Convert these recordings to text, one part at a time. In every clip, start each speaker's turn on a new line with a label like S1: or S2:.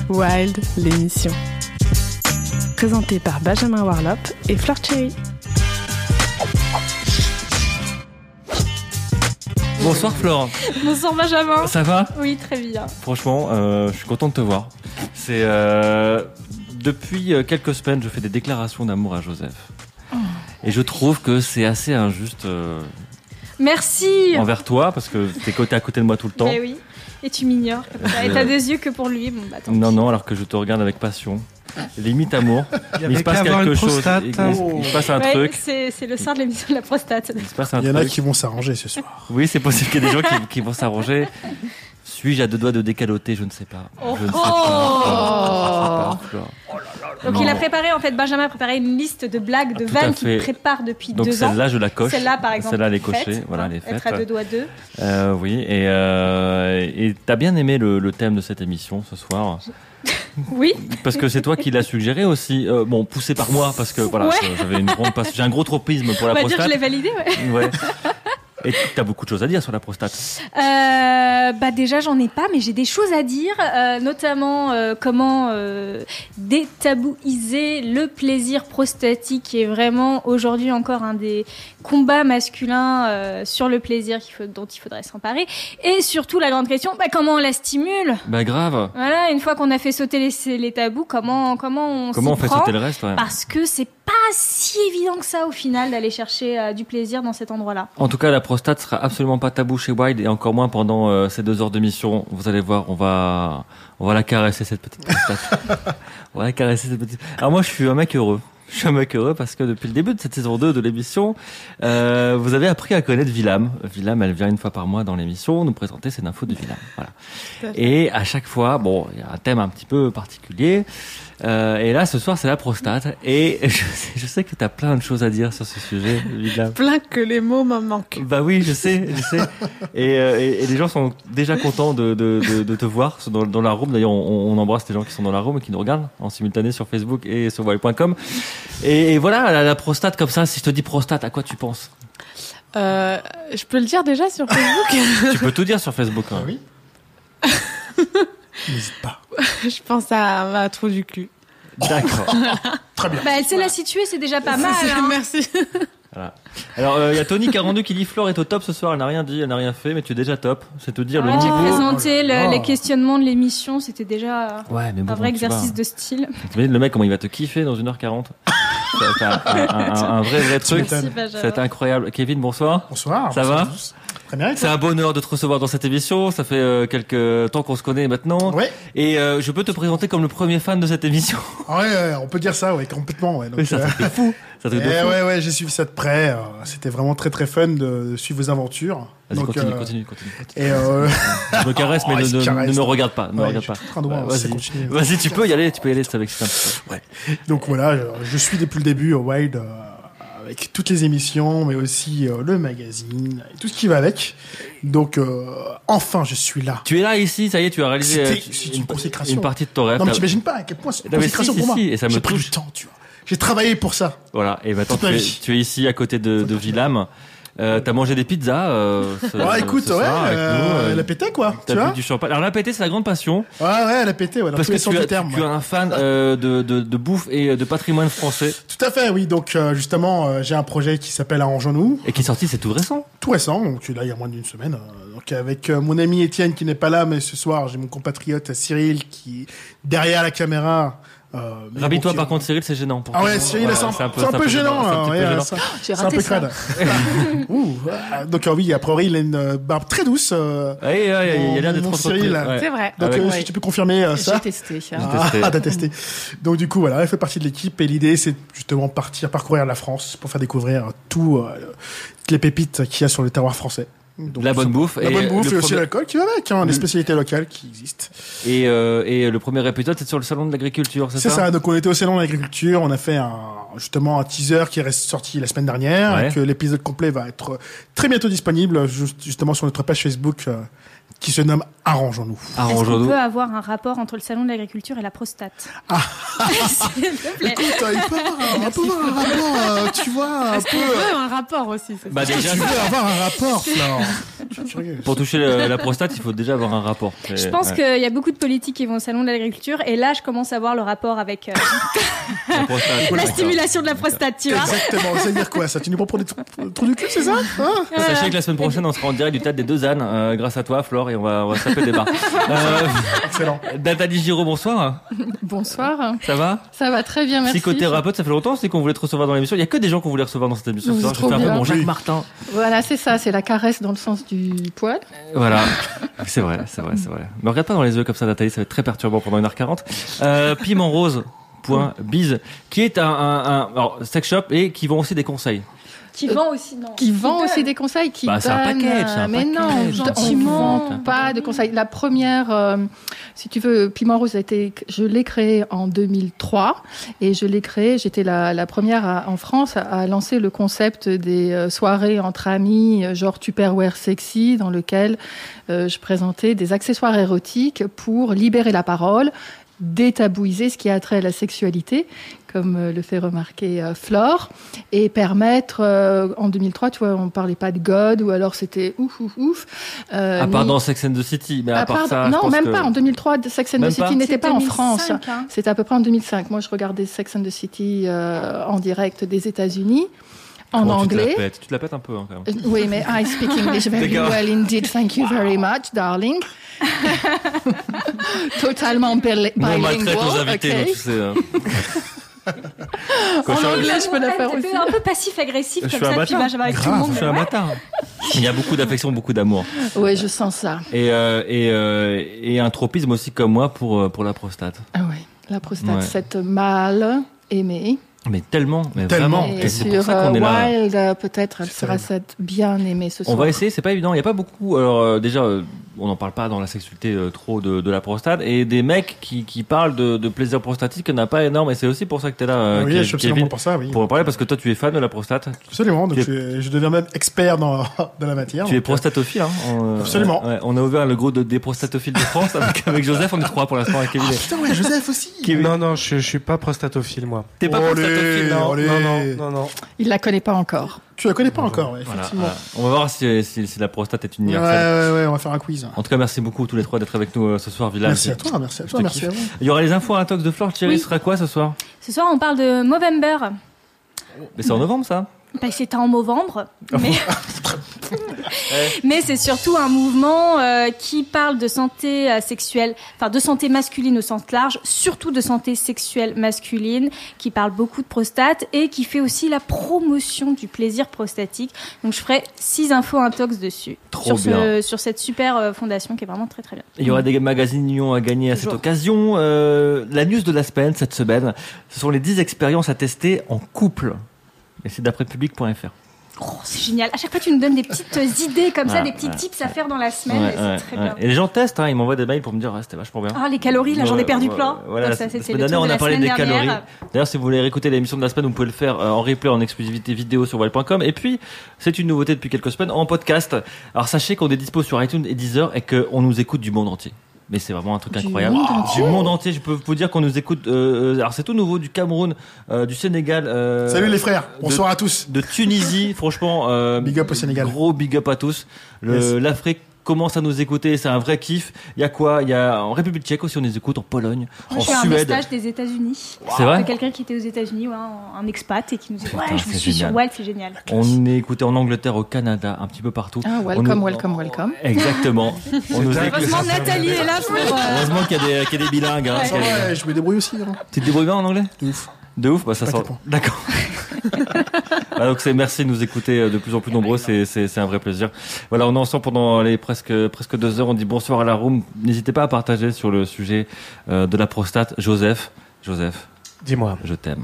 S1: Wild, l'émission. Présentée par Benjamin Warlop et Fleur Cherry.
S2: Bonsoir Flore.
S3: Bonsoir Benjamin.
S2: Ça va ?
S3: Oui, très bien.
S2: Franchement, je suis content de te voir. C'est depuis quelques semaines, je fais des déclarations d'amour à Joseph. Et je trouve que c'est assez injuste
S3: Merci
S2: envers toi, parce que t'es à côté de moi tout le temps.
S3: Eh oui. Et tu m'ignores. Et t'as des yeux que pour lui. Bon, bah, tant pis.
S2: Non, alors que je te regarde avec passion. Limite amour. Il se passe quelque chose. Il se passe un truc.
S3: C'est le sort de l'émission de la prostate.
S2: Il se passe un
S4: Il y en
S2: truc.
S4: a qui vont s'arranger ce soir.
S2: Oui, c'est possible qu'il y ait des gens qui vont s'arranger. Suis-je à deux doigts de décaloter ? Je ne sais pas. Je ne sais pas. Flore.
S3: Donc
S2: Non.
S3: il a préparé, en fait, Benjamin a préparé une liste de blagues, de
S2: Tout à
S3: vannes
S2: fait.
S3: qu'il prépare depuis
S2: Donc
S3: 2 ans.
S2: celle-là, je la coche.
S3: Celle-là, par exemple.
S2: Celle-là, elle est cochée.
S3: faite,
S2: Voilà,
S3: hein,
S2: elle est faite.
S3: Être à deux doigts d'eux.
S2: Oui, et t'as bien aimé le thème de cette émission ce soir,
S3: Oui.
S2: parce que c'est toi qui l'as suggéré aussi. Bon, poussé par moi, parce que voilà,
S3: Ouais.
S2: j'avais une grande j'ai un gros tropisme pour la
S3: On va dire que
S2: prostate.
S3: je l'ai validé, ouais.
S2: Ouais. Et t'as beaucoup de choses à dire sur la prostate.
S3: Bah déjà j'en ai pas, mais j'ai des choses à dire, notamment comment détabouiser le plaisir prostatique, qui est vraiment aujourd'hui encore un des combats masculins sur le plaisir dont il faudrait s'emparer, et surtout la grande question, comment on la stimule.
S2: Bah grave.
S3: Voilà, une fois qu'on a fait sauter les tabous, comment on
S2: Comment
S3: s'y
S2: on fait
S3: prend,
S2: sauter le reste, ouais.
S3: parce que c'est pas si évident que ça au final d'aller chercher du plaisir dans cet endroit-là.
S2: En tout cas, la prostate sera absolument pas tabou chez Wild, et encore moins pendant ces 2 heures de mission. Vous allez voir, on va la caresser, cette petite prostate. On va la caresser, cette petite. Alors moi, je suis un mec heureux. Je suis un mec heureux parce que depuis le début de cette saison 2 de l'émission, vous avez appris à connaître Villam. Villam, elle vient une fois par mois dans l'émission nous présenter ses infos de Villam. Voilà. Et à chaque fois, bon, il y a un thème un petit peu particulier. Et là, ce soir, c'est la prostate. Et je sais que t'as plein de choses à dire sur ce sujet, Villam.
S1: Plein que les mots m'en manquent.
S2: Bah oui, je sais. Et les gens sont déjà contents de te voir dans la room. D'ailleurs, on embrasse les gens qui sont dans la room et qui nous regardent en simultané sur Facebook et sur wild.com. Et voilà, la prostate comme ça, si je te dis prostate, à quoi tu penses ?
S1: Je peux le dire déjà sur Facebook.
S2: Tu peux tout dire sur Facebook. Hein.
S4: Ah oui. N'hésite pas.
S1: Je pense à un trou du cul.
S2: D'accord.
S4: Très bien.
S3: Elle sait la situer, c'est déjà pas mal. Hein.
S1: Merci.
S2: Voilà. Alors, il y a Tony qui a rendu qui dit Flore est au top ce soir. Elle n'a rien dit, elle n'a rien fait, mais tu es déjà top. C'est te dire le
S3: J'ai
S2: niveau.
S3: présenté
S4: là.
S3: les questionnements de l'émission, c'était déjà
S2: Ouais, mais bon,
S3: un vrai
S2: tu vois.
S3: exercice de style.
S2: T'imagines le mec comment il va te kiffer dans 1h40. C'est un vrai truc.
S4: m'étonnes.
S3: Merci, Benjamin.
S2: C'est incroyable. Kevin, bonsoir.
S4: Bonsoir.
S2: Ça
S4: bonsoir
S2: va
S4: à tous. Très bien. et
S2: C'est
S4: toi
S2: un bonheur de te recevoir dans cette émission. Ça fait quelques temps qu'on se connaît maintenant.
S4: Ouais.
S2: Et je peux te présenter comme le premier fan de cette émission.
S4: Ouais, on peut dire ça, ouais, complètement, ouais. Donc,
S2: Mais c'est un truc de fou. C'est un truc de fou.
S4: ouais, j'ai suivi ça de près. C'était vraiment très très fun de suivre vos aventures.
S2: Vas-y,
S4: Donc,
S2: continue.
S4: Et
S2: Je me caresse, mais
S4: Oh, il se caresse.
S2: ne me regarde pas. Ne me
S4: ouais,
S2: regarde
S4: je
S2: pas.
S4: suis en train de voir,
S2: Ouais,
S4: ça continue.
S2: Vas-y, tu peux y aller, ça m'excite un petit peu.
S4: Ouais. Donc voilà, je suis depuis le début au Wild avec toutes les émissions, mais aussi le magazine et tout ce qui va avec. Donc enfin, je suis là.
S2: Tu es là ici, ça y est, tu as réalisé
S4: C'est une consécration.
S2: une partie de ton rêve.
S4: Non, mais t'imagines pas à quel point c'est une
S2: Non, mais
S4: consécration
S2: si,
S4: pour moi.
S2: si, et ça me
S4: J'ai pris
S2: touche.
S4: du temps, tu vois. J'ai travaillé pour ça.
S2: Voilà, et maintenant
S4: Toute ma
S2: tu
S4: vie.
S2: es ici à côté de Villam. T'as mangé des pizzas.
S4: Écoute,
S2: ce soir avec nous,
S4: elle a pété, quoi. Tu
S2: T'as
S4: vois
S2: bu du champagne. Alors la pété, c'est la grande passion.
S4: Ouais, elle a pété, ouais, dans
S2: Parce
S4: tous
S2: que
S4: les sens du terme.
S2: tu es un fan de bouffe et de patrimoine français.
S4: Tout à fait, oui. Donc, justement, j'ai un projet qui s'appelle Arrangeons-nous.
S2: Et qui est sorti, c'est tout récent.
S4: Tout récent, donc là, il y a moins d'une semaine. Donc, avec mon ami Étienne qui n'est pas là, mais ce soir, j'ai mon compatriote Cyril qui est derrière la caméra. Mais
S2: Rabis-toi
S4: bon,
S2: par contre, Cyril, c'est gênant. Pour
S4: Ah
S2: toi.
S4: ouais, Cyril, c'est un peu gênant.
S2: C'est un petit peu
S4: ouais,
S2: gênant.
S4: ça-
S1: J'ai
S4: C'est un
S1: raté
S4: peu
S1: ça.
S4: crade. Donc, oui, a priori, il a une barbe très douce.
S2: Ouais, il a l'air d'être
S4: Mon
S2: entrepris.
S4: Cyril.
S2: Ouais.
S1: C'est vrai.
S4: Donc,
S2: Avec-
S4: si tu peux confirmer ça.
S1: J'ai testé.
S2: testé.
S4: T'as testé. Donc du coup voilà, elle fait partie de l'équipe et l'idée c'est justement parcourir la France pour faire découvrir toutes les pépites qu'il y a sur le terroir français. Donc,
S2: La bonne bouffe.
S4: La bonne bouffe
S2: le
S4: et aussi
S2: premier-
S4: l'alcool qui va avec, les spécialités locales qui existent.
S2: Et le premier épisode, c'est sur le salon de l'agriculture, c'est
S4: C'est
S2: ça?
S4: ça, donc on était au salon de l'agriculture, on a fait justement un teaser qui est sorti la semaine dernière,
S2: Ouais.
S4: et que l'épisode complet va être très bientôt disponible justement sur notre page Facebook qui se nomme Arrangeons-nous.
S3: Est-ce qu'on peut avoir un rapport entre le salon de l'agriculture et la prostate? S'il te plaît.
S4: Écoute, il peut avoir un rapport, tu vois,
S5: Est-ce qu'on veut un rapport aussi?
S2: Bah déjà,
S4: tu veux avoir un rapport, Flore.
S2: pour toucher la prostate, il faut déjà avoir un rapport.
S3: Je pense qu'il y a beaucoup de politiques qui vont au salon de l'agriculture et là, je commence à voir le rapport avec
S2: La prostate.
S3: la stimulation de la prostate, tu vois.
S4: Exactement, ça veut dire quoi ça? Tu nous prends pour des trous du cul, c'est ça hein?
S2: Sachez que la semaine prochaine, on sera en direct du Théâtre des Deux Ânes, grâce à toi, Flore, et on va se taper des barres.
S4: Excellent.
S2: Nathalie Giraud, bonsoir.
S5: Bonsoir.
S2: Ça va?
S5: Ça va très bien, merci.
S2: Psychothérapeute, ça fait longtemps c'est qu'on voulait te recevoir dans l'émission. Il y a que des gens qu'on voulait recevoir dans cette émission.
S5: C'est
S2: Je
S5: trop
S2: fais un peu
S5: bien.
S2: mon Jacques
S4: Oui.
S2: Martin.
S5: Voilà, c'est ça, c'est la caresse dans le sens du poil.
S2: Voilà. C'est vrai. Me regarde pas dans les yeux comme ça, Nathalie, ça va être très perturbant pendant 1h40. Piment Rose. Biz, qui est alors, sex shop et qui vend aussi des conseils.
S3: Qui vend aussi, non.
S5: Qui vend aussi des conseils, qui
S2: Bah, c'est un
S5: donne,
S2: package, c'est un
S5: mais non,
S2: package.
S5: on
S3: Gentiment.
S5: vend pas de conseils. La première, si tu veux, Piment Rose je l'ai créé en 2003 et j'étais la première en France à lancer le concept des soirées entre amis, genre Tupperware sexy, dans lequel je présentais des accessoires érotiques pour libérer la parole, détabouiser ce qui a trait à la sexualité, comme le fait remarquer Flore, et permettre, en 2003, tu vois, on parlait pas de God, ou alors c'était ouf.
S2: À part dans Sex and the City, mais à part ça, je
S5: non,
S2: pense
S5: même
S2: que...
S5: pas. En 2003, Sex and
S2: Même
S5: the City
S2: pas.
S5: n'était pas en France.
S3: 2005, hein.
S5: C'était à peu près en 2005. Moi, je regardais Sex and the City en direct des États-Unis, en
S2: Comment
S5: anglais.
S2: Tu te la pètes un peu, hein, quand même.
S5: Oui, mais I speak English very
S2: D'accord.
S5: well indeed. Thank you very much, darling. Totalement
S2: Nous, on maltraite
S5: bilingual,
S2: nos invités,
S5: ok.
S2: donc, tu sais...
S5: En anglais, je peux la faire aussi.
S3: T'es un peu passif-agressif
S2: Je
S3: comme
S2: suis un
S3: ça depuis
S2: bâtard.
S3: Benjamin avec tout le
S4: Grave.
S3: monde.
S2: Je suis un bâtard. Il y a beaucoup d'affection, beaucoup d'amour.
S5: Oui, je sens ça.
S2: Et un tropisme aussi comme moi pour la prostate.
S5: Ah oui, la prostate,
S2: Ouais.
S5: cette mal aimée.
S2: Mais tellement.
S4: Tellement.
S2: Vraiment.
S5: Et
S2: Et c'est pour
S5: sur
S2: ça qu'on est là.
S5: Wild, peut-être, elle
S4: C'est
S5: sera
S4: terrible.
S5: cette bien aimée ce soir.
S2: On va essayer, c'est pas évident. Il n'y a pas beaucoup. Alors déjà, on n'en parle pas dans la sexualité trop de la prostate. Et des mecs qui parlent de plaisir prostatique, il n'y en a pas énorme. Et c'est aussi pour ça que tu es là,
S4: Oui, je suis absolument
S2: Kevin,
S4: pour ça, oui.
S2: pour en parler, parce que toi, tu es fan de la prostate.
S4: Absolument, donc
S2: Tu
S4: je deviens même expert dans la matière.
S2: Tu es
S4: donc,
S2: prostatophile. Hein.
S4: Absolument.
S2: Ouais, on a ouvert le groupe des prostatophiles de France avec Joseph. On est 3 pour l'instant avec Kevin.
S4: Putain, ouais, Joseph aussi.
S6: Non, je suis pas prostatophile, moi.
S2: T'es pas
S4: Olé,
S2: prostatophile, non?
S4: olé.
S6: Non.
S5: Il la connaît pas encore.
S4: Tu la connais pas encore, ouais,
S2: Voilà,
S4: effectivement.
S2: On va voir si la prostate est
S4: Ouais,
S2: universelle.
S4: ouais, on va faire un quiz.
S2: En tout cas, merci beaucoup tous les trois d'être avec nous ce soir, Village.
S4: Merci à toi, merci à
S2: Je
S4: toi,
S2: te
S4: merci
S2: kiffe.
S4: à vous.
S2: Il y aura les infos à Intox de Flore. Thierry,
S3: Oui.
S2: sera quoi ce soir?
S3: Ce soir, on parle de Movember.
S2: Mais c'est en novembre, ça?
S3: Bah, c'était en novembre, mais c'est surtout un mouvement qui parle de santé sexuelle, enfin de santé masculine au sens large, surtout de santé sexuelle masculine, qui parle beaucoup de prostate et qui fait aussi la promotion du plaisir prostatique. Donc je ferai 6 infos intox dessus
S2: Trop
S3: sur,
S2: bien.
S3: sur cette super fondation qui est vraiment très très bien.
S2: Il y aura des magazines à gagner à cette
S3: Toujours.
S2: occasion. La news de la semaine, cette semaine, ce sont les 10 expériences à tester en couple. Et c'est d'après public.fr.
S3: Oh, c'est génial. À chaque fois, tu nous donnes des petites idées comme ça,
S2: Ouais,
S3: des petits
S2: ouais,
S3: tips à faire dans la semaine.
S2: Ouais,
S3: et c'est
S2: ouais,
S3: très
S2: ouais.
S3: bien.
S2: Et les gens testent, hein, ils m'envoient des mails pour me dire c'était vachement bien.
S3: Ah, les calories, là, j'en ai perdu plein.
S2: Voilà,
S3: Donc
S2: la
S3: ça, c'était
S2: semaine
S3: le
S2: dernière,
S3: truc
S2: on
S3: de
S2: a
S3: la
S2: parlé
S3: semaine
S2: des calories.
S3: dernière.
S2: D'ailleurs, si vous voulez réécouter l'émission de la semaine, vous pouvez le faire en replay, en exclusivité vidéo sur wild.com. Et puis, c'est une nouveauté depuis quelques semaines en podcast. Alors, sachez qu'on est dispo sur iTunes et Deezer et qu'on nous écoute du monde entier. Mais c'est vraiment un truc
S5: Du
S2: incroyable.
S5: monde entier.
S2: Du monde entier. Je peux vous dire qu'on nous écoute. Alors, c'est tout nouveau du Cameroun, du Sénégal.
S4: Salut les frères, bonsoir à tous.
S2: De Tunisie, franchement.
S4: Big up au Sénégal.
S2: Gros big up à tous.
S4: Yes.
S2: L'Afrique commence à nous écouter, c'est un vrai kiff. Il y a quoi? Il y a en République Tchèque aussi, on les écoute, en Pologne,
S3: Moi,
S2: en
S3: j'ai un
S2: Suède.
S3: message des États-Unis.
S2: C'est vrai?
S3: De quelqu'un qui était aux États-Unis, ouais, un expat, et qui nous dit
S2: Putain,
S3: ouais, je vous
S2: c'est
S3: suis
S2: génial.
S3: sur Wild, c'est génial.
S2: On est écouté en Angleterre, au Canada, un petit peu partout.
S5: Ah,
S2: On nous-
S5: welcome.
S2: Exactement. On nous écoute.
S3: Heureusement, Nathalie est là pour.
S2: Heureusement qu'il y a des bilingues. Hein,
S4: Ça va, je me débrouille aussi. Hein.
S2: Tu te débrouilles bien en anglais?
S4: De ouf.
S2: De ouf, bah ça
S4: Pas
S2: sent.
S4: tes points.
S2: D'accord. Donc merci de nous écouter de plus en plus nombreux, c'est un vrai plaisir. Voilà, on est ensemble pendant les presque 2 heures. On dit bonsoir à la room. N'hésitez pas à partager sur le sujet de la prostate. Joseph,
S6: Dis-moi.
S2: je t'aime.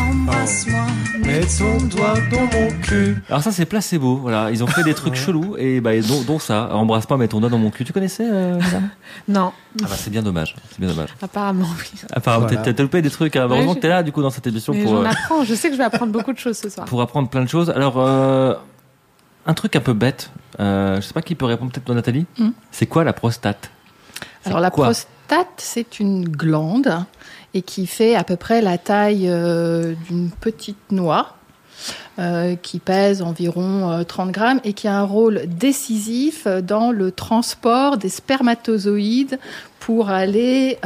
S6: Mets ton doigt dans mon cul.
S2: Alors ça c'est placebo. Voilà, ils ont fait des trucs chelous et dont ça. Embrasse pas, mets ton doigt dans mon cul. Tu connaissais madame?
S5: Non,
S2: Ah bah c'est bien dommage. C'est bien dommage.
S5: apparemment, oui.
S2: Apparemment,
S6: Voilà.
S2: t'as loupé des trucs. Heureusement
S5: Ouais,
S2: que t'es là du coup dans cette émission
S5: Mais
S2: pour
S5: j'en apprends. Je sais que je vais apprendre beaucoup de choses ce soir.
S2: pour apprendre plein de choses. Alors un truc un peu bête. Je sais pas qui peut répondre, peut-être toi, Nathalie. C'est quoi la prostate?
S5: Alors la prostate, c'est une glande et qui fait à peu près la taille d'une petite noix. Qui pèse environ 30 grammes et qui a un rôle décisif dans le transport des spermatozoïdes pour aller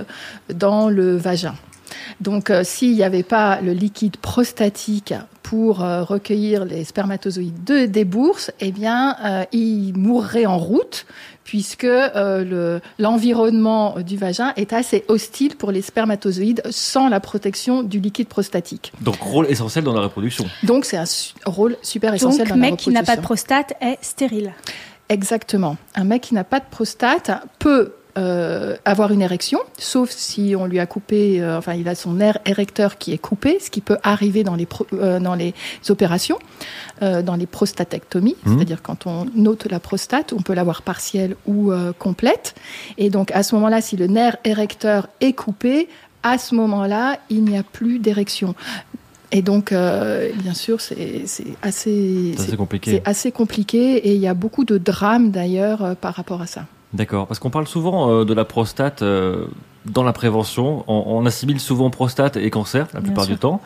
S5: dans le vagin. Donc, s'il n'y avait pas le liquide prostatique pour recueillir les spermatozoïdes des bourses, eh bien, ils mourraient en route puisque l'environnement du vagin est assez hostile pour les spermatozoïdes sans la protection du liquide prostatique.
S2: Donc, rôle essentiel dans la reproduction.
S5: Donc, c'est un rôle super essentiel dans la reproduction.
S3: Donc, mec qui n'a pas de prostate est stérile.
S5: Exactement. Un mec qui n'a pas de prostate peut avoir une érection, sauf si on lui a coupé, il a son nerf érecteur qui est coupé, ce qui peut arriver dans les opérations, dans les prostatectomies, c'est-à-dire quand on ôte la prostate, on peut l'avoir partielle ou complète. Et donc à ce moment-là, si le nerf érecteur est coupé, à ce moment-là, il n'y a plus d'érection. Et donc, bien sûr, c'est assez compliqué. C'est assez compliqué et il y a beaucoup de drames d'ailleurs par rapport à ça.
S2: D'accord, parce qu'on parle souvent de la prostate dans la prévention. On assimile souvent prostate et cancer la plupart du temps,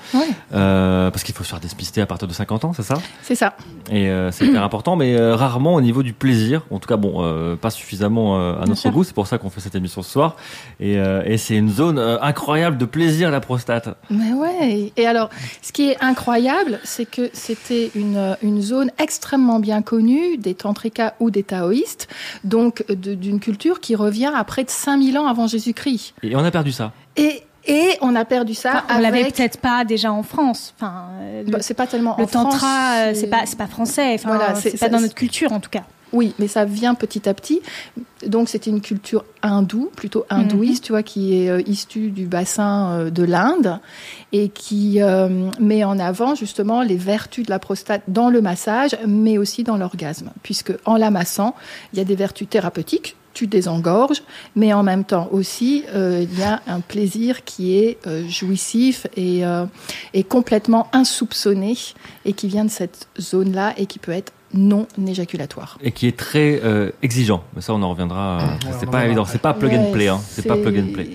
S2: parce qu'il faut se faire dépister à partir de 50 ans, c'est ça ?
S5: C'est ça.
S2: Et c'est hyper important, mais rarement au niveau du plaisir. En tout cas, pas suffisamment à notre goût. C'est pour ça qu'on fait cette émission ce soir. Et c'est une zone incroyable de plaisir, la prostate.
S5: Mais ouais. Et alors, ce qui est incroyable, c'est que c'était une zone extrêmement bien connue des tantrikas ou des taoïstes, donc d'une culture qui revient à près de 5000 ans avant Jésus-Christ.
S2: Et on a perdu ça.
S5: Et on a perdu ça.
S3: On l'avait peut-être pas déjà en France.
S5: C'est pas tellement
S3: le
S5: en France.
S3: Le tantra, c'est pas français. C'est pas dans notre culture en tout cas.
S5: Oui, mais ça vient petit à petit. Donc c'était une culture hindoue, plutôt hindouiste, tu vois, qui est issue du bassin de l'Inde et qui met en avant justement les vertus de la prostate dans le massage, mais aussi dans l'orgasme, puisque en la massant, il y a des vertus thérapeutiques. Tu désengorges, mais en même temps aussi, il y a un plaisir qui est jouissif et complètement insoupçonné et qui vient de cette zone-là et qui peut être non éjaculatoire.
S2: Et qui est très exigeant. Mais ça, on en reviendra. C'est pas évident. C'est pas plug and play. C'est pas plug and play.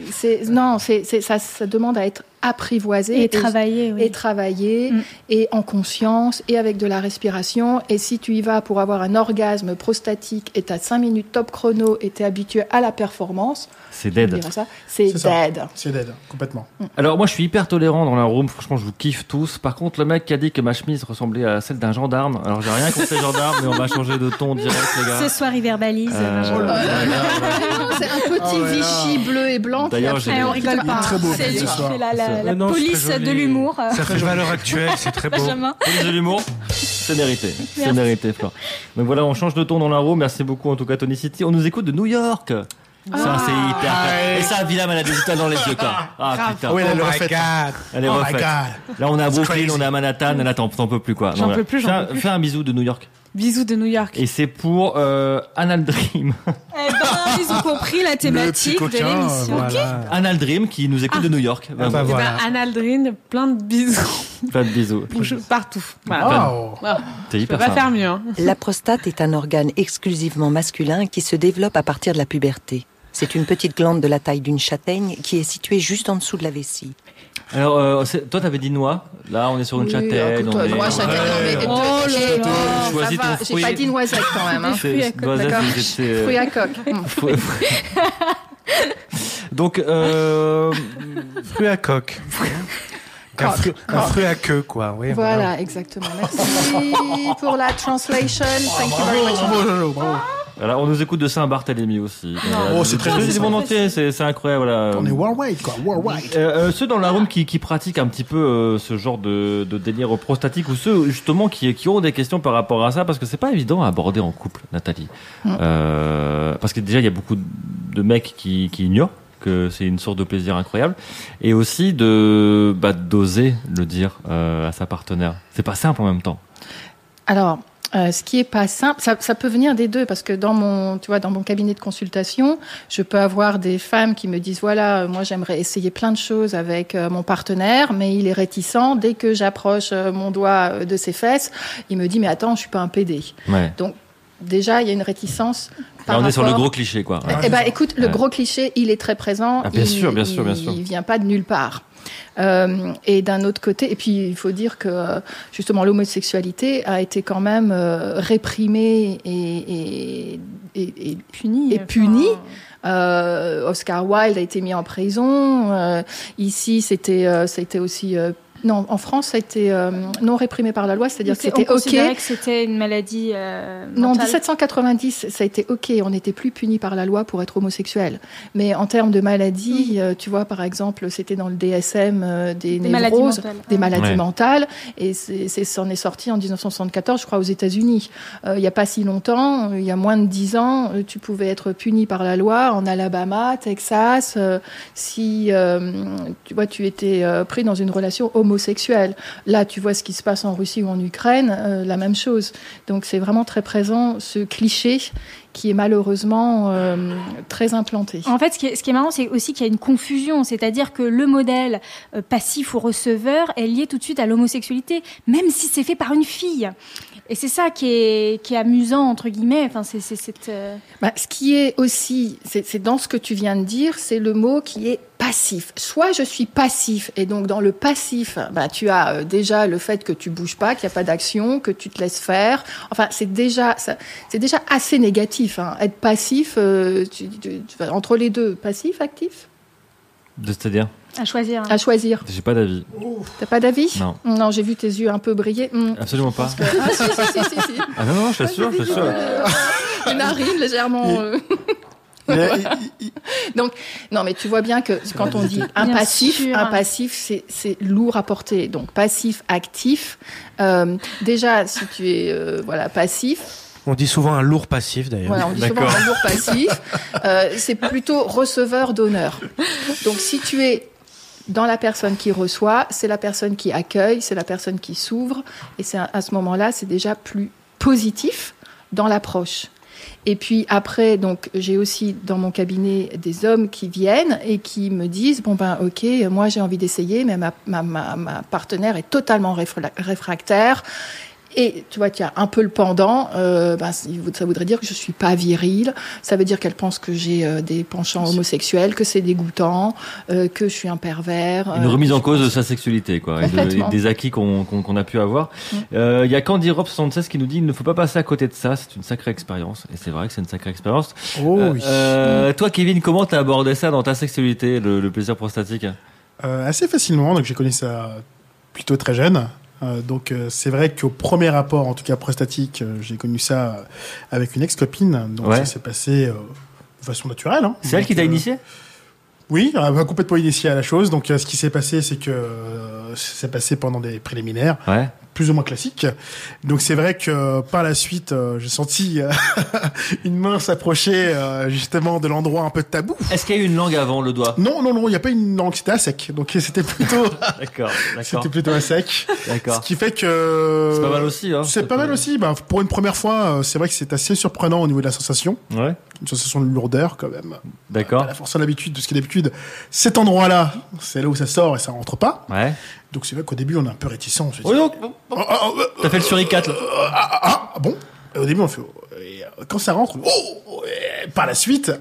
S5: Ça demande à être apprivoisé
S3: et travailler
S5: et en conscience et avec de la respiration. Et si tu y vas pour avoir un orgasme prostatique et tu as 5 minutes top chrono et tu es habitué à la performance,
S2: c'est dead.
S5: C'est dead.
S4: C'est dead, complètement.
S2: Alors moi je suis hyper tolérant dans la room, franchement je vous kiffe tous. Par contre le mec qui a dit que ma chemise ressemblait à celle d'un gendarme, alors j'ai rien contre les gendarmes, mais on va changer de ton direct les gars.
S3: Ce soir il verbalise.
S5: C'est un petit Vichy bleu et blanc.
S2: D'ailleurs
S3: on rigole pas.
S4: Très beau.
S3: C'est lui qui fait la police de l'humour.
S7: Ça fait valeur actuelle, c'est très beau.
S2: Police de l'humour, c'est mérité. C'est mérité Flore. Donc voilà, on change de ton dans la room. Merci beaucoup en tout cas Tony City. On nous écoute de New York. Ça c'est hyper. Et ça, Villam, elle a des étoiles dans les yeux quoi. Ah putain.
S4: Oui, elle est
S7: Oh my
S4: refaite.
S7: God.
S2: Elle est refaite. Là on est à Brooklyn, on est à Manhattan. Là t'en peux plus quoi.
S1: J'en peux plus.
S2: Fais un bisou de New York.
S1: Bisous de New York.
S2: Et c'est pour Anal Dream.
S3: Ils ont compris la thématique de l'émission.
S7: Voilà.
S2: Anal Dream qui nous écoute de New York.
S7: Ah bah voilà.
S1: Analdrine, plein de bisous.
S2: Plein de bisous.
S1: Partout. Voilà.
S4: Wow.
S2: T'es
S1: Je
S2: hyper
S1: peux pas
S2: sympa.
S1: faire mieux. Hein.
S8: La prostate est un organe exclusivement masculin qui se développe à partir de la puberté. C'est une petite glande de la taille d'une châtaigne qui est située juste en dessous de la vessie.
S2: Alors, toi, t'avais dit noix. Là, on est sur une châtaigne.
S5: Écoute, noix, châtaigne,
S2: choisis ton
S5: J'ai
S2: fruit.
S5: pas dit noisette quand même. Hein. D'accord. Fruit à coque.
S2: Donc,
S7: Fruit à coque. Un fruit à queue, quoi. Oui,
S5: Voilà, exactement. Merci pour la translation. Thank you very much.
S4: Bravo.
S2: alors, on nous écoute de Saint-Barthélemy aussi.
S4: Oh, c'est très
S2: du monde entier, c'est incroyable. Voilà.
S4: On est worldwide, quoi. Worldwide.
S2: Ceux dans la room qui pratiquent un petit peu ce genre de délire prostatique ou ceux justement qui ont des questions par rapport à ça, parce que c'est pas évident à aborder en couple, Nathalie. Parce que déjà il y a beaucoup de mecs qui ignorent que c'est une sorte de plaisir incroyable, et aussi d'oser le dire à sa partenaire. C'est pas simple en même temps.
S5: Alors, Ce qui est pas simple, ça peut venir des deux, parce que dans mon cabinet de consultation, je peux avoir des femmes qui me disent voilà, moi j'aimerais essayer plein de choses avec mon partenaire, mais il est réticent. Dès que j'approche mon doigt de ses fesses, il me dit mais attends, je suis pas un PD.
S2: Ouais.
S5: Donc déjà il y a une réticence.
S2: Là, on est sur le gros cliché, quoi.
S5: Eh ben écoute, le gros cliché, il est très présent.
S2: Bien sûr.
S5: Il vient pas de nulle part. Et d'un autre côté, et puis il faut dire que justement l'homosexualité a été quand même réprimée et punie. Oscar Wilde a été mis en prison. Ici, ça a été aussi non, en France, ça a été non réprimé par la loi, c'est-à-dire que c'était
S3: on
S5: OK.
S3: considérait que c'était une maladie
S5: Non, en
S3: mentale.
S5: 1790, ça a été OK. On n'était plus puni par la loi pour être homosexuel. Mais en termes de maladie, tu vois, par exemple, c'était dans le DSM des névroses, des maladies mentales. Et c'en est sorti en 1974, je crois, aux États-Unis. Il n'y a pas si longtemps, il y a moins de 10 ans, tu pouvais être puni par la loi en Alabama, Texas, si tu vois, tu étais pris dans une relation homosexuelle. Là, tu vois ce qui se passe en Russie ou en Ukraine, la même chose. Donc, c'est vraiment très présent, ce cliché qui est malheureusement très implanté.
S3: En fait, ce qui est marrant, c'est aussi qu'il y a une confusion, c'est-à-dire que le modèle passif ou receveur est lié tout de suite à l'homosexualité, même si c'est fait par une fille. Et c'est ça qui est amusant, entre guillemets. Enfin, c'est
S5: ce qui est aussi, c'est dans ce que tu viens de dire, c'est le mot qui est passif. Soit je suis passif, et donc dans le passif, tu as déjà le fait que tu bouges pas, qu'il n'y a pas d'action, que tu te laisses faire. Enfin, c'est déjà assez négatif. Hein. Être passif, entre les deux, passif, actif.
S2: C'est-à-dire ?
S3: À choisir.
S5: À choisir.
S2: J'ai pas d'avis.
S5: T'as pas d'avis ?
S2: Non.
S5: Non, j'ai vu tes yeux un peu briller.
S2: Absolument pas.
S5: Que... Ah, si.
S2: Ah non, je suis sûr.
S5: Les narines légèrement... Donc, non, mais tu vois bien que quand on dit un passif, c'est lourd à porter. Donc, passif, actif. Déjà, si tu es passif.
S7: On dit souvent un lourd passif, d'ailleurs.
S5: Voilà, on dit souvent un lourd passif. C'est plutôt receveur d'honneur. Donc, si tu es dans la personne qui reçoit, c'est la personne qui accueille, c'est la personne qui s'ouvre. Et c'est à ce moment-là, c'est déjà plus positif dans l'approche. Et puis après, donc j'ai aussi dans mon cabinet des hommes qui viennent et qui me disent ok, moi j'ai envie d'essayer, mais ma partenaire est totalement réfractaire. Et tu vois, tu as un peu le pendant, ça voudrait dire que je suis pas virile, ça veut dire qu'elle pense que j'ai des penchants homosexuels, que c'est dégoûtant, que je suis un pervers.
S2: Une remise en cause de sa sexualité, quoi, et des acquis qu'on a pu avoir. Il y a Candy Rob 76 qui nous dit il ne faut pas passer à côté de ça, c'est une sacrée expérience. Et c'est vrai que c'est une sacrée expérience.
S4: Oui.
S2: Toi, Kevin, comment t'as abordé ça dans ta sexualité, le plaisir prostatique ?
S4: Assez facilement, donc j'ai connu ça plutôt très jeune. Donc c'est vrai qu'au premier rapport, en tout cas prostatique, j'ai connu ça avec une ex-copine. Donc ça s'est passé de façon naturelle. Hein.
S2: C'est elle qui t'a initié ?
S4: Oui, elle m'a complètement initié à la chose. Donc ce qui s'est passé, c'est que ça s'est passé pendant des préliminaires.
S2: Ouais.
S4: Plus ou moins classique. Donc c'est vrai que par la suite, j'ai senti une main s'approcher justement de l'endroit un peu tabou.
S2: Est-ce qu'il y a eu une langue avant le doigt ?
S4: Non, il n'y a pas une langue, c'était à sec. Donc c'était plutôt...
S2: D'accord.
S4: C'était plutôt à sec.
S2: D'accord.
S4: Ce qui fait que...
S2: C'est pas mal aussi. Hein,
S4: c'est pas mal aussi. Pour une première fois, c'est vrai que c'est assez surprenant au niveau de la sensation.
S2: Ouais.
S4: Une sensation de lourdeur quand même.
S2: D'accord.
S4: À la force de l'habitude, parce que d'habitude, cet endroit-là, c'est là où ça sort et ça rentre pas.
S2: Ouais.
S4: Donc c'est vrai qu'au début, on est un peu réticent. On se dit,
S2: t'as fait le suricate, là.
S4: Bon. Et au début, on fait... quand ça rentre, par la suite...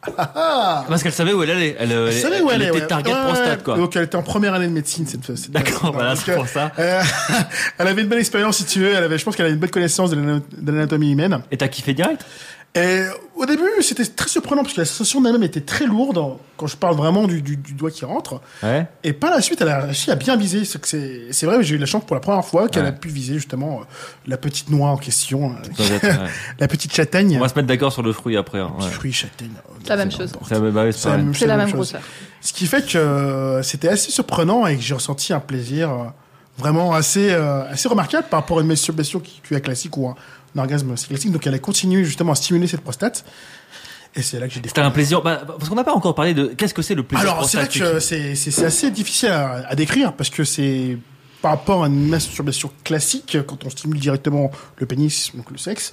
S2: Parce qu'elle savait où elle allait. Elle savait où elle était target prostate, quoi.
S4: Donc elle était en première année de médecine cette
S2: D'accord, voilà, c'est pour ça.
S4: Elle avait une belle expérience, si tu veux. Je pense qu'elle avait une bonne connaissance de l'anatomie humaine.
S2: Et t'as kiffé direct ?
S4: Et au début, c'était très surprenant parce que la sensation d'elle-même était très lourde quand je parle vraiment du doigt qui rentre. Ouais. Et par la suite, elle a réussi à bien viser. C'est vrai, j'ai eu la chance pour la première fois qu'elle a pu viser justement la petite noix en question, la petite châtaigne.
S2: On va se mettre d'accord sur le fruit après. Hein.
S4: Fruit, châtaigne.
S5: C'est la même chose.
S2: C'est
S5: la même grosseur.
S4: Ce qui fait que c'était assez surprenant et que j'ai ressenti un plaisir vraiment assez remarquable par rapport à une masturbation qui est classique ou un orgasme classique. Donc elle a continué justement à stimuler cette prostate. Et c'est là que j'ai découvert.
S2: C'était un plaisir, parce qu'on n'a pas encore parlé de qu'est-ce que c'est le plaisir prostatique.
S4: Alors c'est vrai que c'est assez difficile à décrire parce que c'est par rapport à une masturbation classique, quand on stimule directement le pénis, donc le sexe,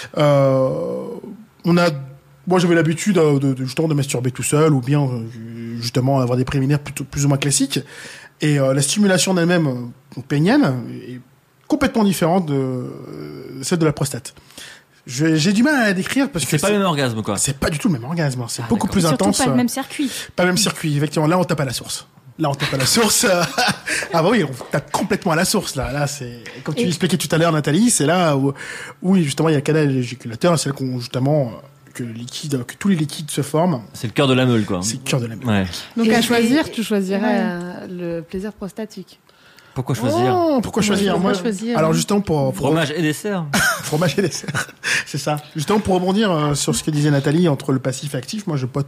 S4: moi j'avais l'habitude justement de masturber tout seul, ou bien justement avoir des préliminaires plus ou moins classiques. Et la stimulation d'elle-même, pénienne, est complètement différente de celle de la prostate. J'ai du mal à la décrire parce que
S2: c'est pas le même orgasme, quoi.
S4: C'est pas du tout le même orgasme. C'est beaucoup plus intense.
S3: Surtout pas le même circuit.
S4: Pas le même circuit, effectivement. Là, on tape à la source. Ah bah oui, on tape complètement à la source, là. Là, c'est, comme tu l'expliquais tout à l'heure, Nathalie, c'est là où justement, il y a le canal éjaculateur, c'est là qu'on, justement, que tous les liquides se forment.
S2: C'est le cœur de la meule, quoi.
S4: C'est le cœur de la meule.
S2: Ouais.
S9: Donc, à choisir, tu choisirais le plaisir prostatique.
S2: Pourquoi choisir?
S4: Pourquoi choisir? Alors justement pour
S2: fromage et dessert.
S4: Fromage et dessert. C'est ça. Justement pour rebondir sur ce que disait Nathalie entre le passif et l'actif, moi j'ai pas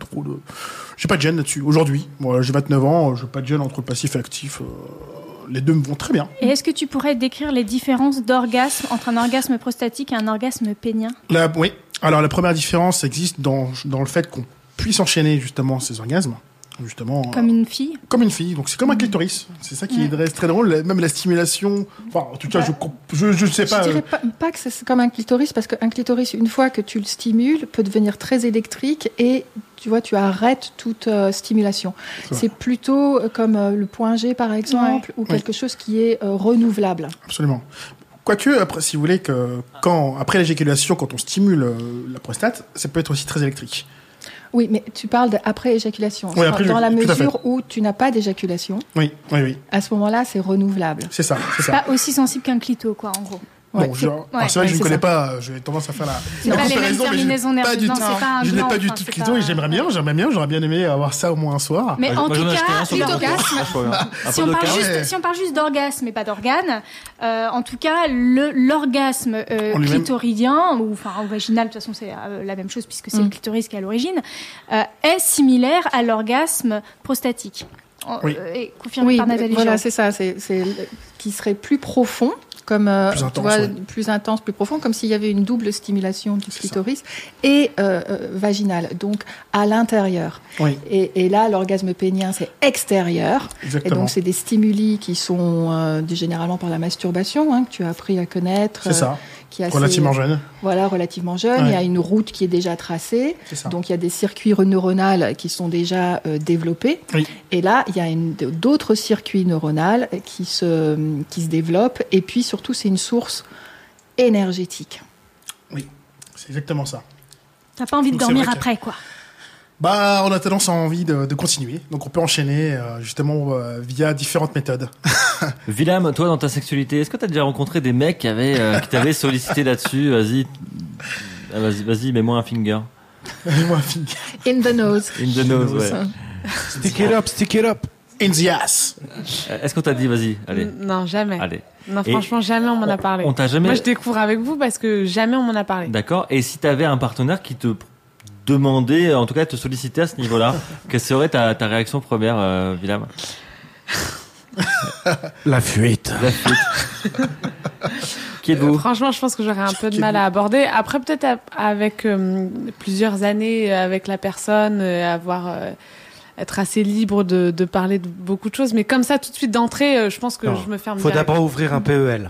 S4: de gêne là-dessus. Aujourd'hui, moi j'ai 29 ans, j'ai pas de gêne entre le passif et l'actif. Les deux me vont très bien.
S3: Et est-ce que tu pourrais décrire les différences d'orgasme entre un orgasme prostatique et un orgasme pénien?
S4: Oui. Alors la première différence existe dans le fait qu'on puisse enchaîner justement ces orgasmes. Justement,
S3: comme une fille.
S4: Donc c'est comme un clitoris. C'est ça qui est très drôle. Même la stimulation. Enfin, en tout cas, je sais pas.
S5: Je dirais pas que c'est comme un clitoris, parce qu'un clitoris, une fois que tu le stimules, peut devenir très électrique et tu vois, tu arrêtes toute stimulation. C'est plutôt comme le point G par exemple, ou quelque chose qui est renouvelable.
S4: Absolument. Quoique, après, si vous voulez, après l'éjaculation, quand on stimule la prostate, ça peut être aussi très électrique.
S5: Oui, mais tu parles d'après éjaculation.
S4: Oui,
S5: dans la mesure où tu n'as pas d'éjaculation.
S4: Oui.
S5: À ce moment-là, c'est renouvelable.
S4: C'est ça.
S3: C'est pas aussi sensible qu'un clito, quoi, en gros.
S4: Bon, c'est vrai que je ne connais pas, j'ai tendance à faire
S3: c'est pas les mêmes terminaisons nerveuses. Non, c'est pas un
S4: je n'ai pas du tout de clito et j'aurais bien aimé avoir ça au moins un soir.
S3: Mais en tout cas, l'orgasme, si on parle juste d'orgasme et pas d'organe, en tout cas, l'orgasme clitoridien, ou vaginal, de toute façon, c'est la même chose puisque c'est le clitoris qui est à l'origine, est similaire à l'orgasme prostatique. Et confirmé par Nathalie.
S5: Voilà, c'est ça, c'est qui serait plus profond. Comme plus intense, plus profond, comme s'il y avait une double stimulation du clitoris et vaginale, donc à l'intérieur.
S4: Oui.
S5: Et là, l'orgasme pénien, c'est extérieur.
S4: Exactement.
S5: Et donc, c'est des stimuli qui sont généralement par la masturbation, que tu as appris à connaître.
S4: C'est ça.
S5: Relativement jeune. Voilà, relativement jeune. Ouais. Il y a une route qui est déjà tracée. Donc, il y a des circuits neuronaux qui sont déjà développés.
S4: Oui.
S5: Et là, il y a d'autres circuits neuronaux qui se développent. Et puis, surtout, c'est une source énergétique.
S4: Oui, c'est exactement ça.
S3: T'as pas envie de dormir après, quoi.
S4: On a tendance à envie de continuer. Donc, on peut enchaîner justement via différentes méthodes.
S2: Willem, toi, dans ta sexualité, est-ce que tu as déjà rencontré des mecs qui t'avaient sollicité là-dessus? Vas-y, mets-moi un finger.
S4: Mets-moi un finger.
S5: In the nose.
S2: In the nose, ouais.
S7: Stick it up.
S4: In the ass.
S2: Est-ce qu'on t'a dit, vas-y, allez?
S9: Non, jamais.
S2: Allez.
S9: Non, franchement, jamais on m'en a parlé.
S2: On t'a jamais...
S9: Moi, je découvre avec vous parce que jamais on m'en a parlé.
S2: D'accord. Et si t'avais un partenaire qui te demandait, en tout cas, te solliciter à ce niveau-là, quelle serait ta réaction première, Willem?
S7: La fuite.
S2: Qui êtes-vous?
S9: Franchement, je pense que j'aurais un peu de mal à aborder. Après, peut-être avec plusieurs années avec la personne, être assez libre de parler de beaucoup de choses. Mais comme ça, tout de suite d'entrée, je pense que je me ferme.
S7: Faut d'abord ouvrir un PEL.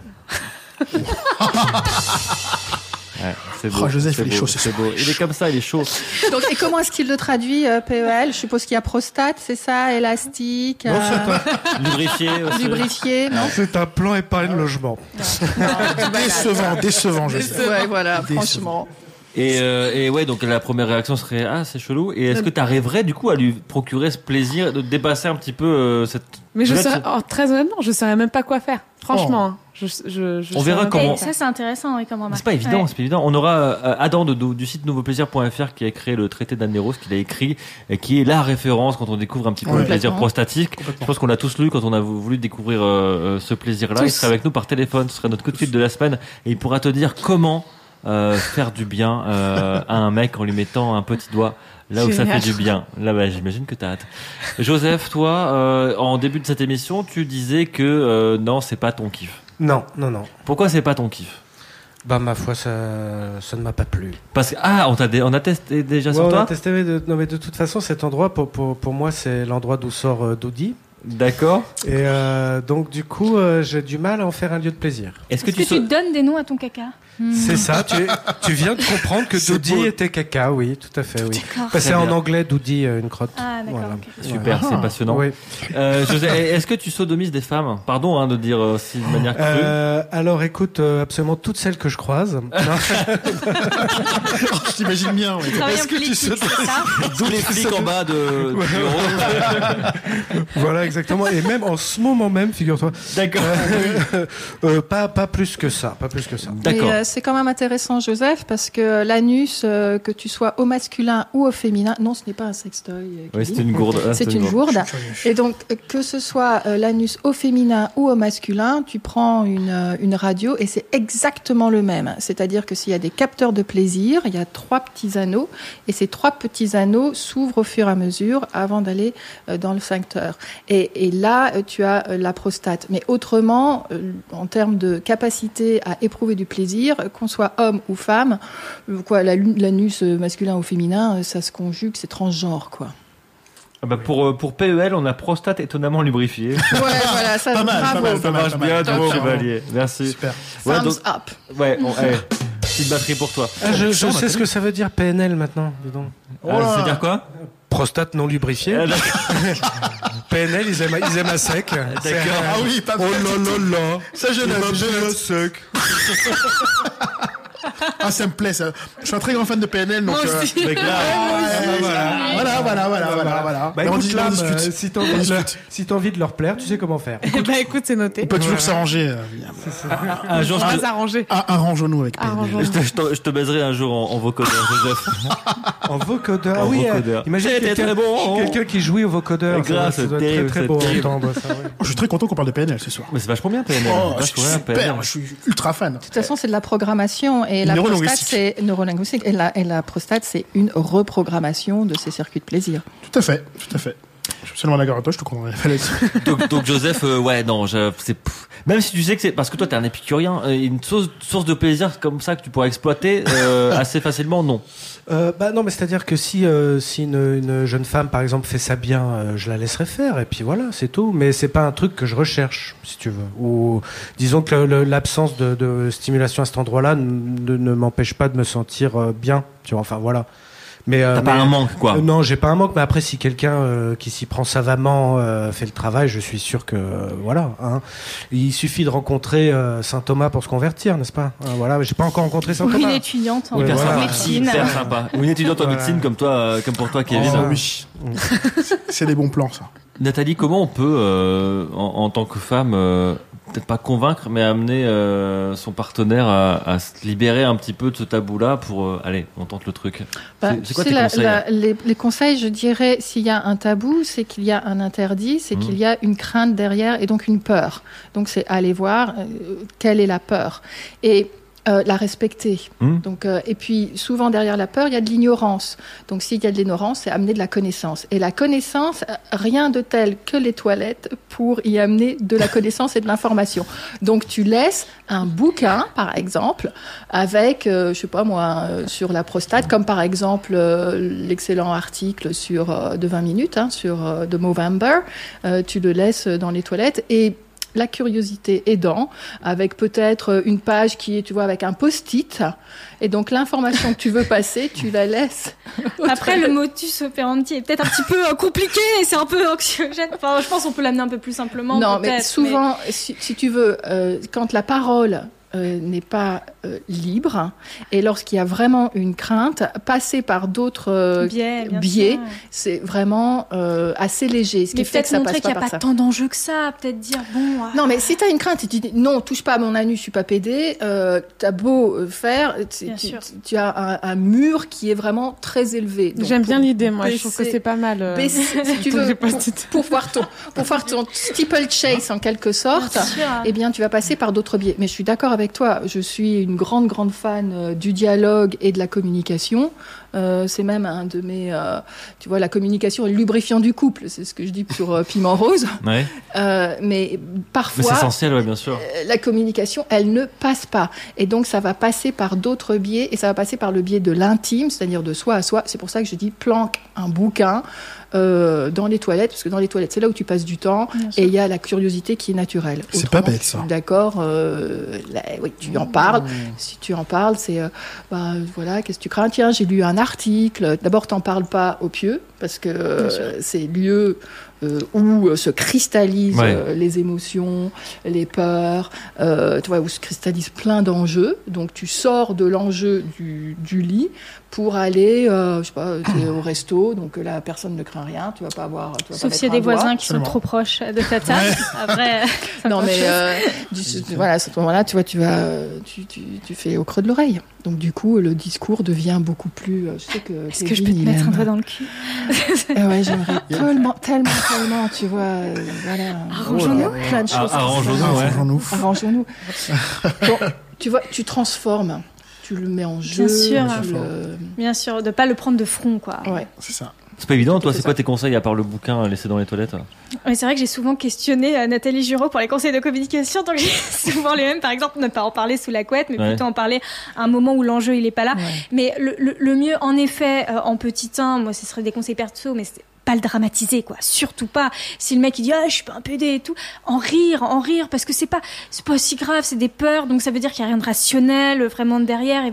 S2: Ouais, c'est beau.
S4: Joseph,
S2: il est chaud, c'est beau. Il est comme ça, il est chaud.
S5: Donc, et comment est-ce qu'il le traduit, PEL? Je suppose qu'il y a prostate, c'est ça, élastique.
S7: Non, c'est
S2: lubrifié aussi.
S5: Lubrifié, non?
S7: C'est un plan épargne logement.
S4: Décevant, Joseph.
S5: Ouais, voilà, franchement.
S2: Et ouais, donc la première réaction serait c'est chelou. Et est-ce que tu arriverais du coup à lui procurer ce plaisir de dépasser un petit peu cette...
S9: Mais très honnêtement, je saurais même pas quoi faire. Franchement.
S2: On verra comment.
S3: Ça, c'est intéressant, oui, comme remarque.
S2: C'est pas évident, c'est pas évident. On aura Adam du site nouveauplaisir.fr qui a créé le traité d'Anne Néros, qu'il a écrit, et qui est la référence quand on découvre un petit peu le plaisir prostatique. Je pense qu'on l'a tous lu quand on a voulu découvrir ce plaisir-là. Il sera avec nous par téléphone, ce sera notre coup de fil de la semaine, et il pourra te dire comment faire du bien à un mec en lui mettant un petit doigt là où ça fait du bien. Là, j'imagine que t'as hâte. Joseph, toi, en début de cette émission, tu disais que non, c'est pas ton kiff.
S7: Non.
S2: Pourquoi c'est pas ton kiff?
S7: Ma foi, ça ne m'a pas plu.
S2: Parce que on a testé déjà sur toi.
S7: On a testé, mais de toute façon, cet endroit pour moi, c'est l'endroit d'où sort Doudi.
S2: D'accord.
S7: Et donc du coup, j'ai du mal à en faire un lieu de plaisir.
S3: Est-ce que tu donnes des noms à ton caca?
S7: C'est ça, tu viens de comprendre que Doody était caca, oui, tout à fait, oui. C'est en anglais, Doody, une crotte.
S3: Ah, d'accord.
S7: Voilà.
S3: Okay.
S2: Super, c'est passionnant.
S7: Oui.
S2: José, est-ce que tu sodomises des femmes? Pardon de dire si de manière crue.
S7: Alors écoute, absolument toutes celles que je croise.
S4: Je t'imagine bien, oui.
S3: Est-ce que tu sodomises
S2: tous les flics en bas de bureau.
S7: Voilà, exactement. Et même en ce moment même, figure-toi.
S2: D'accord.
S7: Pas plus que ça, pas plus que ça.
S2: D'accord.
S5: Mais, c'est quand même intéressant, Joseph, parce que l'anus, que tu sois au masculin ou au féminin, non, ce n'est pas un sextoy.
S2: Oui, c'est une gourde.
S5: C'est une gourde. Et donc, que ce soit l'anus au féminin ou au masculin, tu prends une radio et c'est exactement le même. C'est-à-dire que s'il y a des capteurs de plaisir, il y a 3 petits anneaux et ces 3 petits anneaux s'ouvrent au fur et à mesure avant d'aller dans le sphincter. Et là, tu as la prostate. Mais autrement, en termes de capacité à éprouver du plaisir, qu'on soit homme ou femme, l'anus masculin ou féminin, ça se conjugue, c'est transgenre, quoi.
S2: Pour PEL, on a prostate étonnamment lubrifiée.
S5: Ouais, voilà, ça
S2: ça marche bien, Joe Chevalier. Merci.
S4: Super.
S5: Thumbs up.
S2: Ouais, petite batterie pour toi.
S7: Je sais ce que ça veut dire PNL maintenant, dis donc.
S2: Ça veut dire quoi?
S7: Prostate non lubrifiée. PNL, ils aiment à sec.
S2: D'accord.
S4: Ah oui, pas mal.
S7: Oh là là là.
S4: Ça, je l'aime.
S7: sec.
S4: Ah, ça me plaît, ça. Je suis un très grand fan de PNL, donc.
S9: Moi aussi.
S4: Voilà.
S7: Bah, écoute, là, si t'as envie de leur plaire, tu sais comment faire.
S9: Bah écoute, c'est noté.
S4: On peut toujours s'arranger.
S2: Un jour,
S9: On va s'arranger.
S4: Arrangeons-nous avec PNL.
S2: je te baiserai un jour en vocodeur, Joseph.
S7: En vocodeur. Ah
S2: En
S7: oui,
S2: vocodeur.
S7: imagine
S2: C'était très bon.
S7: quelqu'un qui jouit au vocodeur.
S2: Grâce,
S7: Ça doit
S2: c'est
S7: être très beau à
S2: terrible.
S7: entendre, ça, ouais.
S4: Je suis très content qu'on parle de PNL ce soir.
S2: Mais c'est vachement bien, PNL.
S4: Oh,
S2: Vachement bien,
S4: super.
S2: PNL.
S4: Je suis ultra fan.
S5: De toute façon, c'est de la programmation et la prostate, c'est neurolinguistique et la prostate, c'est une reprogrammation de ces circuits de plaisir.
S4: Tout à fait. Je suis absolument d'accord avec toi, je te comprends là-dessus.
S2: Donc Joseph, même si tu sais que c'est parce que toi t'es un épicurien, une source de plaisir comme ça que tu pourrais exploiter assez facilement, non.
S7: Non, mais c'est-à-dire que si une jeune femme, par exemple, fait ça bien, je la laisserai faire, et puis voilà, c'est tout. Mais c'est pas un truc que je recherche, si tu veux. Ou disons que l'absence de stimulation à cet endroit-là ne m'empêche pas de me sentir bien, tu vois. Enfin voilà. Mais
S2: t'as pas un manque, quoi.
S7: Non, j'ai pas un manque. Mais après, si quelqu'un qui s'y prend savamment fait le travail, je suis sûr que voilà. Hein, il suffit de rencontrer Saint Thomas pour se convertir, n'est-ce pas? Voilà, j'ai pas encore rencontré Saint Thomas.
S3: Une étudiante en médecine.
S2: Hyper sympa. Ou une étudiante en médecine comme toi, comme pour toi, Kevin.
S4: Oh, oui. C'est des bons plans, ça.
S2: Nathalie, comment on peut, en tant que femme, peut-être pas convaincre, mais amener son partenaire à se libérer un petit peu de ce tabou-là pour, allez, on tente le truc. C'est quoi tes conseils?
S5: Les conseils, je dirais, s'il y a un tabou, c'est qu'il y a un interdit, c'est qu'il y a une crainte derrière et donc une peur. Donc c'est aller voir quelle est la peur. Et la respecter. Donc, et puis, souvent, derrière la peur, il y a de l'ignorance. Donc, s'il y a de l'ignorance, c'est amener de la connaissance. Et la connaissance, rien de tel que les toilettes pour y amener de la connaissance et de l'information. Donc, tu laisses un bouquin, par exemple, avec, je sais pas moi, sur la prostate, comme par exemple l'excellent article de 20 minutes, sur The Movember. Tu le laisses dans les toilettes et la curiosité aidant, avec peut-être une page qui est, tu vois, avec un post-it. Et donc, l'information que tu veux passer, tu la laisses.
S3: Après, le modus operandi est peut-être un petit peu compliqué et c'est un peu anxiogène. Enfin, je pense qu'on peut l'amener un peu plus simplement.
S5: Non, mais souvent, si tu veux, quand la parole n'est pas libre, et lorsqu'il y a vraiment une crainte, passer par d'autres biais, c'est vraiment assez léger. Ce qui fait que ça passe pas par ça. Mais peut-être montrer qu'il n'y a pas tant
S3: d'enjeux que ça, peut-être dire bon.
S5: Non, mais si tu as une crainte et tu dis non, touche pas à mon anus, je suis pas pédé, t'as beau faire, tu as un mur qui est vraiment très élevé.
S9: J'aime bien l'idée, moi. Je trouve que c'est pas mal.
S5: Si tu veux, pour voir ton steeplechase en quelque sorte, eh bien, tu vas passer par d'autres biais. Mais je suis d'accord avec toi. Je suis une grande fan du dialogue et de la communication. C'est même un de mes, tu vois, la communication est le lubrifiant du couple. C'est ce que je dis sur Piment Rose.
S2: Ouais.
S5: Mais parfois,
S2: mais c'est essentiel, ouais, bien sûr.
S5: La communication, elle ne passe pas. Et donc, ça va passer par d'autres biais, et ça va passer par le biais de l'intime, c'est-à-dire de soi à soi. C'est pour ça que je dis planque un bouquin dans les toilettes, parce que dans les toilettes, c'est là où tu passes du temps, et il y a la curiosité qui est naturelle.
S4: C'est pas bête, ça.
S5: D'accord, oui, tu en parles. Si tu en parles, c'est, voilà, qu'est-ce que tu crains? Tiens, j'ai lu un article. D'abord, t'en parles pas au pieu, parce que c'est lieu où se cristallisent les émotions, les peurs, tu vois, où se cristallisent plein d'enjeux. Donc, tu sors de l'enjeu du lit pour aller, je sais pas, au resto, donc la personne ne craint rien, tu vas pas avoir.
S3: Sauf s'il y a des voisins qui sont trop proches de ta table. Après,
S5: non mais voilà, à ce moment-là, tu vois, tu fais au creux de l'oreille. Donc du coup, le discours devient beaucoup plus. Je sais que.
S3: Est-ce que je peux te mettre un doigt dans le cul?
S5: Ouais, j'aimerais tellement, tu vois, voilà.
S3: Arrangeons-nous.
S5: Plein de choses. Arrangeons-nous. Bon, tu vois, tu transformes. Tu le mets en jeu.
S3: Bien sûr, de pas le prendre de front, quoi.
S5: Ouais,
S4: c'est ça.
S2: C'est pas évident, toi, c'est quoi tes conseils à part le bouquin laissé dans les toilettes?
S3: Oui, c'est vrai que j'ai souvent questionné Nathalie Giraud pour les conseils de communication, donc j'ai souvent les mêmes. Par exemple, ne pas en parler sous la couette, mais plutôt en parler à un moment où l'enjeu il est pas là. Mais le mieux, en effet, en petit 1, moi, ce serait des conseils perso, mais c'est pas le dramatiser, quoi. Surtout pas. Si le mec il dit je suis pas un PD et tout, en rire, parce que c'est pas aussi grave, c'est des peurs, donc ça veut dire qu'il y a rien de rationnel vraiment derrière.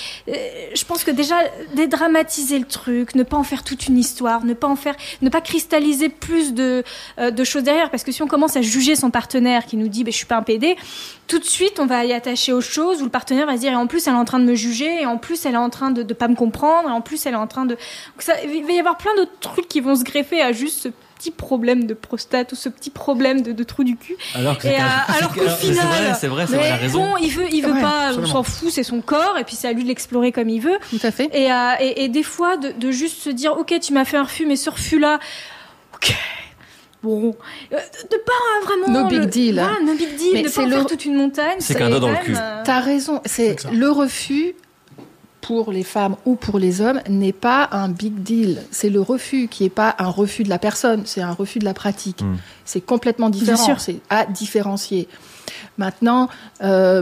S3: Je pense que déjà dédramatiser le truc, ne pas en faire toute une histoire, ne pas cristalliser plus de choses derrière, parce que si on commence à juger son partenaire qui nous dit je suis pas un PD, tout de suite on va y attacher aux choses où le partenaire va se dire et en plus elle est en train de me juger, et en plus elle est en train de pas me comprendre, et en plus elle est en train de. Donc ça, il va y avoir plein d'autres trucs qui vont se greffer à juste ce petit problème de prostate ou ce petit problème de trou du cul.
S2: Alors qu'au
S3: final,
S2: c'est vrai, elle a raison.
S3: Bon, il veut pas, on s'en fout, c'est son corps, et puis c'est à lui de l'explorer comme il veut.
S5: Tout à fait.
S3: Et des fois de juste se dire ok, tu m'as fait un refus, mais ce refus là, ok. Bon, de pas vraiment.
S5: No big deal.
S3: Voilà, no big deal, de pas en faire toute une montagne.
S2: C'est qu'un dos dans le cul.
S5: T'as raison, c'est le refus. Pour les femmes ou pour les hommes, n'est pas un big deal. C'est le refus qui n'est pas un refus de la personne, c'est un refus de la pratique. C'est complètement différent, c'est à différencier. Maintenant, la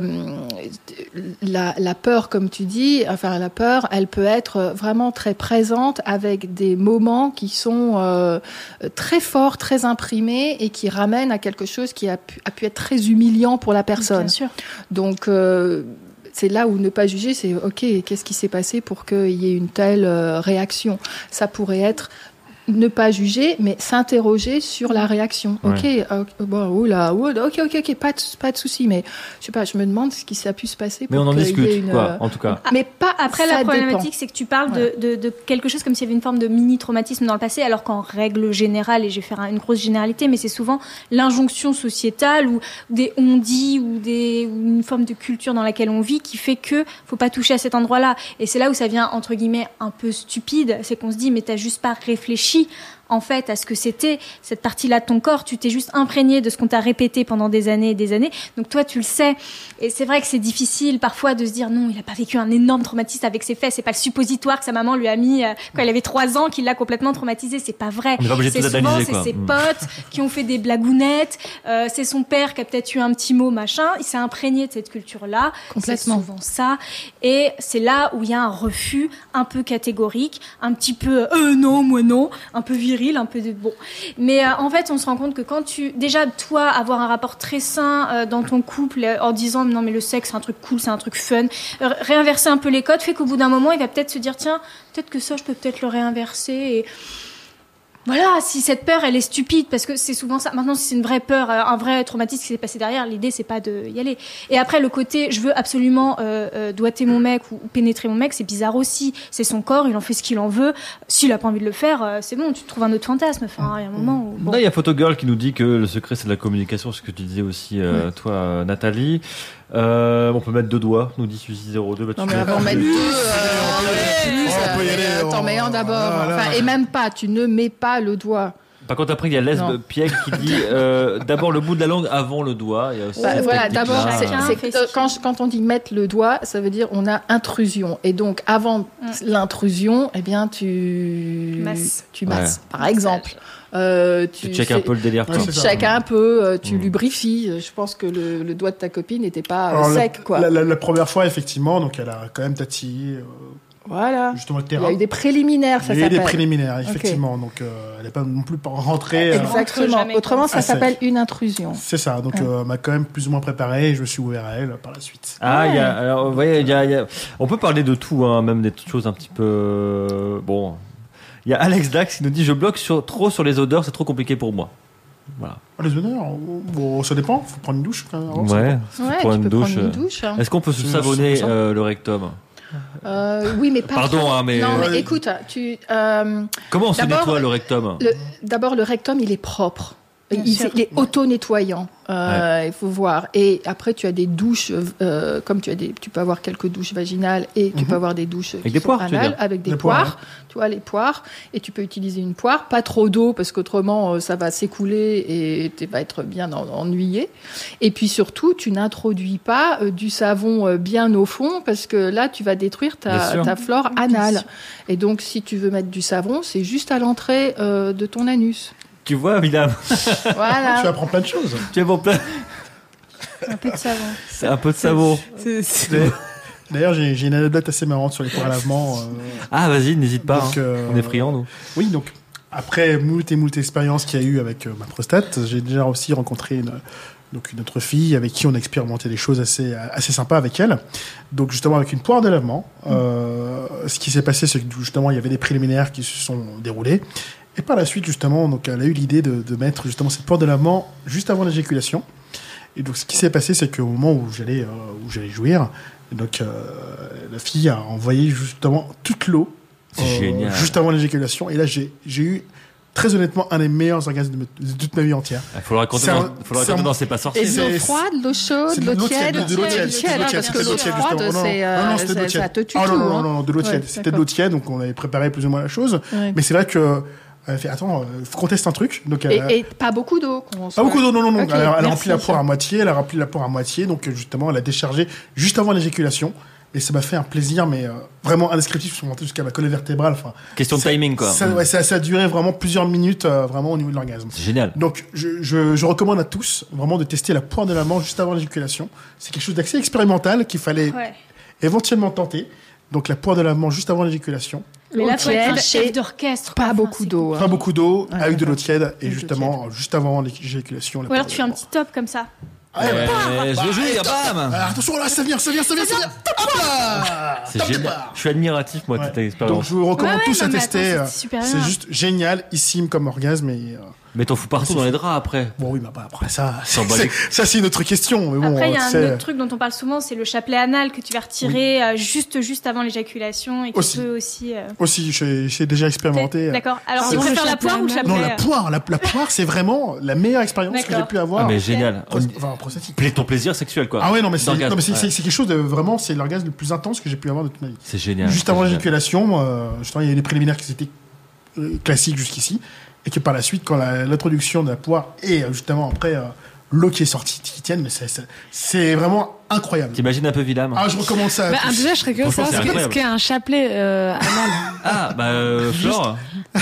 S5: peur, comme tu dis, la peur, elle peut être vraiment très présente avec des moments qui sont très forts, très imprimés, et qui ramènent à quelque chose qui a pu être très humiliant pour la personne.
S3: Bien sûr.
S5: Donc, c'est là où ne pas juger, c'est ok, qu'est-ce qui s'est passé pour qu'il y ait une telle réaction? Ça pourrait être ne pas juger, mais s'interroger sur la réaction. Ok, ok, pas de souci, mais je sais pas, je me demande ce qui s'est pu se passer.
S2: Mais on en discute, quoi, en tout cas.
S3: Mais pas après. La problématique, c'est que tu parles de quelque chose comme s'il y avait une forme de mini-traumatisme dans le passé, alors qu'en règle générale, et je vais faire une grosse généralité, mais c'est souvent l'injonction sociétale ou des on-dit ou une forme de culture dans laquelle on vit qui fait que faut pas toucher à cet endroit-là. Et c'est là où ça vient, entre guillemets, un peu stupide, c'est qu'on se dit, mais t'as juste pas réfléchi en fait à ce que c'était cette partie-là de ton corps, tu t'es juste imprégné de ce qu'on t'a répété pendant des années et des années, donc toi tu le sais. Et c'est vrai que c'est difficile parfois de se dire non, il a pas vécu un énorme traumatisme avec ses faits, c'est pas le suppositoire que sa maman lui a mis quand il avait 3 ans qui l'a complètement traumatisé, c'est pas vrai. C'est souvent ses potes qui ont fait des blagounettes, c'est son père qui a peut-être eu un petit mot machin, il s'est imprégné de cette culture-là,
S5: complètement.
S3: C'est souvent ça, et c'est là où il y a un refus un peu catégorique, un petit peu non, moi non, un peu viril, un peu de bon. Mais en fait, on se rend compte que quand déjà toi avoir un rapport très sain dans ton couple en disant non mais le sexe c'est un truc cool, c'est un truc fun, réinverser un peu les codes fait qu'au bout d'un moment il va peut-être se dire tiens, peut-être que ça je peux peut-être le réinverser, et voilà, si cette peur elle est stupide, parce que c'est souvent ça. Maintenant, si c'est une vraie peur, un vrai traumatisme qui s'est passé derrière, l'idée c'est pas de y aller. Et après le côté je veux absolument doigter mon mec ou pénétrer mon mec, c'est bizarre aussi. C'est son corps, il en fait ce qu'il en veut. S'il a pas envie de le faire, c'est bon, tu trouves un autre fantasme. Enfin, il y a un moment où bon.
S2: Là, il y a Photogirl qui nous dit que le secret c'est de la communication, ce que tu disais aussi toi Nathalie. On peut mettre 2 doigts, nous dit Suzy 02.
S5: Non mais avant mettre 2, t'en mets un d'abord. Enfin, et même pas, tu ne mets pas le doigt.
S2: Par contre, après, il y a Lesbe Pieg qui dit d'abord le bout de la langue avant le doigt. Il y a aussi
S5: voilà, d'abord, quand on dit mettre le doigt, ça veut dire on a intrusion. Et donc, avant l'intrusion, eh bien, tu masses, par exemple.
S2: Tu checkes un peu le délire.
S5: Tu checkes un peu, tu lubrifies. Je pense que le doigt de ta copine n'était pas sec, quoi.
S4: La première fois, effectivement, donc elle a quand même tatillé.
S5: Voilà.
S4: Justement le terrain.
S5: Il y a eu des préliminaires, ça s'appelle.
S4: Il y a eu des préliminaires, effectivement. Okay. Donc, elle n'est pas non plus rentrée.
S5: Exactement. Autrement, ça s'appelle une intrusion.
S4: C'est ça. Donc, elle m'a quand même plus ou moins préparé et je me suis ouvert à elle par la suite.
S2: Ah, alors, vous voyez, on peut parler de tout, hein, même des choses un petit peu, bon. Il y a Alex Dax qui nous dit je bloque trop sur les odeurs, c'est trop compliqué pour moi. Voilà.
S4: Les odeurs, bon, ça dépend. Faut prendre une douche quand même.
S2: Prendre une douche. Est-ce qu'on peut se savonner le rectum?
S5: Oui, mais pas.
S2: Pardon,
S5: trop.
S2: Mais.
S5: Non, mais écoute,
S2: comment on se nettoie le rectum?
S5: D'abord, le rectum, il est propre. Il est auto-nettoyant, il faut voir. Et après, tu as des douches, comme tu peux avoir quelques douches vaginales et tu peux avoir des douches
S2: avec des poires,
S5: anales, avec des poires. Tu vois, les poires. Et tu peux utiliser une poire, pas trop d'eau parce qu'autrement, ça va s'écouler et tu vas être bien ennuyé. Et puis surtout, tu n'introduis pas du savon bien au fond parce que là, tu vas détruire ta flore anale. Et donc, si tu veux mettre du savon, c'est juste à l'entrée de ton anus.
S2: Tu vois, William.
S5: Voilà.
S4: Tu apprends plein de choses.
S2: Tu apprends plein.
S3: Un peu de savon.
S2: C'est un peu de savon.
S4: D'ailleurs, j'ai une anecdote assez marrante sur les poires à lavement.
S2: Ah, vas-y, n'hésite pas. Donc, on est friands, nous.
S4: Oui, donc, après moult expériences qu'il y a eu avec ma prostate, j'ai déjà aussi rencontré une autre fille avec qui on a expérimenté des choses assez sympas avec elle. Donc, justement, avec une poire de lavement, ce qui s'est passé, c'est que, justement, il y avait des préliminaires qui se sont déroulés. Et par la suite, justement, donc, elle a eu l'idée de mettre justement cette poire de lavement juste avant l'éjaculation. Et donc, ce qui s'est passé, c'est qu'au moment où j'allais jouir, donc, la fille a envoyé justement toute l'eau juste avant l'éjaculation. Et là, j'ai eu, très honnêtement, un des meilleurs orgasmes de toute ma vie entière.
S2: Il faut le raconter dans C'est pas sorcier.
S5: Et de l'eau froide, de l'eau chaude, de l'eau tiède.
S4: De l'eau tiède.
S5: Parce que l'eau froide, ça te tue tout.
S4: Non, de l'eau tiède. C'était de l'eau tiède, donc on avait préparé plus ou moins la chose. Mais c'est vrai que elle fait attends, faut qu'on teste un truc. Donc
S5: et pas beaucoup d'eau.
S4: Pas beaucoup d'eau, non. Okay, elle a rempli la poire à moitié. Donc justement, elle a déchargé juste avant l'éjaculation. Et ça m'a fait un plaisir, mais vraiment indescriptible. Je suis monté jusqu'à ma colonne vertébrale. Enfin,
S2: question de timing, quoi.
S4: Ça a duré vraiment plusieurs minutes, vraiment au niveau de l'orgasme.
S2: C'est génial.
S4: Donc je recommande à tous vraiment de tester la poire de lavement juste avant l'éjaculation. C'est quelque chose d'assez expérimental qu'il fallait éventuellement tenter. Donc la poire de lavement juste avant l'éjaculation.
S3: Mais là, faut être un chef d'orchestre.
S5: Pas beaucoup d'eau.
S4: Pas beaucoup d'eau, avec de l'eau tiède, et justement, juste avant l'éjaculation.
S3: Ou alors tu fais un petit top comme ça.
S2: Je vais jouer, bam.
S4: Attention, là, ça vient. Hop là.
S2: C'est génial. Je suis admiratif, moi, de cette expérience.
S4: Donc je vous recommande tous à tester. C'est juste génialissime comme orgasme.
S2: Mais t'en fous partout dans les draps après.
S4: Bon, oui, après ça c'est une autre question. Mais bon,
S3: après, il y a un autre truc dont on parle souvent, c'est le chapelet anal que tu vas retirer juste avant l'éjaculation et qui peut aussi.
S4: Aussi, j'ai déjà expérimenté.
S3: D'accord. Alors, tu préfères la poire ou le chapelet?
S4: Non, la poire, c'est vraiment la meilleure expérience que j'ai pu avoir.
S2: Ah, mais génial. Ton plaisir sexuel, quoi.
S4: Ah ouais, non, mais c'est quelque chose de vraiment, c'est l'orgasme le plus intense que j'ai pu avoir de toute ma vie.
S2: C'est génial.
S4: Juste avant l'éjaculation, justement, il y a des préliminaires qui étaient classiques jusqu'ici. Et que par la suite, quand l'introduction de la poire et justement après l'eau qui est sortie, qui tienne, mais c'est vraiment incroyable.
S2: T'imagines un peu William?
S4: Ah, je recommande ça.
S9: Déjà, je serais curieux de savoir ce qu'est un chapelet anal.
S2: Flore.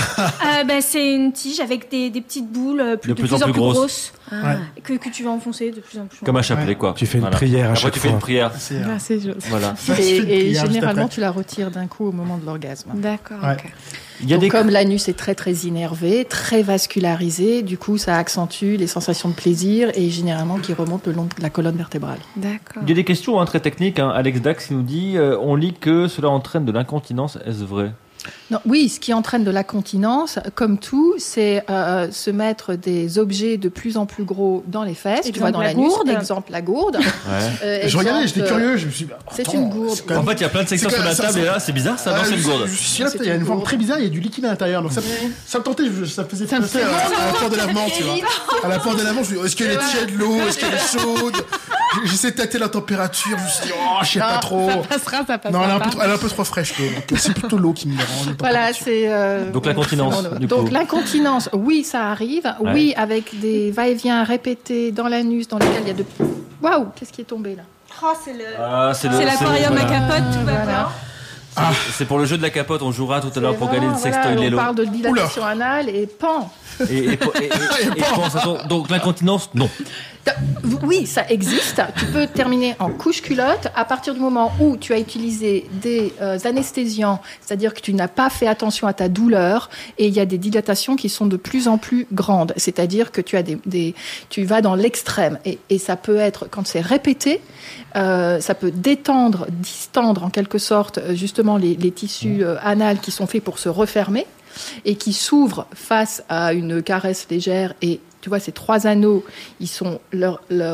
S3: C'est une tige avec des petites boules de plus en plus grosses que tu vas enfoncer de plus en plus.
S2: Comme un chapelet, quoi.
S7: Tu fais une prière à chaque fois.
S2: Tu fais une prière.
S9: C'est juste.
S2: Voilà.
S5: Et généralement, tu la retires d'un coup au moment de l'orgasme.
S9: D'accord.
S5: Comme l'anus est très très innervé, très vascularisé, du coup ça accentue les sensations de plaisir et généralement qui remontent le long de la colonne vertébrale.
S9: D'accord.
S2: Il y a des questions très techniques. Alex Dax nous dit on lit que cela entraîne de l'incontinence. Est-ce vrai?
S5: Non, oui, ce qui entraîne de l'incontinence, comme tout, c'est se mettre des objets de plus en plus gros dans les fesses, tu vois, dans l'anus. Exemple, la gourde.
S4: Je regardais, j'étais curieux, je me suis dit,
S5: c'est une gourde.
S2: En fait, il y a plein de sections sur la table et là, c'est bizarre, ça, c'est une gourde.
S4: Il y a une forme très bizarre, il y a du liquide à l'intérieur. Donc ça me tentait, ça me faisait penser à la poire de lavement, tu vois. À la poire de lavement, je me suis dit, est-ce qu'elle est tiède, l'eau? Est-ce qu'elle est chaude? J'essaie de tâter la température, je me suis dit, je sais pas trop.
S9: Ça passera.
S4: Non, elle est un peu trop fraîche, l'eau. Donc, c'est plutôt l'eau qui me dérange.
S5: Voilà, c'est.
S2: Donc l'incontinence.
S5: Donc l'incontinence, oui, ça arrive. Ouais. Oui, avec des va-et-vient répétés dans l'anus, dans lesquels il y a de. Waouh, qu'est-ce qui est tombé là?
S3: C'est l'aquarium à capote, tout va bien.
S2: C'est pour le jeu de la capote, on jouera tout à l'heure pour gagner le sextoy Lelo.
S5: On parle de dilatation anale et pan.
S2: Et donc l'incontinence, non.
S5: Oui, ça existe. Tu peux terminer en couche-culotte à partir du moment où tu as utilisé des anesthésiants, c'est-à-dire que tu n'as pas fait attention à ta douleur, et il y a des dilatations qui sont de plus en plus grandes. C'est-à-dire que tu as tu vas dans l'extrême, et ça peut être, quand c'est répété, ça peut détendre, distendre en quelque sorte justement les tissus anals qui sont faits pour se refermer et qui s'ouvrent face à une caresse légère. Et tu vois, ces 3 anneaux, ils sont les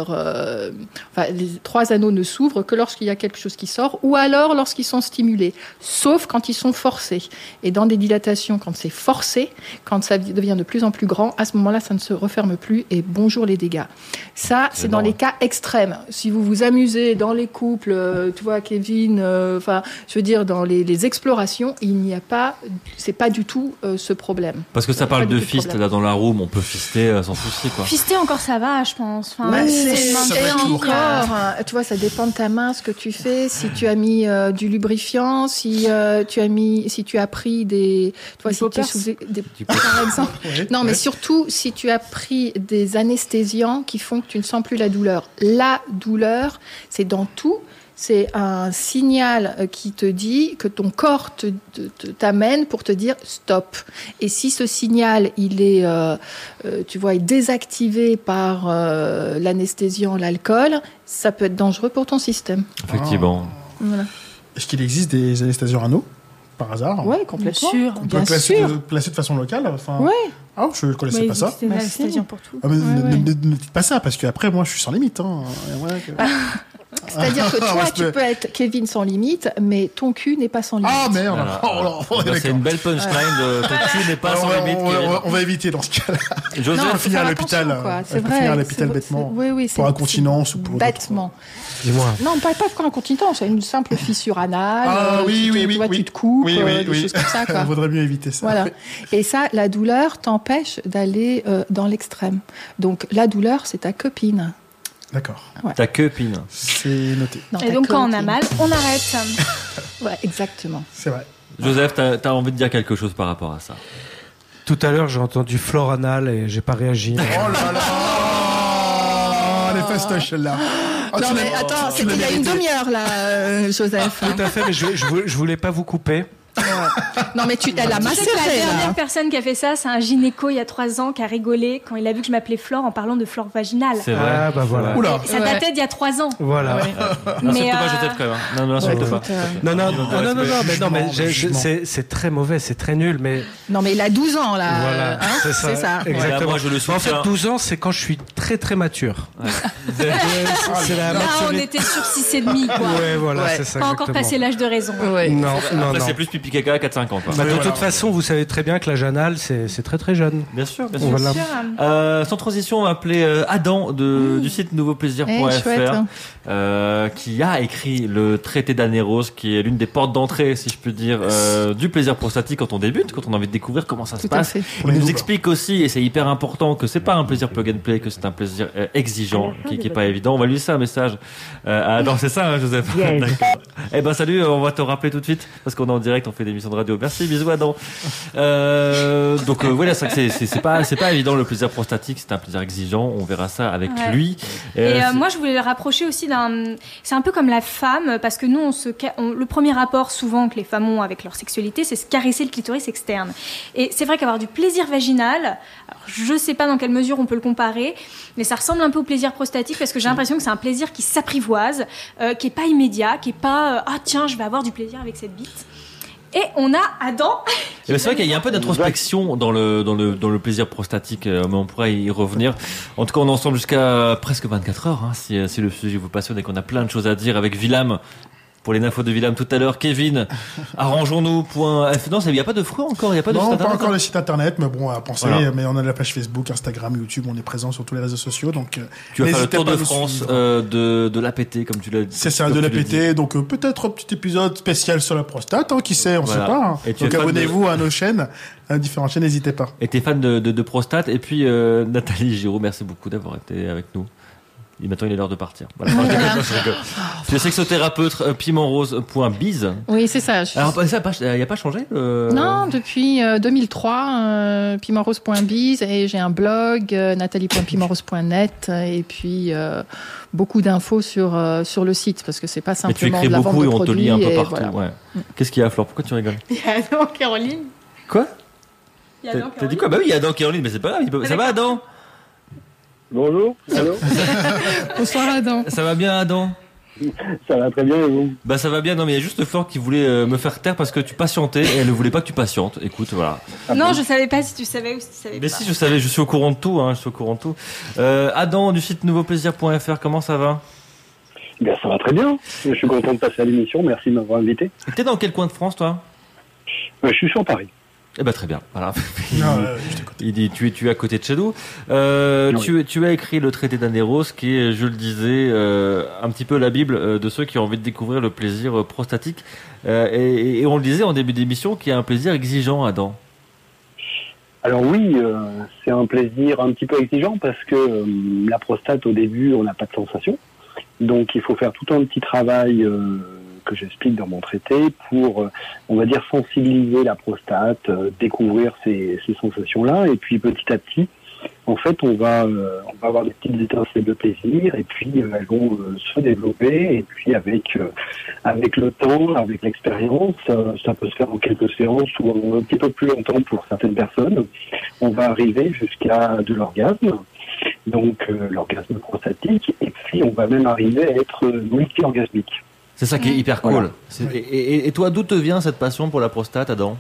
S5: 3 anneaux ne s'ouvrent que lorsqu'il y a quelque chose qui sort, ou alors lorsqu'ils sont stimulés, sauf quand ils sont forcés. Et dans des dilatations, quand c'est forcé, quand ça devient de plus en plus grand, à ce moment-là, ça ne se referme plus, et bonjour les dégâts. Ça, c'est dans les cas extrêmes. Si vous vous amusez dans les couples, tu vois, Kevin, je veux dire, dans les explorations, il n'y a pas, c'est pas du tout ce problème.
S2: Parce que ça parle de fist, là, dans la room, on peut fister sans souci, quoi.
S3: Fister encore, ça va, je pense. Enfin,
S5: c'est encore. Tu vois, ça dépend de ta main, ce que tu fais. Si tu as mis du lubrifiant, si tu as pris des, tu vois, si tu es sous des, par exemple. Non, mais surtout si tu as pris des anesthésiants qui font que tu ne sens plus la douleur. La douleur, c'est dans tout. C'est un signal qui te dit que ton corps t'amène pour te dire stop. Et si ce signal, il est, est désactivé par l'anesthésiant, l'alcool, ça peut être dangereux pour ton système.
S2: Effectivement.
S5: Voilà.
S4: Est-ce qu'il existe des anesthésieurs anneaux, par hasard?
S5: Oui, complètement.
S4: On peut placer de façon locale.
S5: Oui.
S4: Ah, je ne connaissais pas ça.
S3: C'est des anesthésiens pour tout.
S4: Ne dites pas ça, parce qu'après, moi, je suis sans limite.
S5: C'est-à-dire que toi, tu peux être Kevin sans limite, mais ton cul n'est pas sans limite.
S4: Ah merde.
S2: C'est une belle punchline de ton cul n'est pas sans limite.
S4: On va éviter dans ce cas-là.
S2: Joseph,
S4: on finir à l'hôpital.
S5: C'est vrai.
S4: Finir à l'hôpital bêtement.
S5: Oui,
S4: pour incontinence ou pour.
S5: Bêtement.
S7: Dis-moi.
S5: Non, pas pour incontinence, c'est une simple fissure anale.
S4: Ah oui.
S5: Tu te coupes, des choses comme ça.
S4: Il vaudrait mieux éviter ça.
S5: Voilà. Et ça, la douleur t'empêche d'aller dans l'extrême. Donc la douleur, c'est ta copine.
S4: D'accord.
S2: Ouais. Ta copine.
S4: C'est noté.
S3: Non, et donc quand on a mal, on arrête.
S5: Ouais, exactement.
S4: C'est vrai.
S2: Joseph, t'as envie de dire quelque chose par rapport à ça?
S7: Tout à l'heure, j'ai entendu flore anal et j'ai pas réagi.
S4: Oh là là. Les fastoches, là.
S5: Non mais attends, c'était il y a une demi-heure là, Joseph.
S7: Tout à fait, mais je voulais pas vous couper.
S5: Non mais elle a massé
S3: la dernière personne qui a fait ça, c'est un gynéco il y a 3 ans qui a rigolé quand il a vu que je m'appelais Flore en parlant de flore vaginale.
S2: C'est vrai.
S7: Ah bah voilà.
S4: Oula.
S3: Ça datait d'il y a 3 ans.
S7: Voilà.
S2: Non, c'est pas Joseph quand même. Non, surtout pas. Non, mais c'est très mauvais, c'est très nul, mais.
S5: Non mais il a 12 ans là.
S7: Voilà. C'est ça. Exactement.
S2: Moi, je le soutiens.
S7: En fait, 12 ans, c'est quand je suis très très mature.
S2: C'est
S3: la maturité. On était sur 6,5 quoi.
S7: Ouais, voilà, c'est ça.
S3: Pas encore passé l'âge de raison.
S7: Non.
S2: C'est plus pipi caca à 4-5 ans.
S7: Bah, de toute façon, vous savez très bien que l'âge anal, c'est très très jeune.
S2: Bien sûr.
S7: Voilà.
S2: Sans transition, on va appeler Adam du site nouveauplaisir.fr qui a écrit le traité d'Anéros, qui est l'une des portes d'entrée, si je peux dire, du plaisir prostatique quand on débute, quand on a envie de découvrir comment ça se passe. Il nous explique aussi, et c'est hyper important, que c'est pas un plaisir plug and play, que c'est un plaisir exigeant, qui est pas évident. On va lui laisser un message à Adam, c'est ça, hein, Joseph?
S10: Yes.
S2: D'accord. Eh ben salut, on va te rappeler tout de suite, parce qu'on est en direct, on fait des émissions de radio. Merci, bisous Adam. Donc voilà, c'est pas évident le plaisir prostatique, c'est un plaisir exigeant. On verra ça avec lui.
S3: Et moi, je voulais le rapprocher aussi c'est un peu comme la femme, parce que nous, le premier rapport souvent que les femmes ont avec leur sexualité, c'est se caresser le clitoris externe. Et c'est vrai qu'avoir du plaisir vaginal, alors, je sais pas dans quelle mesure on peut le comparer, mais ça ressemble un peu au plaisir prostatique, parce que j'ai l'impression que c'est un plaisir qui s'apprivoise, qui est pas immédiat, qui est pas tiens, je vais avoir du plaisir avec cette bite. Et on a Adam.
S2: C'est vrai qu'il y a un peu d'introspection dans le plaisir prostatique, mais on pourrait y revenir. En tout cas, on est ensemble jusqu'à presque 24 heures, hein, si le sujet vous passionne et qu'on a plein de choses à dire avec Willam. pour les infos de William tout à l'heure. Kevin, arrangeons-nous. Non, il n'y a pas de fruits encore. Il y a pas de
S4: non,
S2: site
S4: pas
S2: internet.
S4: encore le site internet, mais bon, à penser.
S2: Voilà.
S4: Mais on a la page Facebook, Instagram, YouTube. On est présent sur tous les réseaux sociaux. Donc,
S2: tu vas faire le
S4: n'hésitez
S2: tour
S4: pas à
S2: de
S4: nous
S2: France
S4: suivre.
S2: de l'APT, comme tu l'as dit.
S4: C'est ça, de l'APT. Donc peut-être un petit épisode spécial sur la prostate. Qui sait, on
S2: Voilà.
S4: sait pas. Hein.
S2: Et tu
S4: Donc
S2: es fan
S4: abonnez-vous à nos chaînes, à différentes chaînes. N'hésitez pas.
S2: Et t'es fan de prostate. Et puis Nathalie Giraud, merci beaucoup d'avoir été avec nous. Et maintenant, il est l'heure de partir. Voilà. Je rigole. Tu es sexothérapeute, pimentrose.biz.
S5: Oui, c'est ça.
S2: Alors, ça il n'y a pas changé
S5: Non, depuis 2003, pimentrose.biz, et j'ai un blog, nathalie.pimentrose.net, et puis beaucoup d'infos sur le site, parce que c'est pas
S2: Mais tu
S5: simplement
S2: écris
S5: de la vente
S2: beaucoup
S5: de
S2: et on te
S5: produits.
S2: lit un peu
S5: et
S2: partout.
S5: voilà.
S2: Ouais. Qu'est-ce qu'il y a, Flore? Pourquoi tu rigoles?
S3: Il y a Adam, Caroline.
S2: Quoi?
S3: Il y a Adam,
S2: T'as dit quoi? Bah oui, il y a Adam qui est en ligne, mais c'est pas grave. Ça va, Adam?
S10: Bonjour, allô.
S5: Bonsoir, Adam.
S2: Ça va bien, Adam?
S10: Ça va très bien, et vous?
S2: Bah ça va bien, non mais il y a juste Flore qui voulait me faire taire parce que tu patientais et elle ne voulait pas que tu patientes. Écoute, voilà.
S3: Non, je savais pas si tu savais ou si tu savais
S2: Mais
S3: pas.
S2: si, je savais, je suis au courant de tout, je suis au courant de tout. Adam du site nouveauplaisir.fr, comment ça va?
S10: Ben, ça va très bien. Je suis content de passer à l'émission, merci de m'avoir invité.
S2: T'es dans quel coin de France, toi?
S10: Je suis sur Paris.
S2: Eh ben très bien, voilà.
S4: Je t'écoute.
S2: Il dit tu es à côté de chez nous.
S10: Oui.
S2: Tu as écrit le traité d'Anéros, qui est, je le disais, un petit peu la Bible de ceux qui ont envie de découvrir le plaisir prostatique. Et on le disait en début d'émission, qu'il y a un plaisir exigeant, Adam.
S10: Alors oui, c'est un plaisir un petit peu exigeant parce que la prostate, au début, on n'a pas de sensation. Donc il faut faire tout un petit travail que j'explique dans mon traité pour, on va dire, sensibiliser la prostate, découvrir ces sensations-là. Et puis petit à petit, en fait, on va avoir des petites étincelles de plaisir et puis elles vont se développer. Et puis avec le temps, avec l'expérience, ça peut se faire en quelques séances ou un petit peu plus longtemps pour certaines personnes. On va arriver jusqu'à de l'orgasme. Donc l'orgasme prostatique, et puis on va même arriver à être multi-orgasmique.
S2: C'est ça qui est hyper cool.
S10: Voilà.
S2: Et toi, d'où te vient cette passion pour la prostate, Adam?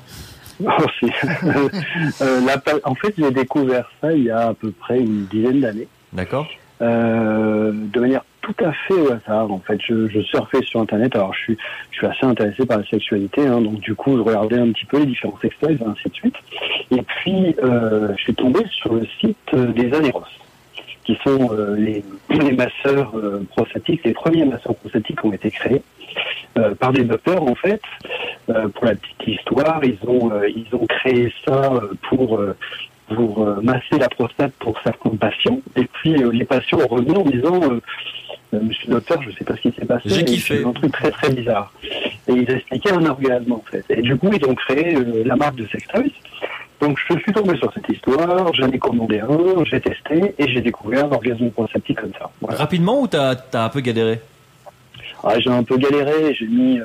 S10: En fait, j'ai découvert ça il y a à peu près une dizaine d'années.
S2: D'accord.
S10: De manière tout à fait au hasard. En fait, je surfais sur Internet. Alors, je suis assez intéressé par la sexualité, donc du coup, je regardais un petit peu les différents sextoys et ainsi de suite. Et puis, je suis tombé sur le site des Anéros, qui sont les masseurs prostatiques, les premiers masseurs prostatiques qui ont été créés par des docteurs, en fait. Pour la petite histoire, ils ont créé ça pour masser la prostate pour certains patients. Et puis les patients revenaient en disant Monsieur le docteur, je ne sais pas ce qui s'est passé,
S2: j'ai kiffé.
S10: c'est un truc très très bizarre. Et ils expliquaient un orgasme, en fait. Et du coup, ils ont créé la marque de Sextoys. Donc je suis tombé sur cette histoire, j'en ai commandé un, j'ai testé et j'ai découvert l'orgasme prostatique comme ça. Voilà.
S2: Rapidement ou t'as un peu galéré?
S10: J'ai un peu galéré, j'ai mis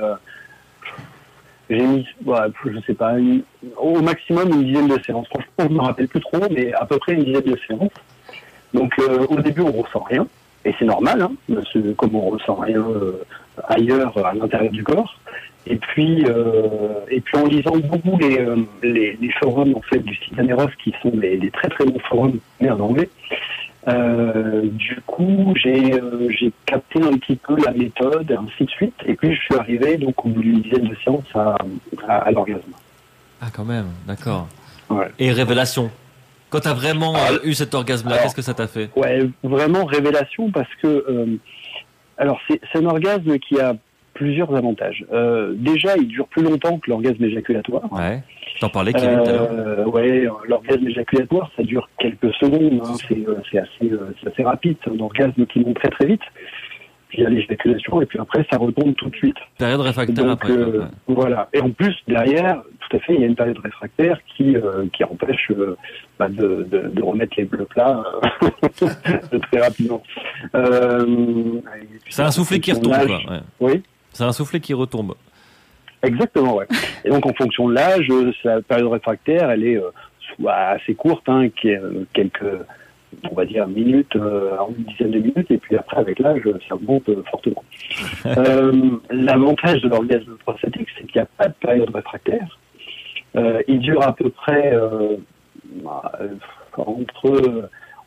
S10: je sais pas, au maximum une dizaine de séances. Franchement, je ne me rappelle plus trop, mais à peu près une dizaine de séances. Donc au début, on ressent rien, et c'est normal, parce que comme on ressent rien ailleurs, à l'intérieur du corps. Et puis en lisant beaucoup les forums en fait du site Anéros, qui sont des très très bons forums, mais en anglais. Du coup, j'ai capté un petit peu la méthode, ainsi de suite, et puis je suis arrivé donc au bout d'une dizaine de séances à l'orgasme.
S2: Ah, quand même, d'accord.
S10: Ouais.
S2: Et révélation. Quand t'as vraiment eu cet orgasme-là, qu'est-ce que ça t'a fait?
S10: Ouais, vraiment révélation, parce que alors c'est un orgasme qui a plusieurs avantages. Déjà, il dure plus longtemps que l'orgasme éjaculatoire.
S2: Ouais. T'en parlais, Kevin, tout à l'heure.
S10: Ouais, l'orgasme éjaculatoire, ça dure quelques secondes. C'est assez rapide. C'est un orgasme qui monte très très vite. Puis il y a l'éjaculation et puis après ça retombe tout de suite.
S2: Période réfractaire.
S10: Donc,
S2: après. Ouais.
S10: Voilà. Et en plus derrière, tout à fait, il y a une période réfractaire qui empêche de remettre les bleus plats très rapidement.
S2: C'est un soufflet qui retombe, quoi. Ouais.
S10: Oui.
S2: C'est un soufflet qui retombe.
S10: Exactement, ouais. Et donc en fonction de l'âge, la période réfractaire, elle est soit assez courte, qui est quelques, on va dire, minutes, une dizaine de minutes, et puis après avec l'âge, ça monte fortement. L'avantage de l'orgasme prostatique, c'est qu'il n'y a pas de période réfractaire. Il dure à peu près entre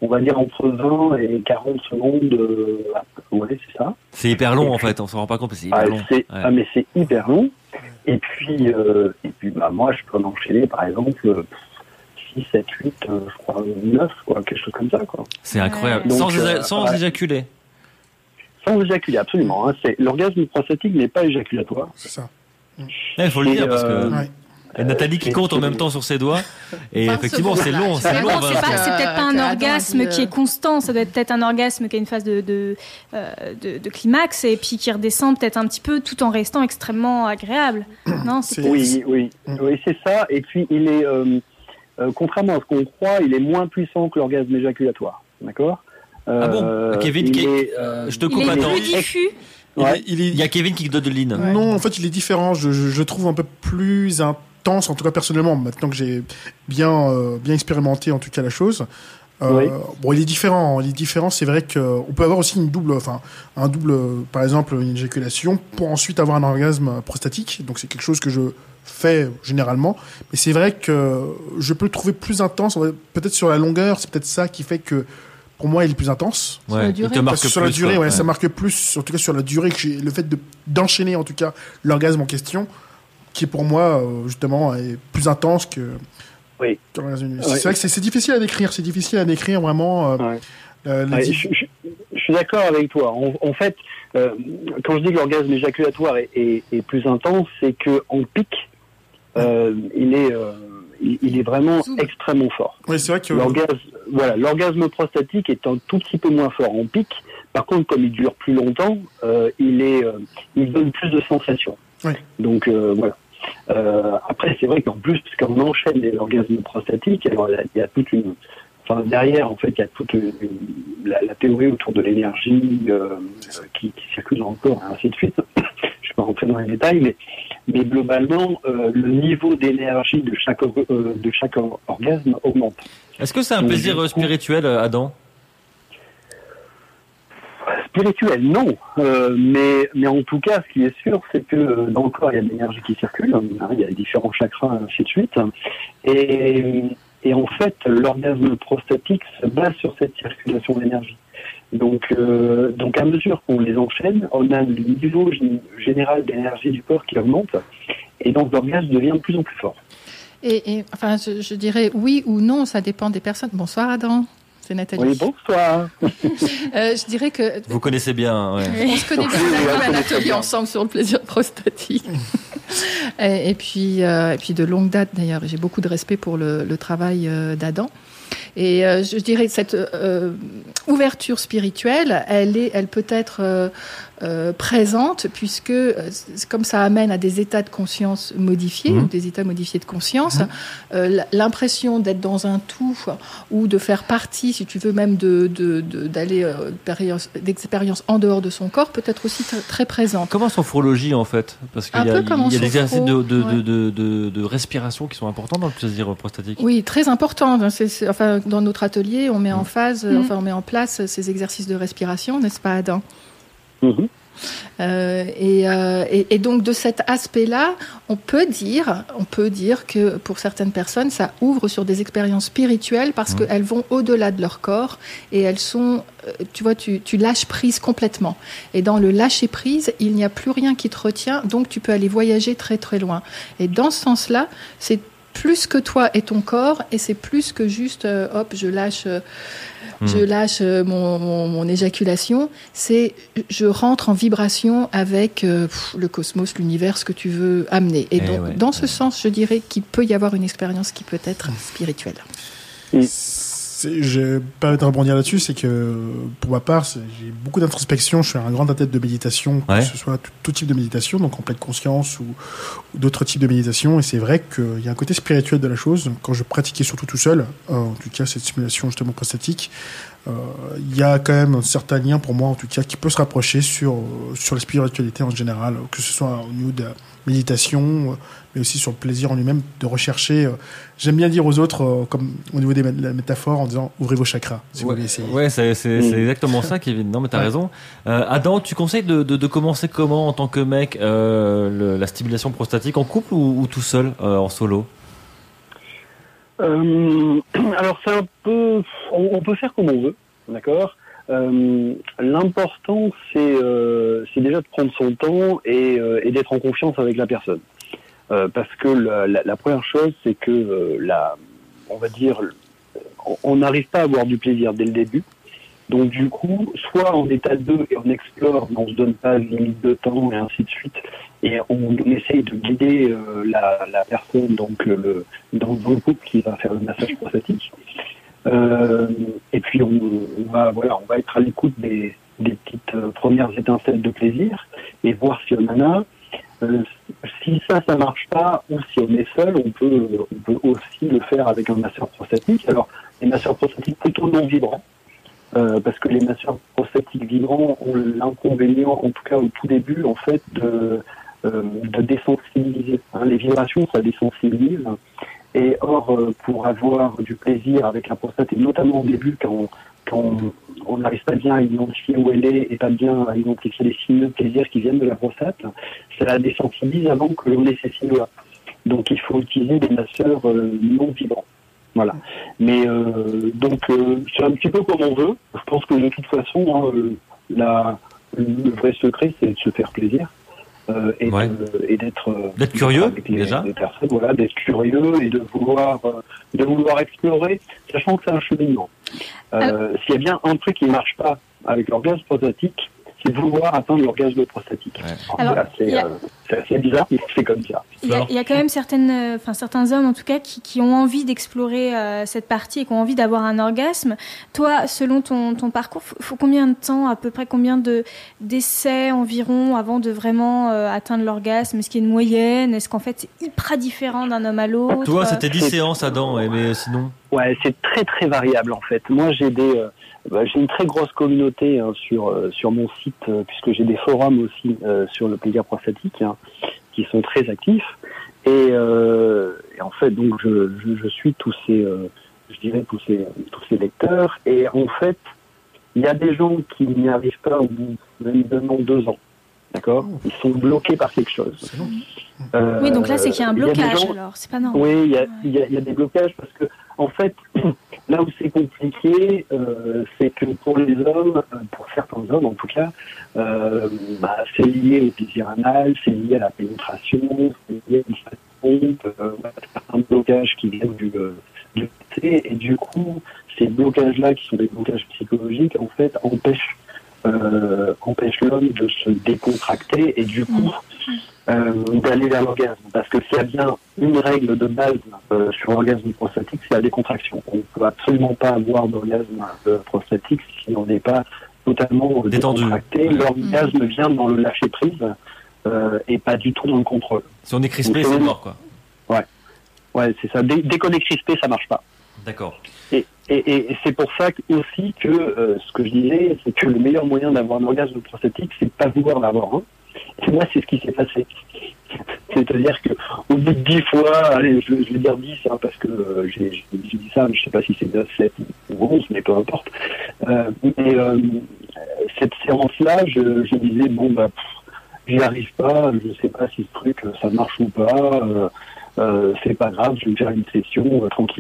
S10: on va dire entre 20 et 40 secondes. Ouais, c'est ça.
S2: C'est hyper long en fait, on s'en rend pas compte, mais c'est hyper long.
S10: Mais c'est hyper long. Et puis moi, je peux en enchaîner, par exemple, 6, 7, 8, je crois 9, quoi, quelque chose comme ça, quoi.
S2: C'est incroyable. Donc, sans éjaculer.
S10: Sans éjaculer, absolument. Hein. L'orgasme prostatique n'est pas éjaculatoire.
S4: C'est ça.
S2: Il faut le dire parce que. Et Nathalie qui compte en même temps sur ses doigts. Et effectivement, c'est long. C'est
S3: peut-être pas un orgasme qui est constant. Ça doit être peut-être un orgasme qui a une phase de climax et puis qui redescend peut-être un petit peu tout en restant extrêmement agréable. Non,
S10: oui, c'est ça. Et puis, il est, contrairement à ce qu'on croit, il est moins puissant que l'orgasme éjaculatoire. D'accord ?
S2: Ah bon, Kevin, je te coupe, attends.
S3: Il est plus diffus.
S2: Il y a Kevin qui donne de l'in.
S4: Ouais. Non, en fait, il est différent. Je trouve un peu plus intense, en tout cas personnellement, maintenant que j'ai bien expérimenté en tout cas la chose. Bon, il est différent. C'est vrai qu'on peut avoir aussi un double, par exemple, une éjaculation pour ensuite avoir un orgasme prostatique. Donc c'est quelque chose que je fais généralement. Mais c'est vrai que je peux le trouver plus intense. Peut-être sur la longueur, c'est peut-être ça qui fait que pour moi, il est plus intense.
S2: Ouais, il te marque
S4: sur la durée, ça marque plus, en tout cas sur la durée, le fait d'enchaîner en tout cas l'orgasme en question, qui est pour moi justement est plus intense que.
S10: Oui.
S4: C'est vrai que c'est difficile à décrire, vraiment.
S10: Je suis d'accord avec toi. En fait, quand je dis que l'orgasme éjaculatoire est plus intense, c'est que en pic, il est vraiment extrêmement fort.
S4: Oui, c'est vrai que
S10: l'orgasme prostatique est un tout petit peu moins fort en pic. Par contre, comme il dure plus longtemps, il donne plus de sensations.
S4: Oui.
S10: Donc voilà. Après, c'est vrai qu'en plus, puisqu'on enchaîne l'orgasme prostatique, alors il y a toute une. Enfin, derrière, en fait, il y a toute la théorie autour de l'énergie qui circule dans le corps, et ainsi de suite. Je ne vais pas rentrer dans les détails, mais globalement, le niveau d'énergie de chaque orgasme augmente.
S2: Est-ce que c'est un plaisir spirituel, Adam ?
S10: Spirituel, non. Mais en tout cas, ce qui est sûr, c'est que dans le corps, il y a de l'énergie qui circule. Il y a différents chakras, ainsi de suite. Et en fait, l'orgasme prostatique se base sur cette circulation d'énergie. Donc à mesure qu'on les enchaîne, on a le niveau général d'énergie du corps qui augmente. Et donc l'orgasme devient de plus en plus fort.
S5: Et enfin, je dirais oui ou non, ça dépend des personnes. Bonsoir, Adam. C'est Nathalie.
S10: Oui, bonsoir.
S5: Je dirais que...
S2: Vous connaissez bien, ouais.
S5: On se connaît bien, on a fait un atelier ensemble sur le plaisir prostatique. et puis de longue date, d'ailleurs, j'ai beaucoup de respect pour le travail d'Adam. Et je dirais que cette ouverture spirituelle, elle peut être présente, puisque comme ça amène à des états de conscience modifiés, ou des états modifiés de conscience, l'impression d'être dans un tout, ou de faire partie, si tu veux, même d'aller d'expériences en dehors de son corps, peut être aussi très présente.
S2: Comment sophrologie, en fait ? Parce qu'il y a des exercices de respiration qui sont importants dans le plaisir prostatique.
S5: Oui, très importants. Enfin, dans notre atelier, on met en phase, on met en place ces exercices de respiration, n'est-ce pas, Adam ? Et donc de cet aspect-là, on peut dire que pour certaines personnes, ça ouvre sur des expériences spirituelles parce qu'elles vont au-delà de leur corps et elles sont, tu vois, tu lâches prise complètement. Et dans le lâcher prise, il n'y a plus rien qui te retient, donc tu peux aller voyager très très loin. Et dans ce sens-là, c'est plus que toi et ton corps, et c'est plus que juste je lâche mon éjaculation. C'est je rentre en vibration avec le cosmos, l'univers, ce que tu veux amener. Et donc dans ce sens, je dirais qu'il peut y avoir une expérience qui peut être spirituelle.
S4: Je vais pas rebondir là-dessus, c'est que pour ma part, j'ai beaucoup d'introspection. Je suis un grand adepte de méditation, que ce soit tout type de méditation, donc en pleine conscience ou d'autres types de méditation. Et c'est vrai qu'il y a un côté spirituel de la chose. Quand je pratiquais surtout tout seul, en tout cas cette stimulation justement prostatique, il y a quand même un certain lien pour moi, en tout cas, qui peut se rapprocher sur la spiritualité en général, que ce soit au niveau de la méditation, mais aussi sur le plaisir en lui-même de rechercher. J'aime bien dire aux autres, comme au niveau de la métaphore, en disant ouvrez vos chakras. Si vous voulez essayer.
S2: Ouais, c'est exactement ça, Kevin. Non, mais t'as raison. Adam, tu conseilles de commencer comment en tant que mec la stimulation prostatique, en couple ou tout seul, en solo ?
S10: Alors, moi, je pense que c'est important. Alors, il y a des personnes qui vont avoir des orgasmes prostatiques qui vont avoir des orgasmes prostatique. Alors, Alors c'est un peu, on peut faire comme on veut, d'accord. L'important c'est déjà de prendre son temps et d'être en confiance avec la personne, parce que la première chose c'est que on va dire, on n'arrive pas à avoir du plaisir dès le début. Donc du coup, soit on est à deux et on explore, mais on se donne pas de limite de temps et ainsi de suite, et on essaye de guider la personne, donc dans le couple qui va faire le massage prostatique. Et puis on va être à l'écoute des petites premières étincelles de plaisir et voir si on en a. Si ça marche pas, ou si on est seul, on peut aussi le faire avec un masseur prostatique. Alors les masseurs prostatiques plutôt non vibrants. Parce que les masseurs prostatiques vibrants ont l'inconvénient, en tout cas au tout début, en fait, de désensibiliser. Les vibrations, ça désensibilise. Et or, pour avoir du plaisir avec la prostate, et notamment au début, quand on n'arrive pas bien à identifier où elle est et pas bien à identifier les signaux de plaisir qui viennent de la prostate, ça la désensibilise avant que l'on ait ces signaux-là. Donc il faut utiliser des masseurs non vibrants. Voilà. Mais donc c'est un petit peu comme on veut. Je pense que de toute façon, le vrai secret, c'est de se faire plaisir et d'être
S2: curieux
S10: avec les
S2: déjà.
S10: Personnes, voilà, d'être curieux et de vouloir explorer, sachant que c'est un cheminement. S'il y a bien un truc qui marche pas avec l'orgasme prostatique, c'est de vouloir atteindre l'orgasme prostatique.
S3: Alors,
S10: voilà, c'est assez bizarre, mais c'est comme ça.
S3: Il y a quand même certains hommes en tout cas qui ont envie d'explorer cette partie et qui ont envie d'avoir un orgasme. Toi, selon ton parcours, faut combien de temps, à peu près combien d'essais environ avant de vraiment atteindre l'orgasme? Est-ce qu'il y a une moyenne? Est-ce qu'en fait c'est hyper différent d'un homme à l'autre?
S2: Toi, c'était 10 séances, Adam, mais sinon?
S10: Ouais, c'est très très variable en fait. Moi, j'ai une très grosse communauté sur mon site, puisque j'ai des forums aussi sur le plaisir prostatique qui sont très actifs. Et en fait, donc je suis tous ces lecteurs. Et en fait, il y a des gens qui n'y arrivent pas au bout même de 2 ans. D'accord? Ils sont bloqués par quelque chose.
S3: Oui, donc là, c'est qu'il y a un blocage, alors. C'est pas normal.
S10: Oui, il y a des blocages parce que, en fait, là où c'est compliqué, c'est que pour les hommes, pour certains hommes en tout cas, c'est lié au plaisir anal, c'est lié à la pénétration, c'est lié à une façon, certains blocages qui viennent du PC, et du coup, ces blocages-là, qui sont des blocages psychologiques, en fait, empêchent l'homme de se décontracter et du coup d'aller vers l'orgasme. Parce que s'il y a bien une règle de base sur l'orgasme prostatique, c'est la décontraction. On ne peut absolument pas avoir d'orgasme prostatique si on n'est pas totalement décontracté. L'orgasme vient dans le lâcher prise et pas du tout dans le contrôle.
S2: Si on est crispé, c'est mort, quoi.
S10: Ouais, c'est ça. Dès qu'on est crispé, ça marche pas.
S2: D'accord.
S10: Et c'est pour ça aussi que ce que je disais, c'est que le meilleur moyen d'avoir un orgasme prostatique, c'est de pas vouloir l'avoir un. Et moi, c'est ce qui s'est passé. C'est-à-dire que au bout de 10 fois, allez, je vais dire 10, parce que j'ai dit ça, mais je sais pas si c'est 9, 7 ou 11, mais peu importe. Cette séance-là, je disais, j'y arrive pas, je sais pas si ce truc, ça marche ou pas, c'est pas grave, je vais me faire une session tranquille.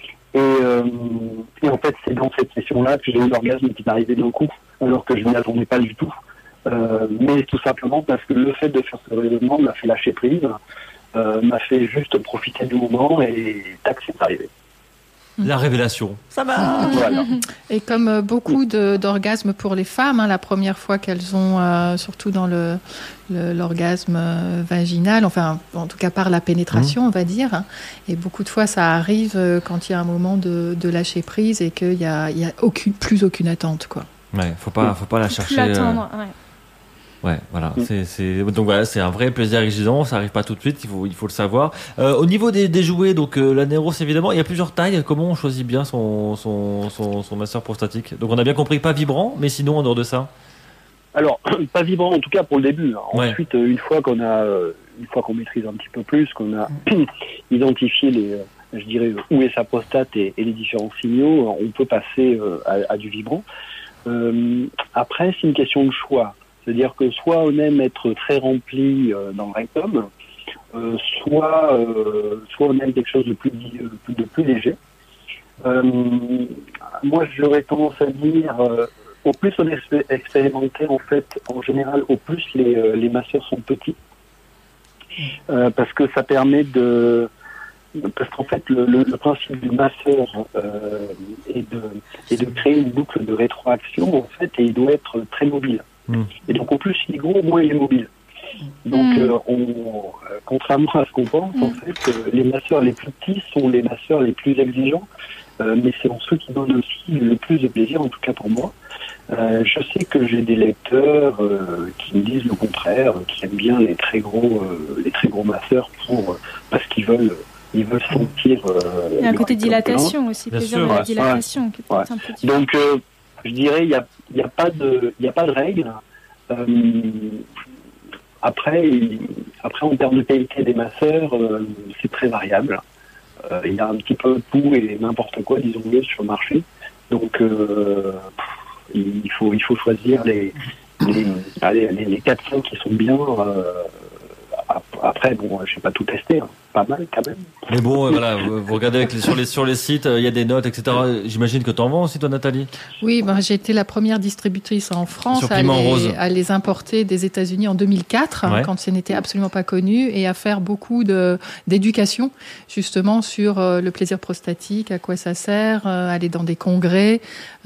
S10: Et en fait, c'est dans cette session-là que j'ai eu l'orgasme qui est arrivé d'un coup, alors que je ne m'y attendais pas du tout. Mais tout simplement parce que le fait de faire ce raisonnement m'a fait lâcher prise, m'a fait juste profiter du moment et tac, c'est arrivé.
S2: La révélation. Ça va.
S10: Voilà.
S5: Et comme beaucoup d'orgasmes pour les femmes, la première fois qu'elles ont, surtout dans l'orgasme vaginal, enfin en tout cas par la pénétration, on va dire, et beaucoup de fois ça arrive quand il y a un moment de lâcher prise et qu'il y a plus aucune attente, quoi.
S2: Ouais, faut pas la chercher.
S3: Plus attendre, ouais.
S2: Ouais, voilà. Donc voilà, c'est un vrai plaisir exigeant. Ça arrive pas tout de suite. Il faut le savoir. Au niveau des jouets, donc la Neros évidemment, il y a plusieurs tailles. Comment on choisit bien son masseur prostatique? Donc on a bien compris, pas vibrant, mais sinon en dehors de ça.
S10: Alors pas vibrant en tout cas pour le début. Ouais. Ensuite, une fois qu'on maîtrise un petit peu plus, qu'on a identifié où est sa prostate et les différents signaux, on peut passer à du vibrant. Après, c'est une question de choix. C'est-à-dire que soit on aime être très rempli dans le rectum, soit on aime quelque chose de plus léger. Moi, j'aurais tendance à dire, au plus on est expérimenté, en fait, en général, au plus les masseurs sont petits, parce que ça permet parce qu'en fait, le principe du masseur est de créer une boucle de rétroaction, en fait, et il doit être très mobile. Et donc, au plus il est gros, au moins il est mobile. Donc, contrairement à ce qu'on pense, en fait, les masseurs les plus petits sont les masseurs les plus exigeants, mais c'est ceux qui donnent aussi le plus de plaisir, en tout cas pour moi. Je sais que j'ai des lecteurs qui me disent le contraire, qui aiment bien les très gros masseurs parce qu'ils veulent sentir.
S3: Il y a un côté dilatation aussi, plaisir de la dilatation. Qui
S10: ouais.
S3: Un peu
S10: donc, je dirais, il y a pas de règle. Après, en termes de qualité des masseurs, c'est très variable. Il y a un petit peu tout et n'importe quoi, disons-le, sur le marché. Donc, il faut choisir les 4-5 qui sont bien. Après, bon, je n'ai pas tout testé, hein. Pas mal quand même.
S2: Mais bon, voilà, vous regardez sur les sites, il y a des notes, etc. J'imagine que tu en vends aussi, toi, Nathalie ?
S5: Oui, j'ai été la première distributrice en France à les importer des États-Unis en 2004, quand ce n'était absolument pas connu, et à faire beaucoup d'éducation, justement, sur le plaisir prostatique, à quoi ça sert, aller dans des congrès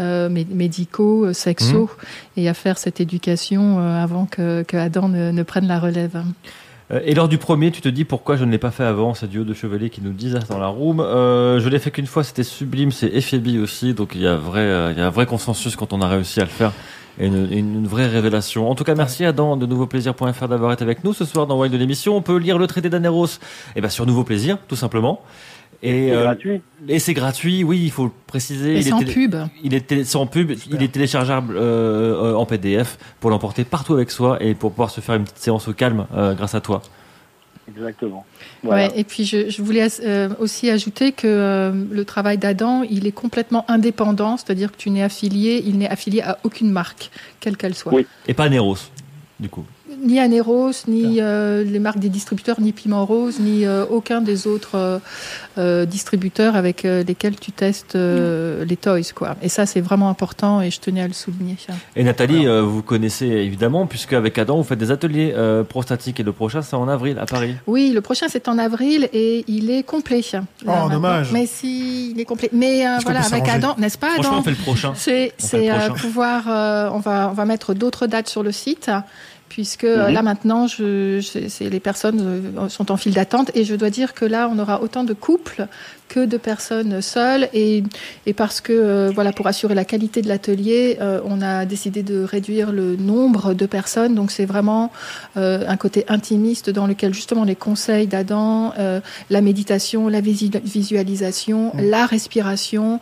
S5: médicaux, sexos, et à faire cette éducation avant que Adam ne prenne la relève.
S2: Et lors du premier, tu te dis pourquoi je ne l'ai pas fait avant, ce duo de chevaliers qui nous disent dans la room. Je l'ai fait qu'une fois, c'était sublime, c'est Ephébi aussi, donc il y a un vrai consensus quand on a réussi à le faire, et une vraie révélation. En tout cas, merci Adam de nouveauplaisir.fr d'avoir été avec nous ce soir dans Wild de l'émission. On peut lire le traité d'Anéros sur Nouveau Plaisir, tout simplement. Et
S10: c'est gratuit.
S2: Et c'est gratuit, oui, il faut le préciser.
S5: Et sans pub.
S2: Il est téléchargeable en PDF pour l'emporter partout avec soi et pour pouvoir se faire une petite séance au calme grâce à toi.
S10: Exactement. Voilà.
S5: Ouais, et puis je voulais aussi ajouter que le travail d'Adam, il est complètement indépendant, c'est-à-dire que il n'est affilié à aucune marque, quelle qu'elle soit.
S2: Oui. Et pas Anéros, du coup.
S5: Ni Anéros, ni les marques des distributeurs, ni Piment Rose, ni aucun des autres distributeurs avec lesquels tu testes les toys, quoi. Et ça, c'est vraiment important et je tenais à le souligner.
S2: Et Nathalie, vous connaissez évidemment, puisque avec Adam, vous faites des ateliers prostatiques et le prochain, c'est en avril à Paris.
S5: Oui, le prochain, c'est en avril et il est complet.
S4: Là, dommage.
S5: Mais si, il est complet. Mais voilà, avec Adam, n'est-ce pas, Adam ?
S2: Franchement, on fait le prochain.
S5: C'est pouvoir, on va mettre d'autres dates sur le site. Puisque là maintenant, les personnes sont en file d'attente et je dois dire que là, on aura autant de couples que de personnes seules et parce que pour assurer la qualité de l'atelier, on a décidé de réduire le nombre de personnes. Donc c'est vraiment un côté intimiste dans lequel justement les conseils d'Adam, la méditation, la visualisation, la respiration,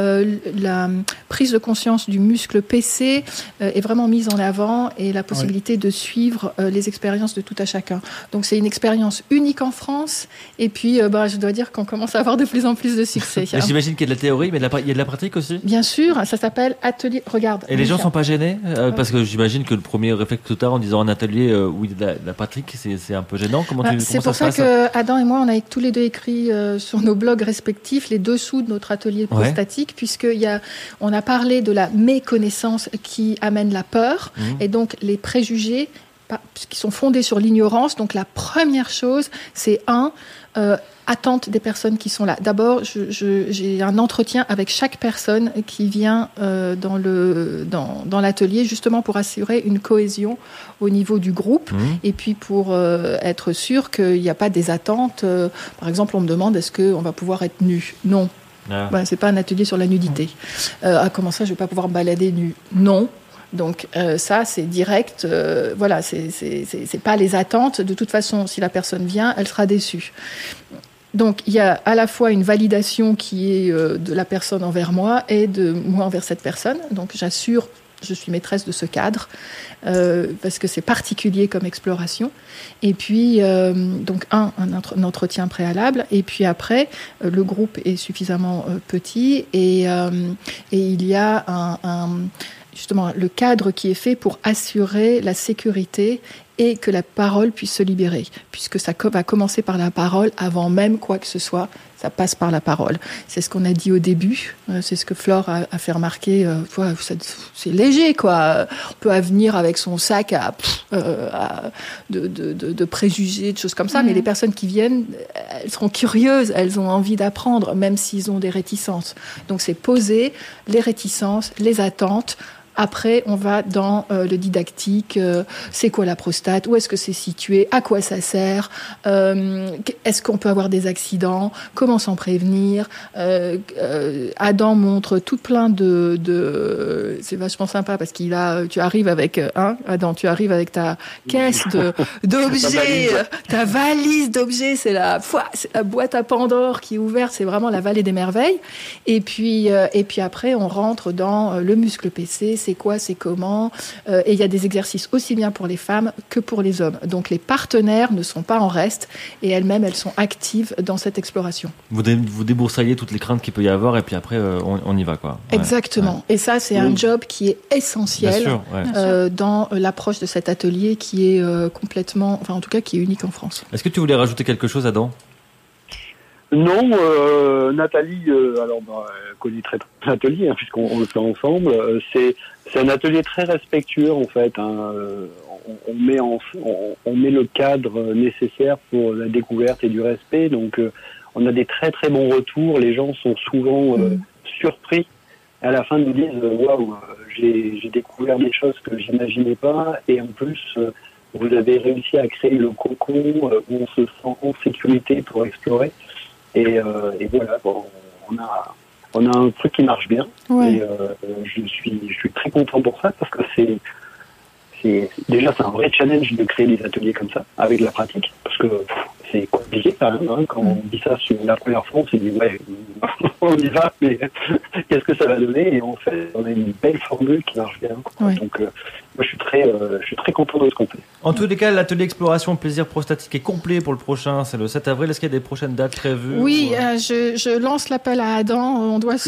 S5: la prise de conscience du muscle PC est vraiment mise en avant et la possibilité de suivre les expériences de tout à chacun. Donc c'est une expérience unique en France et puis je dois dire qu'on commence à avoir de plus en plus de succès.
S2: J'imagine qu'il y a de la théorie, mais il y a de la pratique aussi.
S5: Bien sûr, ça s'appelle atelier. Regarde.
S2: Et les gens sont pas gênés parce que j'imagine que le premier réflexe tout à l'heure en disant un atelier où il y a de la pratique, c'est un peu gênant.
S5: C'est pour ça que Adam et moi, on a tous les deux écrit sur nos blogs respectifs les dessous de notre atelier prostatique, on a parlé de la méconnaissance qui amène la peur et donc les préjugés qui sont fondés sur l'ignorance. Donc la première chose, c'est attente des personnes qui sont là. D'abord, j'ai un entretien avec chaque personne qui vient dans l'atelier, justement pour assurer une cohésion au niveau du groupe et puis pour être sûr qu'il n'y a pas des attentes. Par exemple, on me demande est-ce qu'on va pouvoir être nu ? Non. C'est pas un atelier sur la nudité. Comment ça, je vais pas pouvoir me balader nu ? Non. Donc ça, c'est direct. C'est pas les attentes. De toute façon, si la personne vient, elle sera déçue. Donc il y a à la fois une validation qui est de la personne envers moi et de moi envers cette personne. Donc j'assure, je suis maîtresse de ce cadre parce que c'est particulier comme exploration. Et puis donc un entretien préalable. Et puis après, le groupe est suffisamment petit et il y a justement le cadre qui est fait pour assurer la sécurité et que la parole puisse se libérer, puisque ça va commencer par la parole avant même quoi que ce soit. Ça passe par la parole. C'est ce qu'on a dit au début. C'est ce que Flore a fait remarquer. C'est léger, quoi. On peut venir avec son sac de préjugés, de choses comme ça. Mais les personnes qui viennent, elles seront curieuses. Elles ont envie d'apprendre, même s'ils ont des réticences. Donc, c'est poser les réticences, les attentes. Après, on va dans le didactique. C'est quoi la prostate? Où est-ce que c'est situé? À quoi ça sert? Est-ce qu'on peut avoir des accidents? Comment s'en prévenir? Adam montre tout plein de... C'est vachement sympa parce tu arrives avec... Adam, tu arrives avec ta caisse d'objets, ta valise d'objets. C'est la boîte à Pandore qui est ouverte. C'est vraiment la vallée des merveilles. Et puis après, on rentre dans le muscle PC. C'est quoi, c'est comment, et il y a des exercices aussi bien pour les femmes que pour les hommes. Donc les partenaires ne sont pas en reste et elles-mêmes, elles sont actives dans cette exploration.
S2: Vous débroussaillez toutes les craintes qu'il peut y avoir et puis après on y va, quoi.
S5: Exactement. Ouais. Et ça, c'est un job qui est essentiel dans l'approche de cet atelier qui est complètement, enfin en tout cas qui est unique en France.
S2: Est-ce que tu voulais rajouter quelque chose, Adam?
S10: Non, Nathalie, connaît très bien l'atelier, puisqu'on le fait ensemble. C'est un atelier très respectueux, en fait. On met le cadre nécessaire pour la découverte et du respect. Donc, on a des très très bons retours. Les gens sont souvent surpris. À la fin, nous disent waouh, j'ai découvert des choses que j'imaginais pas. Et en plus, vous avez réussi à créer le cocon où on se sent en sécurité pour explorer. Et voilà, on a un truc qui marche bien. Ouais. Et je suis très content pour ça parce que c'est un vrai challenge de créer des ateliers comme ça avec la pratique, parce que c'est compliqué quand même. Quand on dit ça sur la première fois, on s'est dit ouais, on y va, mais qu'est-ce que ça va donner? Et en fait, on a une belle formule qui marche bien. Ouais. Donc moi, je suis très content de ce qu'on fait.
S2: En tous les cas, l'atelier exploration plaisir prostatique est complet pour le prochain. C'est le 7 avril. Est-ce qu'il y a des prochaines dates prévues?
S5: Oui, je lance l'appel à Adam. On doit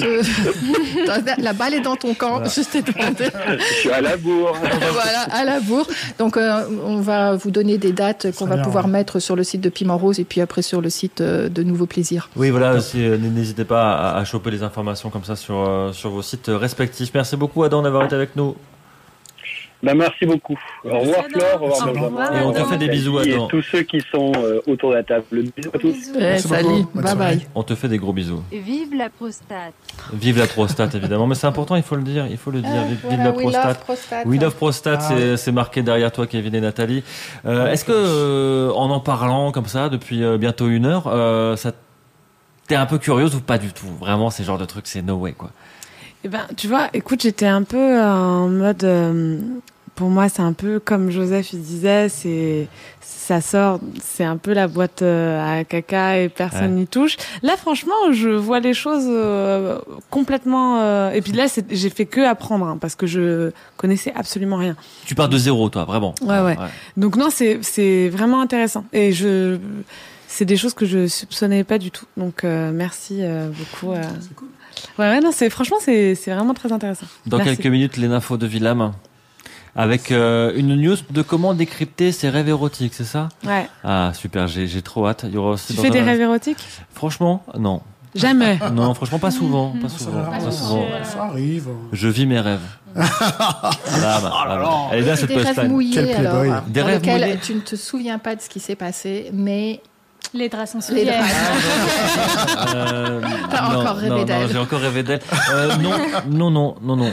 S5: la balle est dans ton camp. Voilà. Je t'ai demandé.
S10: Je suis à la bourre.
S5: Voilà, à la bourre. Donc, on va vous donner des dates qu'on va pouvoir mettre sur le site de Piment Rose et puis après sur le site de Nouveau Plaisir.
S2: Oui, voilà. Aussi, n'hésitez pas à choper les informations comme ça sur vos sites respectifs. Merci beaucoup, Adam, d'avoir été avec nous.
S10: Merci beaucoup. Au revoir Flore, au revoir Benjamin.
S2: Et on te fait des bisous, Adam.
S10: Et tous ceux qui sont autour de la table. Bisous à tous.
S5: Salut, bye bye.
S2: On te fait des gros bisous.
S11: Vive la prostate.
S2: Vive la prostate, évidemment. Mais c'est important, il faut le dire. Vive la prostate. We love prostate, c'est marqué derrière toi, Kevin et Nathalie. Est-ce que, en parlant comme ça, depuis bientôt 1 heure, t'es un peu curieuse ou pas du tout? Vraiment, ces genres de trucs, c'est no way, quoi.
S9: Eh ben, tu vois, écoute, j'étais un peu en mode, pour moi, c'est un peu comme Joseph, il disait, ça sort, c'est un peu la boîte à caca et personne n'y touche. Là, franchement, je vois les choses complètement, et puis là, j'ai fait que apprendre, parce que je connaissais absolument rien.
S2: Tu pars de zéro, toi, vraiment.
S9: Ouais. Donc non, c'est vraiment intéressant. Et c'est des choses que je soupçonnais pas du tout. Donc, merci beaucoup. C'est cool. Ouais, non, franchement, c'est vraiment très intéressant.
S2: Dans quelques minutes, Léna Faux-de-Villam, avec une news de comment décrypter ses rêves érotiques, c'est ça?
S9: Ouais.
S2: Ah, super, j'ai trop hâte. Il y aura aussi
S9: tu fais des rêves érotiques?
S2: Franchement, non.
S9: Jamais.
S2: Non, franchement, pas souvent. Pas souvent.
S4: Ça arrive.
S2: Je vis mes rêves. Elle est là, cette
S5: punchline. Des rêves mouillés, alors.
S2: Des rêves mouillés.
S5: Tu ne te souviens pas de ce qui s'est passé, mais...
S3: Les draps sont souviennent.
S5: T'as encore rêvé d'elle.
S2: Non, j'ai encore rêvé d'elle. Non.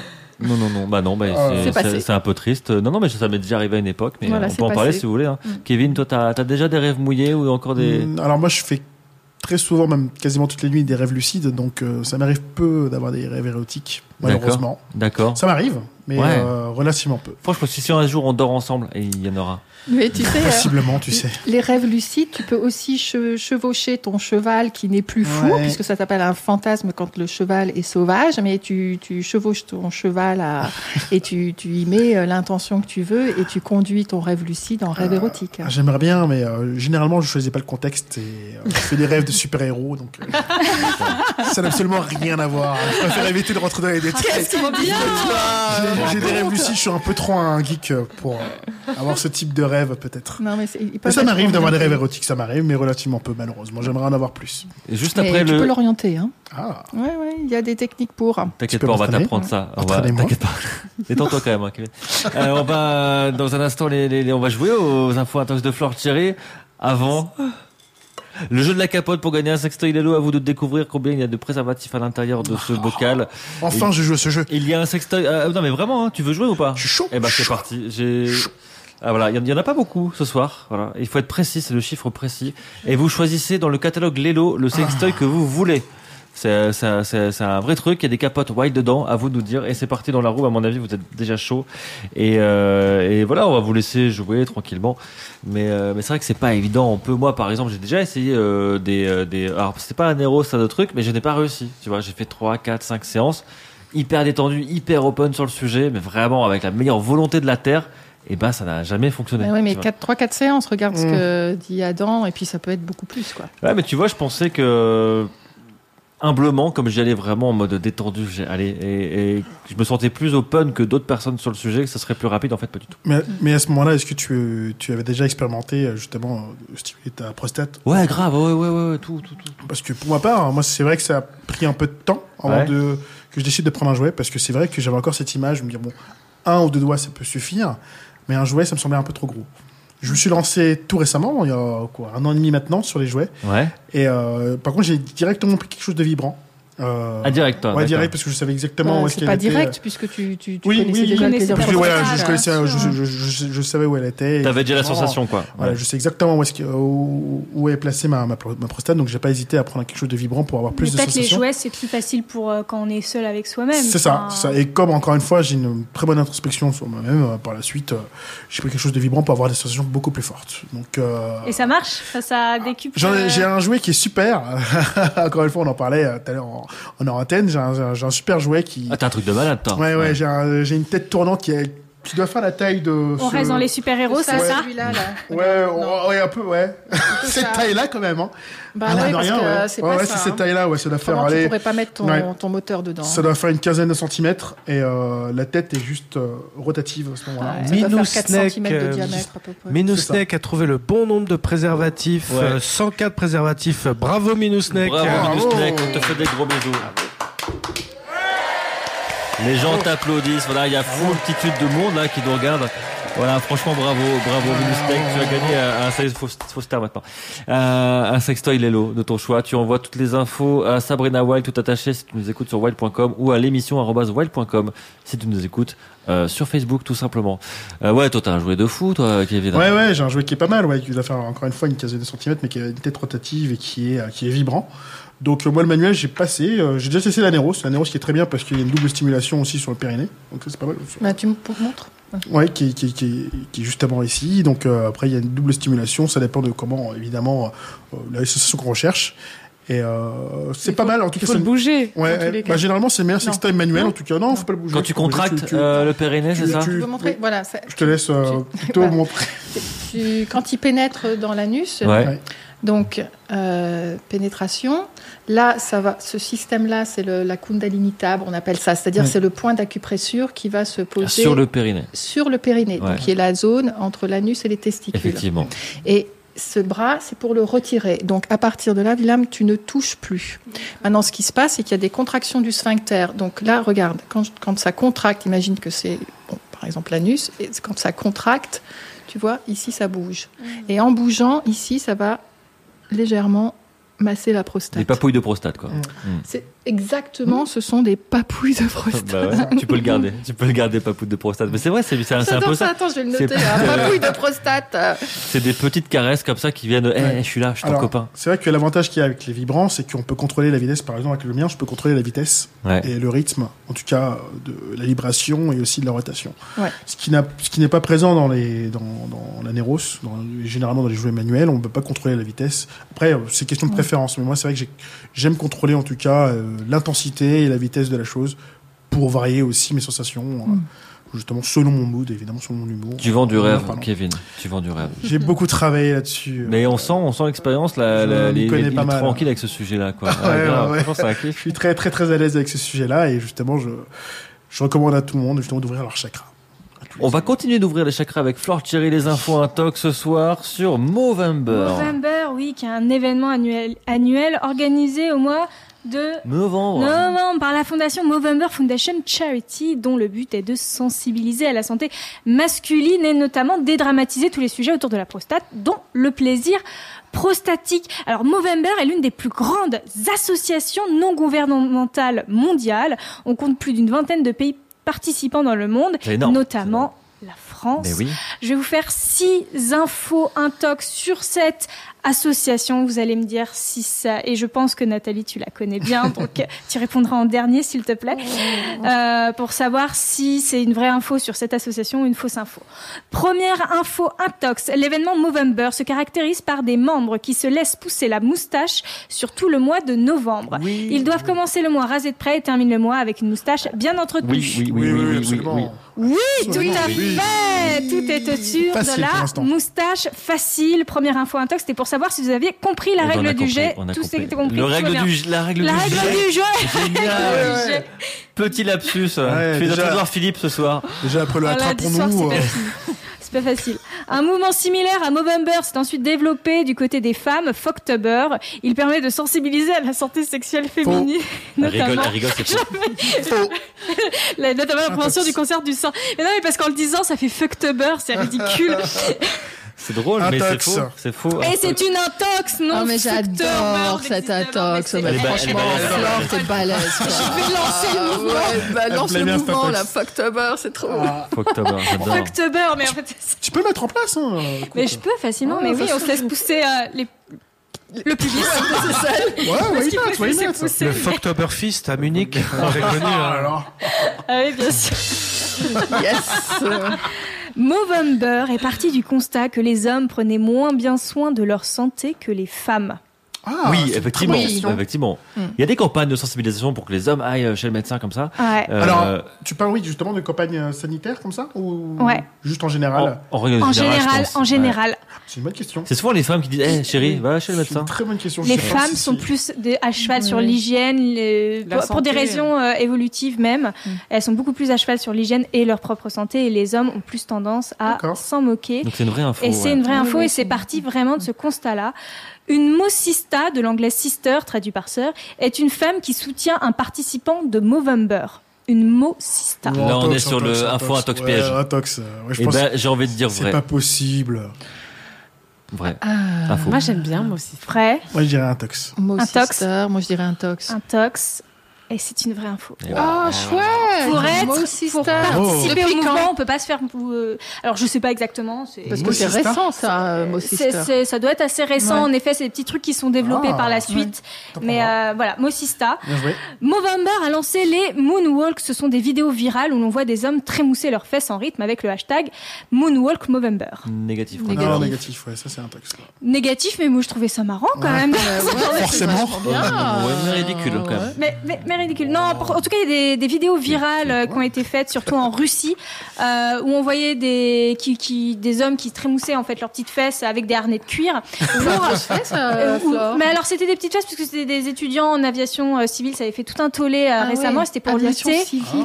S2: C'est un peu triste. Non, mais ça m'est déjà arrivé à une époque, mais voilà, on peut en parler si vous voulez. Hein. Kevin, toi, t'as déjà des rêves mouillés ou encore des...
S4: Alors moi, je fais très souvent, même quasiment toutes les nuits, des rêves lucides, donc ça m'arrive peu d'avoir des rêves érotiques, malheureusement.
S2: D'accord.
S4: Ça m'arrive, mais relativement peu.
S2: Franchement, si un jour on dort ensemble, et il y en aura.
S5: Mais tu sais,
S4: possiblement, tu sais.
S5: Les rêves lucides, tu peux aussi chevaucher ton cheval qui n'est plus fou, puisque ça s'appelle un fantasme quand le cheval est sauvage, mais tu chevauches ton cheval et tu y mets l'intention que tu veux et tu conduis ton rêve lucide en rêve érotique.
S4: J'aimerais bien, mais généralement, je choisis pas le contexte et je fais des rêves de super-héros, donc ça n'a absolument rien à voir. Je préfère éviter de rentrer dans les détails.
S5: Qu'est-ce qu'il dit, toi?
S4: J'ai des rêves lucides, je suis un peu trop un geek pour avoir ce type de rêve, peut-être.
S5: Non, mais
S4: ça m'arrive d'avoir des rêves érotiques, ça m'arrive, mais relativement peu, malheureusement. J'aimerais en avoir plus.
S2: Et juste après
S5: tu peux l'orienter, hein.
S4: Ah.
S5: Ouais, il y a des techniques pour.
S2: T'inquiète pas, on va t'apprendre ça. T'inquiète pas. Détends-toi quand même, hein, Kevin. On va, dans un instant, on va jouer aux infos intox de Flore Thierry. Avant, le jeu de la capote pour gagner un sextoy Lelo. À vous de découvrir combien il y a de préservatifs à l'intérieur de ce bocal.
S4: Enfin, je joue à ce jeu.
S2: Il y a un sextoy. Non, mais vraiment, hein, tu veux jouer ou pas?
S4: Je suis chaud.
S2: Eh ben, c'est parti. Ah voilà, il y en a pas beaucoup ce soir. Voilà, il faut être précis, c'est le chiffre précis. Et vous choisissez dans le catalogue Lelo le sextoy que vous voulez. C'est un vrai truc. Il y a des capotes white dedans. À vous de nous dire. Et c'est parti dans la roue. À mon avis, vous êtes déjà chaud. Et voilà, on va vous laisser jouer tranquillement. Mais c'est vrai que c'est pas évident. Moi, par exemple, j'ai déjà essayé alors c'est pas un héros, ça de truc, mais je n'ai pas réussi. Tu vois, j'ai fait 3, 4, 5 séances, hyper détendu, hyper open sur le sujet, mais vraiment avec la meilleure volonté de la terre. Et ça n'a jamais fonctionné.
S5: Oui, mais 3-4 séances, regarde ce que dit Adam, et puis ça peut être beaucoup plus, quoi.
S2: Ouais, mais tu vois, je pensais que humblement, comme j'y allais vraiment en mode détendu, et je me sentais plus open que d'autres personnes sur le sujet, que ça serait plus rapide, en fait, pas du tout.
S4: Mais à ce moment-là, est-ce que tu avais déjà expérimenté justement stimuler ta prostate?
S2: Ouais, grave, ouais, tout.
S4: Parce que pour ma part, moi c'est vrai que ça a pris un peu de temps avant que je décide de prendre un jouet, parce que c'est vrai que j'avais encore cette image, je me dire bon, 1 ou 2 doigts ça peut suffire, mais un jouet ça me semblait un peu trop gros. Je me suis lancé tout récemment, il y a 1 an et demi maintenant, sur les jouets. Ouais. Et par contre, j'ai directement pris quelque chose de vibrant.
S2: Direct, toi.
S4: Ouais, direct, parce que je savais exactement où est-ce qu'elle était.
S5: C'est pas direct, puisque tu connaissais
S4: déjà
S5: le plaisir.
S4: Je savais où elle était.
S2: T'avais déjà la sensation, quoi.
S4: Voilà, je sais exactement où est placée ma prostate, donc j'ai pas hésité à prendre quelque chose de vibrant pour avoir plus de sensations.
S3: Peut-être les jouets, c'est plus facile pour quand on est seul avec soi-même.
S4: C'est ça. Et comme, encore une fois, j'ai une très bonne introspection sur moi-même, par la suite, j'ai pris quelque chose de vibrant pour avoir des sensations beaucoup plus fortes. Donc,
S3: et ça marche? Ça décuple?
S4: J'ai un jouet qui est super. Encore une fois, on en parlait tout à l'heure en antenne. J'ai un super jouet qui...
S2: Ah, t'as un truc de malade, toi.
S4: Ouais. J'ai une tête tournante qui doit faire la taille de...
S3: On reste dans les super-héros, c'est ça?
S5: Celui-là, là.
S4: Ouais, un peu, ouais. Cette taille-là, quand même, hein.
S5: Parce que c'est pas ça.
S4: C'est cette taille-là, ça doit faire...
S5: Tu pourrais pas mettre ton moteur dedans.
S4: Ça doit faire une quinzaine de centimètres, et la tête est juste rotative à ce moment-là.
S5: Minou Snake de diamètre, à peu près.
S7: Minou Snake a trouvé le bon nombre de préservatifs, 104 préservatifs. Bravo Minou Snake.
S2: Bravo Minou Snake, on te fait des gros bisous. Les gens t'applaudissent. Voilà, il y a multitude de monde là qui nous regarde. Voilà, franchement, bravo, Minustech. Tu as gagné faut se taire maintenant. Un sextoy Lelo de ton choix. Tu envoies toutes les infos à Sabrina Wild, tout attaché, si tu nous écoutes sur wild.com, ou à l'émission @wild.com si tu nous écoutes sur Facebook, tout simplement. Ouais, toi, t'as un jouet de fou, toi, Kevin.
S4: Ouais, j'ai un jouet qui est pas mal, qui doit faire encore une fois une quinzaine de centimètres, mais qui a une tête rotative et qui est vibrant. Donc moi le manuel j'ai déjà testé l'Aneros qui est très bien parce qu'il y a une double stimulation aussi sur le périnée, donc ça c'est pas mal.
S5: Tu me montres?
S4: Ouais, qui est justement ici. Donc après il y a une double stimulation, ça dépend de comment évidemment la sensation qu'on recherche. Et c'est pas mal en tout cas.
S9: Il faut le bouger.
S4: Ouais, généralement c'est le meilleur sextoy manuel en tout cas. Non, faut pas le bouger.
S2: Quand tu contractes le périnée, c'est ça?
S5: Tu veux montrer? Voilà.
S4: Je te laisse plutôt montrer.
S5: Quand il pénètre dans l'anus. Donc, pénétration. Là, ce système-là, c'est la Kundalini Tab, on appelle ça. C'est-à-dire, c'est le point d'acupressure qui va se poser
S2: sur le périnée.
S5: Sur le périnée, donc qui est la zone entre l'anus et les testicules.
S2: Effectivement.
S5: Et ce bras, c'est pour le retirer. Donc, à partir de là, William, tu ne touches plus. Maintenant, ce qui se passe, c'est qu'il y a des contractions du sphincter. Donc là, regarde, quand ça contracte, imagine que c'est, par exemple, l'anus, et quand ça contracte, tu vois, ici, ça bouge. Et en bougeant, ici, ça va légèrement masser la prostate.
S2: Des papouilles de prostate, quoi.
S5: C'est exactement, ce sont des papouilles de prostate.
S2: Bah ouais, tu peux le garder, papouilles de prostate. Mais c'est vrai, c'est un peu ça.
S5: Attends, je vais le noter. Papouilles de prostate.
S2: C'est des petites caresses comme ça qui viennent. Je suis là, je suis ton copain.
S4: C'est vrai que l'avantage qu'il y a avec les vibrants, c'est qu'on peut contrôler la vitesse. Par exemple, avec le mien, je peux contrôler la vitesse et le rythme, en tout cas de la vibration et aussi de la rotation. Ouais. Ce qui n'est pas présent dans l'Aneros, généralement dans les jouets manuels, on ne peut pas contrôler la vitesse. Après, c'est question de préférence, mais moi, c'est vrai que j'aime contrôler en tout cas l'intensité et la vitesse de la chose pour varier aussi mes sensations, justement selon mon mood, évidemment selon mon humour.
S2: Tu vends du rêve, Kevin. Tu vends du rêve.
S4: J'ai beaucoup travaillé là-dessus.
S2: Mais on sent l'expérience, il est tranquille avec ce sujet-là, quoi.
S4: Je suis très très très à l'aise avec ce sujet-là et justement je je recommande à tout le monde justement d'ouvrir leur chakra.
S2: On va continuer d'ouvrir les chakras avec Flore Thierry, les infos intox ce soir sur Movember.
S3: Movember, oui, qui est un événement annuel organisé au mois de
S2: novembre
S3: par la fondation Movember Foundation Charity, dont le but est de sensibiliser à la santé masculine et notamment dédramatiser tous les sujets autour de la prostate, dont le plaisir prostatique. Alors Movember est l'une des plus grandes associations non gouvernementales mondiales. On compte plus d'une vingtaine de pays participants dans le monde, notamment la France.
S2: Oui.
S3: Je vais vous faire 6 infos intox sur cette association. Vous allez me dire si ça... Et je pense que Nathalie, tu la connais bien, donc tu répondras en dernier, s'il te plaît, pour savoir si c'est une vraie info sur cette association ou une fausse info. Première info intox. L'événement Movember se caractérise par des membres qui se laissent pousser la moustache sur tout le mois de novembre.
S2: Oui.
S3: Ils doivent commencer le mois rasés de près et terminent le mois avec une moustache bien entretenue.
S4: Oui, absolument.
S3: Oui, tout à fait. Tout est au-dessus de la moustache facile. Première info intox, c'était pour savoir si vous aviez compris la règle du jeu. Tout c'était compris.
S2: La règle du jeu. Génial. Petit lapsus. Tu es notre joueur Philippe ce soir.
S4: Déjà après le attrapons-nous.
S3: C'est pas facile. Un mouvement similaire à Movember s'est ensuite développé du côté des femmes, Fucktober. Il permet de sensibiliser à la santé sexuelle féminine, notamment.
S2: Elle rigole, c'est faux.
S3: Notamment la prévention du cancer du sein. Mais non, mais parce qu'en le disant, ça fait Fucktober, c'est ridicule.
S2: C'est drôle, mais c'est faux.
S3: Et c'est une intox, non?
S5: Oh, mais j'adore cette intox. Franchement, Flore, t'es balèze.
S3: Je vais lancer le mouvement.
S5: Lance le mouvement, la Fucktober, c'est trop.
S2: Fucktober, j'adore.
S3: Fucktober, mais en fait...
S4: Tu peux mettre en place, hein.
S3: Mais je peux facilement, mais oui, on se laisse pousser le pubis.
S7: Le Fucktober Fist à Munich.
S3: Ah oui, bien sûr.
S5: Yes.
S3: Movember est parti du constat que les hommes prenaient moins bien soin de leur santé que les femmes.
S2: Oui, effectivement. Il y a des campagnes de sensibilisation pour que les hommes aillent chez le médecin comme ça.
S3: Ouais.
S4: Alors, tu parles justement de campagnes sanitaires comme ça ou juste en général?
S3: En général.
S4: C'est une bonne question.
S2: C'est souvent les femmes qui disent chérie, va chez le médecin.
S4: C'est une très bonne question.
S3: Les femmes sont plus à cheval sur l'hygiène, pour des raisons évolutives même. Elles sont beaucoup plus à cheval sur l'hygiène et leur propre santé, et les hommes ont plus tendance à s'en moquer.
S2: Donc c'est une vraie info.
S3: Et c'est une vraie info, et c'est parti vraiment de ce constat-là. Une mosista, de l'anglais sister, traduit par sœur, est une femme qui soutient un participant de Movember. Une mosista.
S2: Là, on est sur le info intox piège.
S4: Intox.
S2: J'ai envie de dire vrai.
S4: C'est pas possible.
S2: Vrai. Info.
S9: Moi, j'aime bien, moi aussi.
S3: Vrai.
S4: Moi, je dirais intox.
S5: Moi, je dirais intox.
S3: Intox. Et c'est une vraie info.
S5: Ah, chouette!
S3: Pour participer au mouvement, on peut pas se faire... Alors, je sais pas exactement.
S5: Parce que c'est récent, ça, Mosista.
S3: Ça doit être assez récent. En effet, c'est des petits trucs qui sont développés par la suite. Mais voilà, Mosista. Movember a lancé les Moonwalk. Ce sont des vidéos virales où l'on voit des hommes trémousser leurs fesses en rythme avec le hashtag Moonwalk Movember.
S2: Négatif.
S4: Non, négatif, ça c'est intox.
S3: Négatif, mais moi je trouvais ça marrant quand même.
S4: Forcément.
S2: Mais ridicule quand même.
S3: Mais ridicule. Non, en tout cas, il y a des vidéos virales qui ont été faites, surtout en Russie, où on voyait des hommes qui trémoussaient en fait leurs petites fesses avec des harnais de cuir. Mais alors, c'était des petites fesses parce que c'était des étudiants en aviation civile. Ça avait fait tout un tollé récemment. C'était pour lutter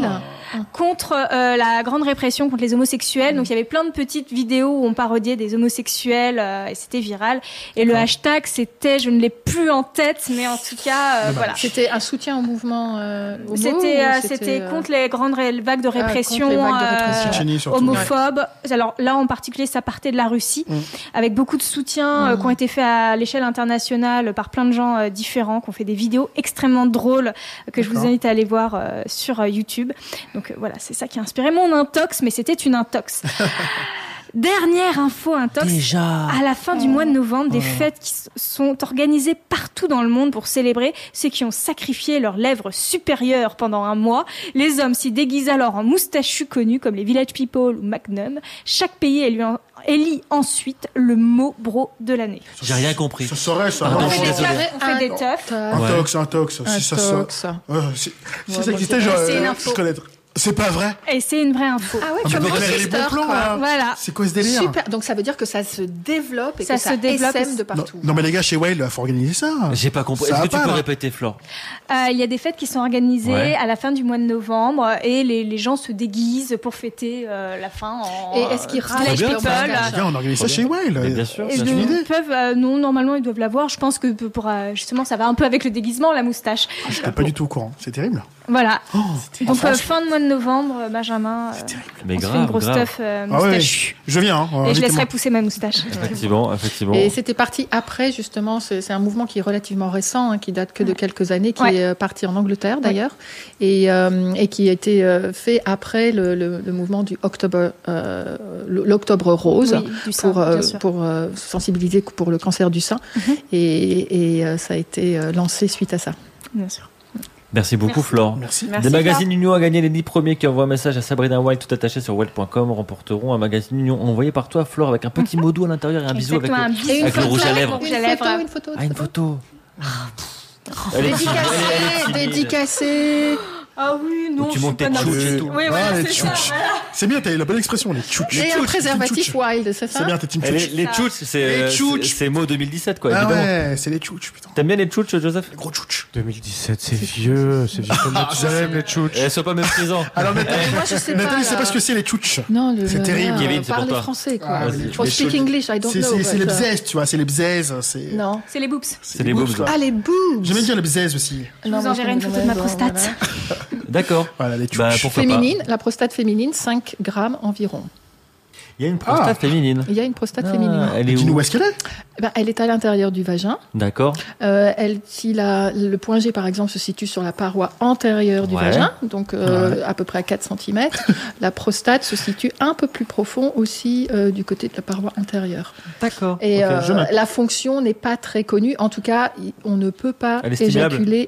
S3: contre la grande répression contre les homosexuels. Donc, il y avait plein de petites vidéos où on parodiait des homosexuels et c'était viral. Et le hashtag, c'était, je ne l'ai plus en tête, mais en tout cas, voilà.
S5: C'était un soutien au mouvement
S3: C'était contre les grandes vagues de répression, homophobes. Alors là, en particulier, ça partait de la Russie, avec beaucoup de soutiens qui ont été faits à l'échelle internationale par plein de gens différents, qui ont fait des vidéos extrêmement drôles que je vous invite à aller voir sur YouTube. Donc voilà, c'est ça qui a inspiré mon intox, mais c'était une intox. Dernière info intox.
S2: Déjà.
S3: À la fin du mois de novembre, des fêtes qui sont organisées partout dans le monde pour célébrer ceux qui ont sacrifié leurs lèvres supérieures pendant un mois. Les hommes s'y déguisent alors en moustachus connus comme les Village People ou Magnum. Chaque pays élit ensuite le mot bro de l'année.
S2: J'ai rien compris.
S4: Ça saurait, ça.
S3: On fait des teufs.
S4: Intox. Si ça existait, je connaîtrais. C'est pas vrai.
S3: Et c'est une vraie info.
S5: Ah ouais,
S4: Tu
S5: comme
S4: peux éclairer les bons plans, là.
S3: Voilà.
S4: C'est quoi ce délire?
S5: Super. Donc ça veut dire que ça se développe et
S3: Ça
S5: que ça
S3: se développe.
S5: essaime de partout.
S4: Non, mais les gars, chez Wild, faut organiser ça.
S2: J'ai pas compris.
S4: Ça
S2: Est-ce
S4: va
S2: que tu
S4: pas,
S2: peux
S4: là.
S2: répéter, Flore?
S3: Il y a des fêtes qui sont organisées
S2: Ouais.
S3: à la fin du mois de novembre et les gens se déguisent pour fêter la fin en.
S5: Et est-ce qu'ils
S3: Village
S5: rachètent
S3: People.
S5: leur bagage?
S4: Les gars, on organise ça chez Wild.
S2: Mais bien sûr.
S3: Et
S4: C'est une idée.
S3: ils peuvent, non, normalement ils doivent l'avoir. Je pense que pour justement, ça va un peu avec le déguisement, la moustache.
S4: J'étais pas du tout au courant. C'est terrible.
S3: Voilà.
S4: Oh,
S3: Donc
S4: France.
S3: fin de mois de novembre, Benjamin,
S2: Mais
S3: on se fait
S2: grave,
S3: une grosse
S2: grave.
S3: stuff
S4: Ah ouais,
S3: moustache.
S4: je viens. Hein.
S3: Et je
S4: Invitez-moi.
S3: laisserai pousser ma moustache.
S2: Effectivement.
S5: Et c'était parti après, justement, c'est un mouvement qui est relativement récent, qui date que de quelques années, qui est parti en Angleterre d'ailleurs, et qui a été fait après le mouvement du l'Octobre Rose,
S3: Oui, du sein, bien sûr.
S5: pour sensibiliser pour le cancer du sein, et ça a été lancé suite à ça.
S3: Bien sûr.
S2: Merci beaucoup,
S3: Merci.
S2: Flore.
S4: Merci.
S3: Merci,
S2: Des magazines
S3: Flore.
S2: Union à gagner les 10 premiers qui envoient un message à Sabrina Wild tout attaché sur wild.com remporteront un magazine Union envoyé par toi, Flore, avec un petit mot doux à l'intérieur et un bisou avec
S3: Exactement, un
S2: le,
S3: bisou.
S5: Et une
S2: avec le
S5: photo,
S2: rouge à lèvres.
S5: une photo.
S2: Ah, une photo. Elle est timide, elle est timide.
S5: Dédicacé.
S3: Ah oui, non.
S2: Ou tu
S3: je
S2: montes
S3: suis
S2: tes
S3: pas
S2: tchouches
S3: dans-
S2: et tout.
S3: Oui, voilà,
S4: Ah, les
S3: c'est ça.
S4: tchouches.
S3: Voilà.
S4: C'est bien, t'as la bonne expression, les tchouches.
S5: Et un
S4: Tchouches,
S5: préservatif
S4: tchouches.
S5: wild, c'est ça?
S4: C'est bien, t'es team
S2: Elle est-
S4: tchouches.
S2: les tchouches,
S4: Les tchouches.
S2: c'est mot 2017, quoi,
S4: Ah
S2: évidemment.
S4: ouais, c'est les tchouches, putain.
S2: T'aimes bien les tchouches, Joseph?
S4: Les gros tchouches.
S7: 2017, c'est vieux comme Mathusalem, les tchouches.
S2: Eh, sois pas méprisant.
S4: Alors, Nathalie,
S5: Moi, je sais
S4: Nathalie,
S5: pas,
S4: c'est
S5: là.
S4: pas ce que c'est les tchouches.
S5: Non,
S4: C'est terrible.
S2: Kevin, c'est pour
S5: parlez
S2: toi.
S5: français, quoi.
S4: Ah,
S2: Vas-y.
S5: Or speak English, I don't know.
S4: C'est les
S5: but,
S4: bzaises, tu vois, c'est les bzaises. C'est...
S5: Non.
S3: C'est les boobs.
S2: C'est les boobs.
S4: quoi.
S5: Ah, les boobs.
S4: J'aime bien dire les bzaises aussi.
S3: Je vous enverrai une photo de ma prostate.
S2: D'accord.
S4: Voilà, les tchouches.
S2: Bah, pourquoi pas.
S5: Féminine, la prostate féminine, 5 grammes environ.
S2: Il y a une prostate féminine.
S5: Il y a une prostate
S2: Ah,
S5: féminine.
S2: elle est
S4: Dis-nous
S2: où?
S4: où est-ce qu'elle est?
S5: Eh ben, elle est à l'intérieur du vagin.
S2: D'accord.
S5: Si le point G, par exemple, se situe sur la paroi antérieure du
S2: Ouais.
S5: vagin, donc à peu près à 4 cm, la prostate se situe un peu plus profond aussi du côté de la paroi antérieure.
S2: D'accord.
S5: Et
S2: Ok.
S4: je note.
S5: la fonction n'est pas très connue. En tout cas, on ne peut pas
S2: Elle est stimulable.
S5: éjaculer.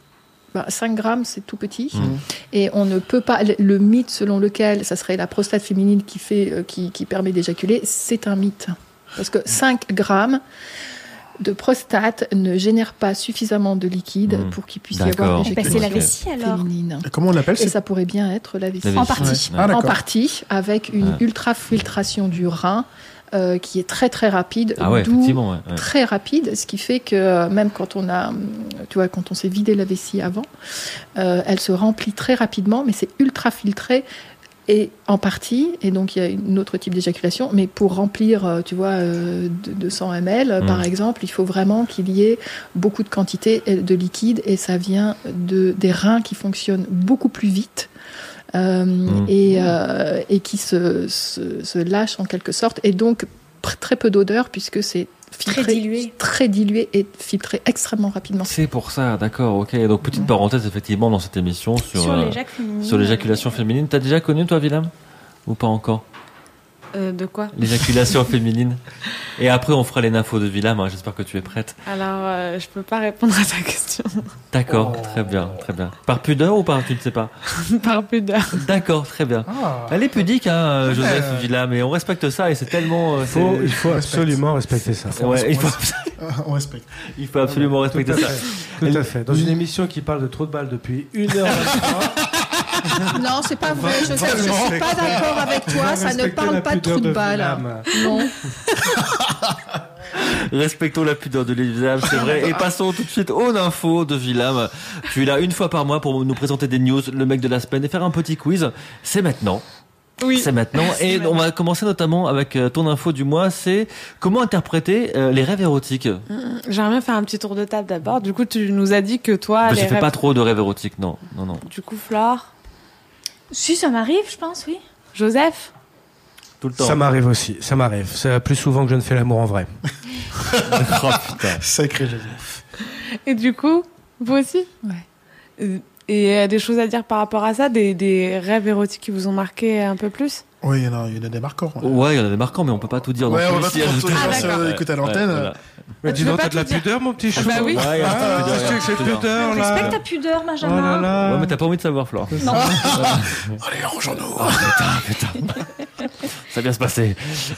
S5: 5 grammes, c'est tout petit. Et on ne peut pas. Le mythe selon lequel ça serait la prostate féminine qui permet d'éjaculer, c'est un mythe. Parce que 5 grammes de prostate ne génèrent pas suffisamment de liquide pour qu'il puisse y avoir
S2: D'accord.
S3: Bah,
S5: l'éjaculation
S3: c'est la vessie alors.
S5: féminine.
S4: Et comment on l'appelle?
S5: Et ça pourrait bien être la vessie.
S2: La vessie.
S3: En partie.
S2: Ouais.
S4: Ah,
S5: En
S4: d'accord.
S5: partie, avec une ultrafiltration du rein qui est très très rapide,
S2: Ah ouais,
S5: d'où
S2: effectivement. Ouais.
S5: très rapide, ce qui fait que même quand quand on s'est vidé la vessie avant, elle se remplit très rapidement, mais c'est ultra filtré. Et en partie, et donc il y a un autre type d'éjaculation, mais pour remplir, 200 ml, par exemple, il faut vraiment qu'il y ait beaucoup de quantité de liquide, et ça vient des reins qui fonctionnent beaucoup plus vite. Et qui se lâchent en quelque sorte, et donc très peu d'odeur puisque c'est filtré, très dilué et filtré extrêmement rapidement.
S2: C'est pour ça, d'accord, ok. Donc petite parenthèse effectivement dans cette émission sur l'éjaculation féminine. T'as déjà connu toi, Willem, ou pas encore?
S9: De quoi?
S2: L'éjaculation féminine. Et après on fera les nymphos de Willem. J'espère que tu es prête.
S9: Alors, je peux pas répondre à ta question.
S2: D'accord, très bien, très bien. Par pudeur ou par tu ne sais pas?
S9: Par pudeur.
S2: D'accord, très bien. Elle est pudique, hein, Joseph Willem, et on respecte ça, et c'est tellement.
S7: Il faut absolument respecter ça.
S2: Ouais,
S4: On respecte.
S2: Il faut absolument respecter ça.
S7: Tout à fait. Dans une émission qui parle de trou de balle depuis 1h23.
S5: Non, c'est pas vrai, Joseph, je suis pas d'accord avec toi, ça ne parle pas de trou de balle. Non.
S2: Respectons la pudeur de Willem, c'est vrai. Et passons tout de suite aux infos de Willem. Tu es là une fois par mois pour nous présenter des news, le mec de la semaine, et faire un petit quiz. C'est maintenant.
S9: Oui.
S2: C'est maintenant. Et on va commencer notamment avec ton info du mois, c'est comment interpréter les rêves érotiques.
S9: J'aimerais bien faire un petit tour de table d'abord. Du coup, tu nous as dit que toi,
S2: Je
S9: les
S2: fais
S9: rêves...
S2: pas trop de rêves érotiques, non.
S9: Du coup, Flore,
S3: Si, ça m'arrive, je pense, oui.
S9: Joseph,
S2: Tout le temps.
S7: Ça m'arrive aussi, ça m'arrive. C'est plus souvent que je ne fais l'amour en vrai.
S2: Oh putain.
S4: Sacré Joseph.
S9: et du coup, vous aussi?
S5: Ouais.
S9: Et des choses à dire par rapport à ça, des rêves érotiques qui vous ont marqué un peu plus?
S4: Oui, il y en a des marquants.
S2: Ouais, il y en a des marquants, mais on peut pas tout dire.
S4: Ouais,
S2: dans
S4: on va
S2: ce
S4: pas
S2: coup-ci.
S4: trop dire
S9: Ah,
S4: si
S9: d'accord.
S4: on écoute à l'antenne.
S2: Voilà.
S7: Mais dis
S9: Tu
S7: donc,
S9: veux
S7: t'as
S9: pas
S7: de la
S9: tout dire?
S7: pudeur, mon petit chou.
S9: Bah oui.
S2: Ouais, il y a un peu de pudeur,
S7: qu'est-ce
S2: il y a
S7: que c'est
S2: un peu de
S7: pudeur, là?
S3: Respecte ta pudeur,
S7: Oh
S3: Benjamin.
S7: là là.
S2: Ouais, mais t'as pas envie de savoir, Flore.
S3: Non.
S4: Allez, arrangeons-nous.
S2: Ça va bien se passer.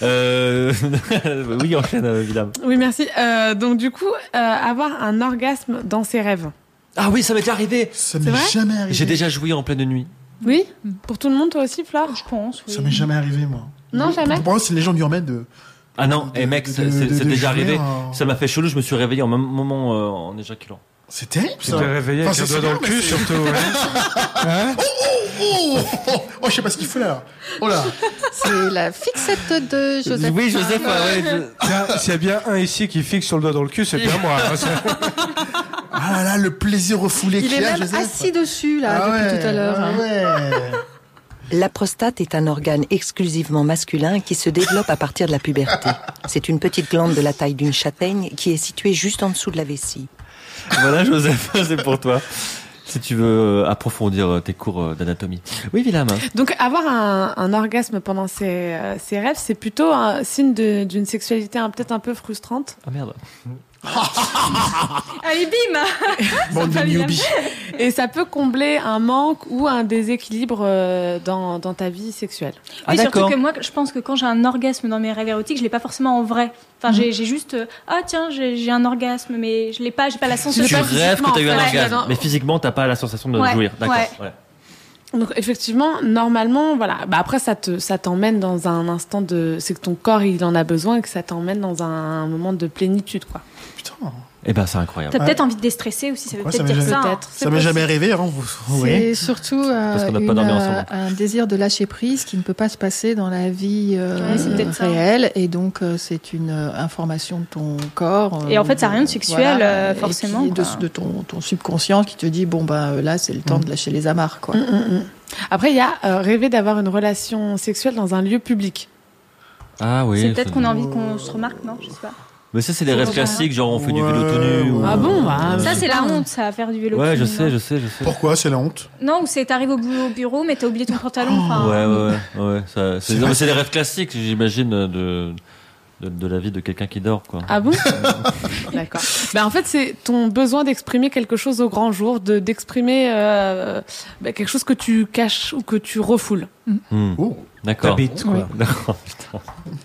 S2: Oui, enchaîne, Willem.
S9: Oui, merci. Donc du coup, avoir un orgasme dans ses rêves.
S2: Ah oui, ça m'est déjà arrivé.
S4: Ça m'est
S9: vrai
S4: jamais arrivé.
S2: J'ai déjà joué en pleine nuit.
S9: Oui. Pour tout le monde, toi aussi, Flore?
S3: Je pense. Oui.
S4: Ça m'est jamais arrivé, moi.
S9: Non, jamais.
S4: Pour moi, c'est une légende urbaine de.
S2: Ah non, mec, c'est déjà arrivé. Ça m'a fait chelou, je me suis réveillé en même moment en éjaculant.
S4: C'est terrible, ça.
S7: Tu t'es réveillé avec un doigt dans le cul, surtout. Hein
S4: Oh, je sais pas ce qu'il faut là. Oh là.
S5: C'est la fixette de Joseph.
S2: Oui, Joseph,
S7: Tiens, s'il y a bien un ici qui fixe sur le doigt dans le cul, c'est bien moi.
S4: Ah là là, le plaisir refoulé
S5: Il est même
S4: Joseph.
S5: assis dessus, là, depuis tout à l'heure.
S4: Ah ouais.
S8: La prostate est un organe exclusivement masculin qui se développe à partir de la puberté. C'est une petite glande de la taille d'une châtaigne qui est située juste en dessous de la vessie.
S2: Voilà, Joseph, c'est pour toi. Si tu veux approfondir tes cours d'anatomie. Oui, Willam.
S9: Donc, avoir un orgasme pendant ses rêves, c'est plutôt un signe d'une sexualité peut-être un peu frustrante.
S2: Ah merde.
S3: Allez, bim.
S4: Bande de newbies.
S9: Et ça peut combler un manque ou un déséquilibre dans ta vie sexuelle.
S3: Oui, surtout que moi, je pense que quand j'ai un orgasme dans mes rêves érotiques, je l'ai pas forcément en vrai. Enfin, j'ai juste tiens, j'ai un orgasme, mais j'ai pas la sensation.
S2: Tu rêves que t'as eu un orgasme, mais physiquement t'as pas la sensation de jouir. D'accord. Ouais.
S9: Donc effectivement, normalement, voilà. Bah après, ça t'emmène dans un instant c'est que ton corps il en a besoin et que ça t'emmène dans un moment de plénitude, quoi.
S4: Putain.
S2: Eh ben, c'est incroyable.
S3: T'as peut-être envie de déstresser aussi, ça veut peut-être dire ça.
S4: Ça m'est jamais arrivé, hein,
S5: C'est surtout un désir de lâcher prise qui ne peut pas se passer dans la vie réelle, et donc c'est une information de ton corps.
S3: Et en fait, ça n'a rien de sexuel, forcément.
S5: De ton subconscient qui te dit bon là, c'est le temps de lâcher les amarres, quoi.
S9: Après, il y a rêver d'avoir une relation sexuelle dans un lieu public.
S2: Ah oui.
S3: C'est peut-être qu'on a envie qu'on se remarque, non? Je sais pas.
S2: Mais ça, c'est les rêves classiques, genre on fait du vélo tenu. Ou...
S9: Ah bon
S3: ça, c'est la honte, ça, à faire du vélo tenu.
S2: Ouais, je sais.
S4: Pourquoi c'est la honte?
S3: Non, ou c'est t'arrives au bureau, mais t'as oublié ton pantalon.
S2: Ouais. C'est les rêves classiques, j'imagine, de la vie de quelqu'un qui dort, quoi.
S9: Ah bon? D'accord. En fait, c'est ton besoin d'exprimer quelque chose au grand jour, d'exprimer quelque chose que tu caches ou que tu refoules.
S4: Oh.
S2: D'accord.
S7: T'habites, quoi.
S2: Oui. D'accord, putain.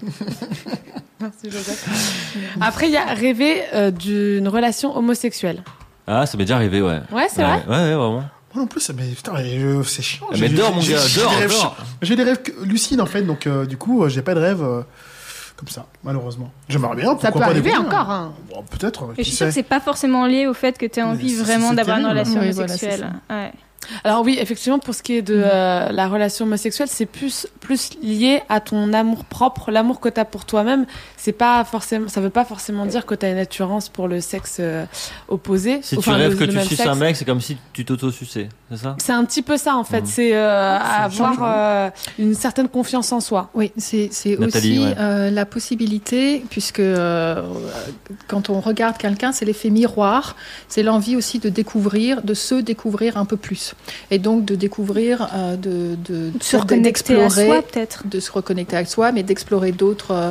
S9: Merci, Joseph. Après, il y a rêver d'une relation homosexuelle.
S2: Ah, ça m'est déjà arrivé, ouais.
S9: Ouais, c'est vrai?
S2: Ouais, vraiment.
S4: Moi non plus, c'est chiant.
S2: Mais dors, mon gars, dors.
S4: J'ai des rêves lucides, en fait, donc du coup, j'ai pas de rêves comme ça, malheureusement. J'aimerais bien, pourquoi pas.
S9: Ça peut arriver encore, hein.
S4: Bon, peut-être.
S3: Et je suis sûre que c'est pas forcément lié au fait que tu aies envie vraiment d'avoir une relation homosexuelle. Ouais.
S9: Alors oui, effectivement, pour ce qui est de la relation homosexuelle, c'est plus lié à ton amour propre, l'amour que tu as pour toi-même. Ça veut pas forcément dire que tu as une attirance pour le sexe opposé.
S2: Si tu rêves que tu suces un mec, c'est comme si tu t'auto-suçais, c'est ça?
S9: C'est un petit peu ça, en fait. C'est avoir une certaine confiance en soi.
S5: Oui, c'est
S2: Nathalie,
S5: aussi la possibilité, puisque quand on regarde quelqu'un, c'est l'effet miroir, c'est l'envie aussi de se découvrir un peu plus. Et donc de découvrir, de
S3: se reconnecter à soi, peut-être.
S5: De se reconnecter à soi, mais d'explorer d'autres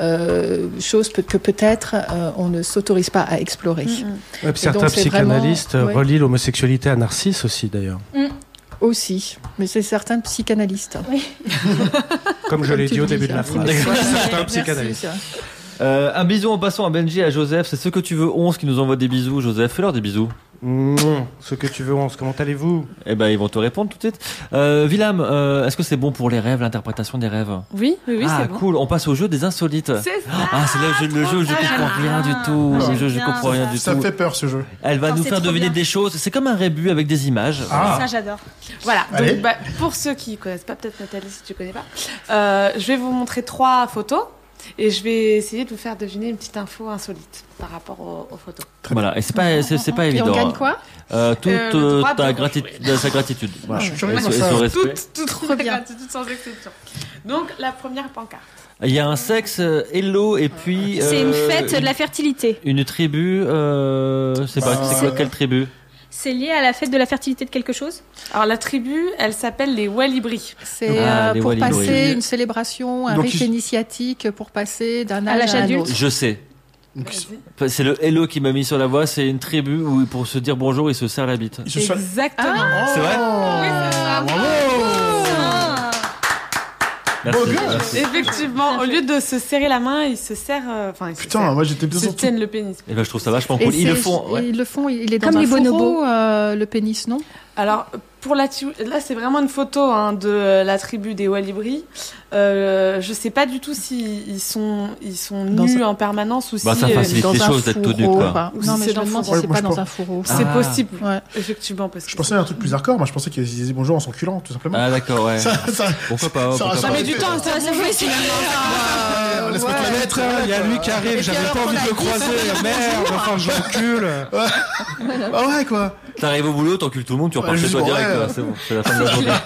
S5: choses que peut-être on ne s'autorise pas à explorer.
S7: Ouais, certains psychanalystes relient l'homosexualité à Narcisse aussi, d'ailleurs.
S5: Aussi, mais c'est certains psychanalystes.
S3: Oui.
S7: Comme je l'ai dit au début de la phrase. Certains psychanalystes.
S2: Un bisou en passant à Benji et à Joseph. C'est ce que tu veux 11 qui nous envoie des bisous. Joseph, fais-leur des bisous.
S7: Ce que tu veux 11, comment allez-vous?
S2: Eh ben, ils vont te répondre tout de suite. Willam, est-ce que c'est bon pour les rêves, l'interprétation des rêves?
S9: Oui, c'est bon.
S2: Ah, cool. On passe au jeu des insolites.
S9: C'est ça.
S2: Ah, c'est le jeu où je comprends rien du tout. Je comprends rien du tout.
S4: Ça me fait peur, ce jeu.
S2: Elle va nous faire deviner des choses. C'est comme un rébut avec des images.
S3: Ça, j'adore.
S9: Voilà. Donc, pour ceux qui connaissent pas, peut-être Nathalie, si tu connais pas, je vais vous montrer 3 photos. Et je vais essayer de vous faire deviner une petite info insolite par rapport aux photos.
S2: Voilà, et c'est pas évident.
S5: Et on gagne quoi?
S2: Toute sa gratitude. Voilà.
S9: Toute la gratitude sans exception. Donc, la première pancarte.
S2: Il y a un sexe, hello, et puis...
S3: c'est une fête de la fertilité.
S2: Une tribu, c'est quoi, quelle tribu?
S3: C'est lié à la fête de la fertilité de quelque chose?
S9: Alors la tribu, elle s'appelle les Walibri.
S5: C'est pour passer une célébration, un rite initiatique pour passer d'un âge à un autre.
S2: Je sais. C'est le hello qui m'a mis sur la voie. C'est une tribu où pour se dire bonjour, ils se serrent la bite.
S9: Exactement.
S2: C'est vrai?
S9: Oui, c'est ça.
S2: Merci.
S9: Effectivement, au lieu de se serrer la main, ils se serrent.
S4: Putain, moi j'étais bien
S9: sûr. Ils se tiennent le pénis.
S2: Et ben, je trouve ça vachement cool. Ils le font.
S5: Ils le font. Il est comme les bonobos, le pénis, non?
S9: Alors, là, c'est vraiment une photo de la tribu des Walibri. Je sais pas du tout s'ils sont nus en permanence ou si
S2: ça facilite les choses d'être tout nu, quoi.
S5: Non, mais je me demande si c'est pas dans un fourreau.
S9: C'est possible, effectivement. Parce que
S4: je pensais à un truc plus hardcore. Moi, je pensais qu'ils disaient bonjour en s'enculant, tout simplement.
S2: Ah, d'accord, ouais. Pourquoi pas?
S9: Ça met du temps, ça fait
S4: finalement. Laisse-moi te la mettre.
S7: Il y a lui qui arrive, j'avais pas envie de le croiser. Merde, enfin, j'encule.
S4: Ah ouais, quoi.
S2: T'arrives au boulot, t'encules tout le monde, tu repars chez toi direct. C'est bon, c'est la fin de la journée.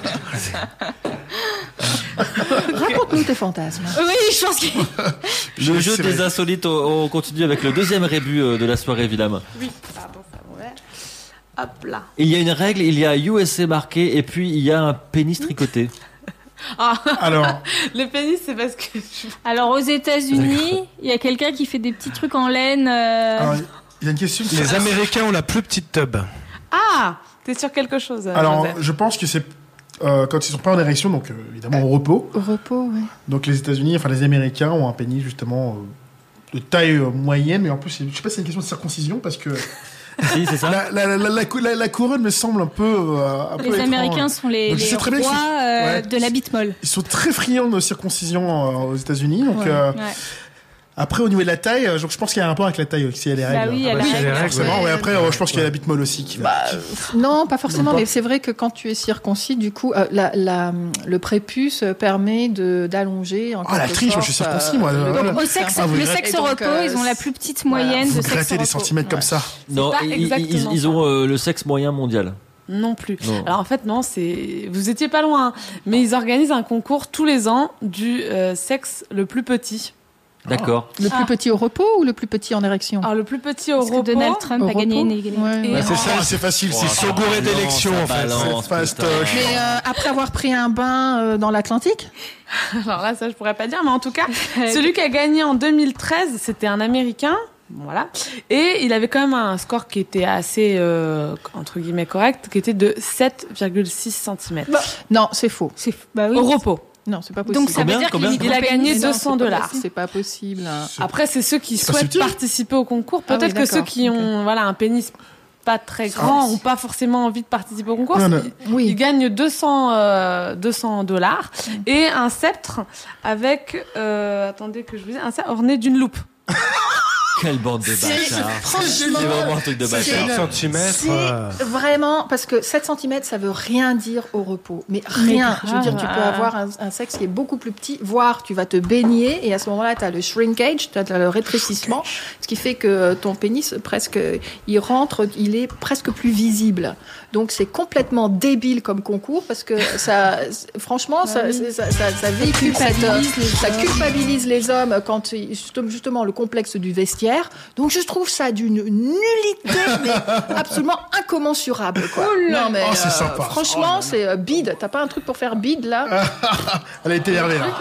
S5: Raconte-nous tes fantasmes.
S3: Oui, je pense que...
S2: Le jeu des insolites, on continue avec le deuxième rébut de la soirée, Willam.
S9: Oui, pardon, ça m'enlève. Hop là.
S2: Il y a une règle, il y a USA marqué, et puis il y a un pénis tricoté.
S4: Alors,
S9: le pénis, c'est parce que...
S3: Alors, aux États-Unis, il y a quelqu'un qui fait des petits trucs en laine.
S4: Alors, il y a une question.
S7: Les Américains ont la plus petite tub.
S9: Ah, t'es sur quelque chose.
S4: Alors,
S9: Joseph.
S4: je pense que c'est quand ils sont pas en érection, donc évidemment au repos.
S5: Au repos, oui.
S4: Donc les États-Unis, enfin les Américains ont un pénis justement de taille moyenne, mais en plus, je sais pas si c'est une question de circoncision parce que.
S2: Si, c'est ça.
S4: La couronne me semble un peu
S3: les
S4: étrange.
S3: Américains sont les rois de la bite molle.
S4: Ils sont très friands de circoncision aux États-Unis, donc. Après, au niveau de la taille, je pense qu'il y a un rapport avec la taille aussi. Il y a des règles.
S3: Bah oui, il y a
S4: des règles. Forcément. Ouais, après, je pense qu'il y a la bite molle aussi. Qui va...
S5: Non, pas forcément, mais c'est vrai que quand tu es circoncis, du coup, le prépuce permet d'allonger.
S4: La triche, je suis circoncis, moi.
S3: Donc, le sexe au repos, ils ont la plus petite moyenne de sexe au repos.
S4: Gratter des centimètres comme ça.
S2: Non, ils ont le sexe moyen mondial.
S9: Non plus. Non. Alors en fait non, vous étiez pas loin, mais ils organisent un concours tous les ans du sexe le plus petit.
S2: D'accord.
S5: Le plus petit au repos ou le plus petit en érection?
S9: Alors le plus petit au repos.
S3: Donald Trump a gagné une égalité.
S7: C'est ça, c'est facile, c'est saugouré d'élection en fait.
S2: C'est
S7: fastoche.
S5: Mais après avoir pris un bain dans l'Atlantique?
S9: Alors là, ça je pourrais pas dire, mais en tout cas, celui qui a gagné en 2013, c'était un Américain. Voilà. Et il avait quand même un score qui était assez, entre guillemets, correct, qui était de 7,6 cm.
S5: Non, c'est faux.
S3: Bah oui.
S9: Au repos.
S5: Non, c'est pas possible.
S3: Donc ça veut dire
S9: qu'il a gagné $200.
S5: C'est pas possible.
S9: Après, c'est ceux qui souhaitent participer au concours. Peut-être que ceux qui ont un pénis pas très grand ou pas forcément envie de participer au concours, ils gagnent $200 et un sceptre avec, attendez que je vous dise, un sceptre orné d'une loupe.
S2: Quelle bande de bâtards.
S5: Franchement,
S2: c'est vraiment un truc de bâtard.
S7: 7 cm.
S5: C'est vraiment, parce que 7 cm, ça veut rien dire au repos. Mais rien. Je veux dire, tu peux avoir un sexe qui est beaucoup plus petit, voire tu vas te baigner, et à ce moment-là, tu as le shrinkage, tu as le rétrécissement, ce qui fait que ton pénis, presque, il rentre, il est presque plus visible. Donc c'est complètement débile comme concours, parce que ça, franchement, ça véhicule ça culpabilise les hommes quand justement le complexe du vestiaire. Donc je trouve ça d'une nullité mais absolument incommensurable quoi.
S4: Non mais c'est sympa.
S5: Franchement, c'est bide. T'as pas un truc pour faire bide là?
S4: Elle a été énervée là.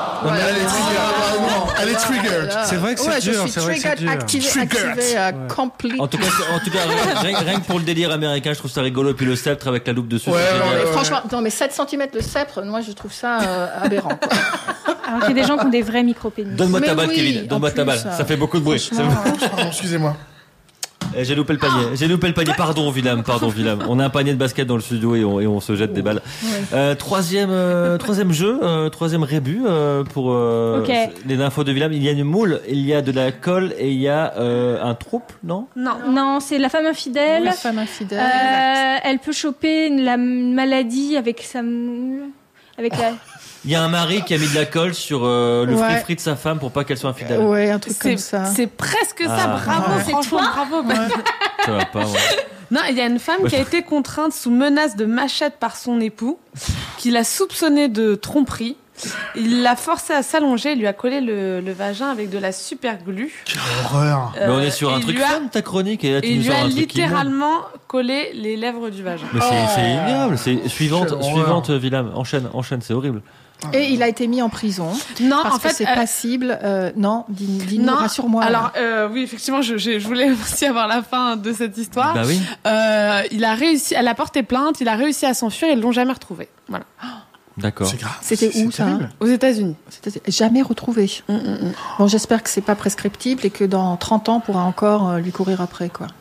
S4: Elle est triggered.
S7: C'est vrai que c'est dur.
S5: Je suis triggered, activé, complete.
S2: En tout cas, rien que pour le délire américain, je trouve ça rigolo. Puis le sceptre avec la loupe dessus.
S5: Franchement, non mais 7 cm le sceptre, moi je trouve ça aberrant.
S3: Alors qu'il y a des gens qui ont des vrais micro-pénis.
S2: Donne-moi ta balle, Kevin. Donne-moi ta balle. Ça fait beaucoup de bruit.
S4: Pardon, excusez-moi.
S2: J'ai loupé le panier. Pardon, Willam. On a un panier de basket dans le studio et on se jette des balles. Troisième jeu, troisième rébut pour les infos de Willam. Il y a une moule, il y a de la colle et il y a un troupe, non?
S3: Non, c'est la femme infidèle.
S5: La femme infidèle.
S3: Elle peut choper la maladie avec sa moule.
S2: Il y a un mari qui a mis de la colle sur le free de sa femme pour pas qu'elle soit infidèle.
S5: Ouais, un truc comme ça.
S9: C'est presque ça, bravo, franchement, bravo.
S2: Ça va pas,
S9: Non, il y a une femme qui a été contrainte sous menace de machette par son époux, qui l'a soupçonnée de tromperie. Il l'a forcée à s'allonger, il lui a collé le vagin avec de la super glue.
S4: Quelle horreur.
S2: Mais on est sur un truc fun, ta chronique, et là tu nous sors un truc.
S9: Il lui a littéralement collé les lèvres du vagin.
S2: Mais c'est ignoble. C'est suivante, Willam. Enchaîne, c'est horrible.
S5: Et il a été mis en prison.
S9: Non,
S5: parce
S9: en fait,
S5: que c'est passible. Non, dis-nous, rassure-moi.
S9: Alors, oui, effectivement, je voulais aussi avoir la fin de cette histoire.
S2: Bah oui.
S9: Il a réussi, elle a porté plainte, il a réussi à s'enfuir et ils l'ont jamais retrouvé. Voilà.
S2: D'accord.
S4: C'est grave.
S5: C'était où ça?
S9: Aux États-Unis.
S5: Jamais retrouvé. Bon, j'espère que c'est pas prescriptible et que dans 30 ans, on pourra encore lui courir après, quoi.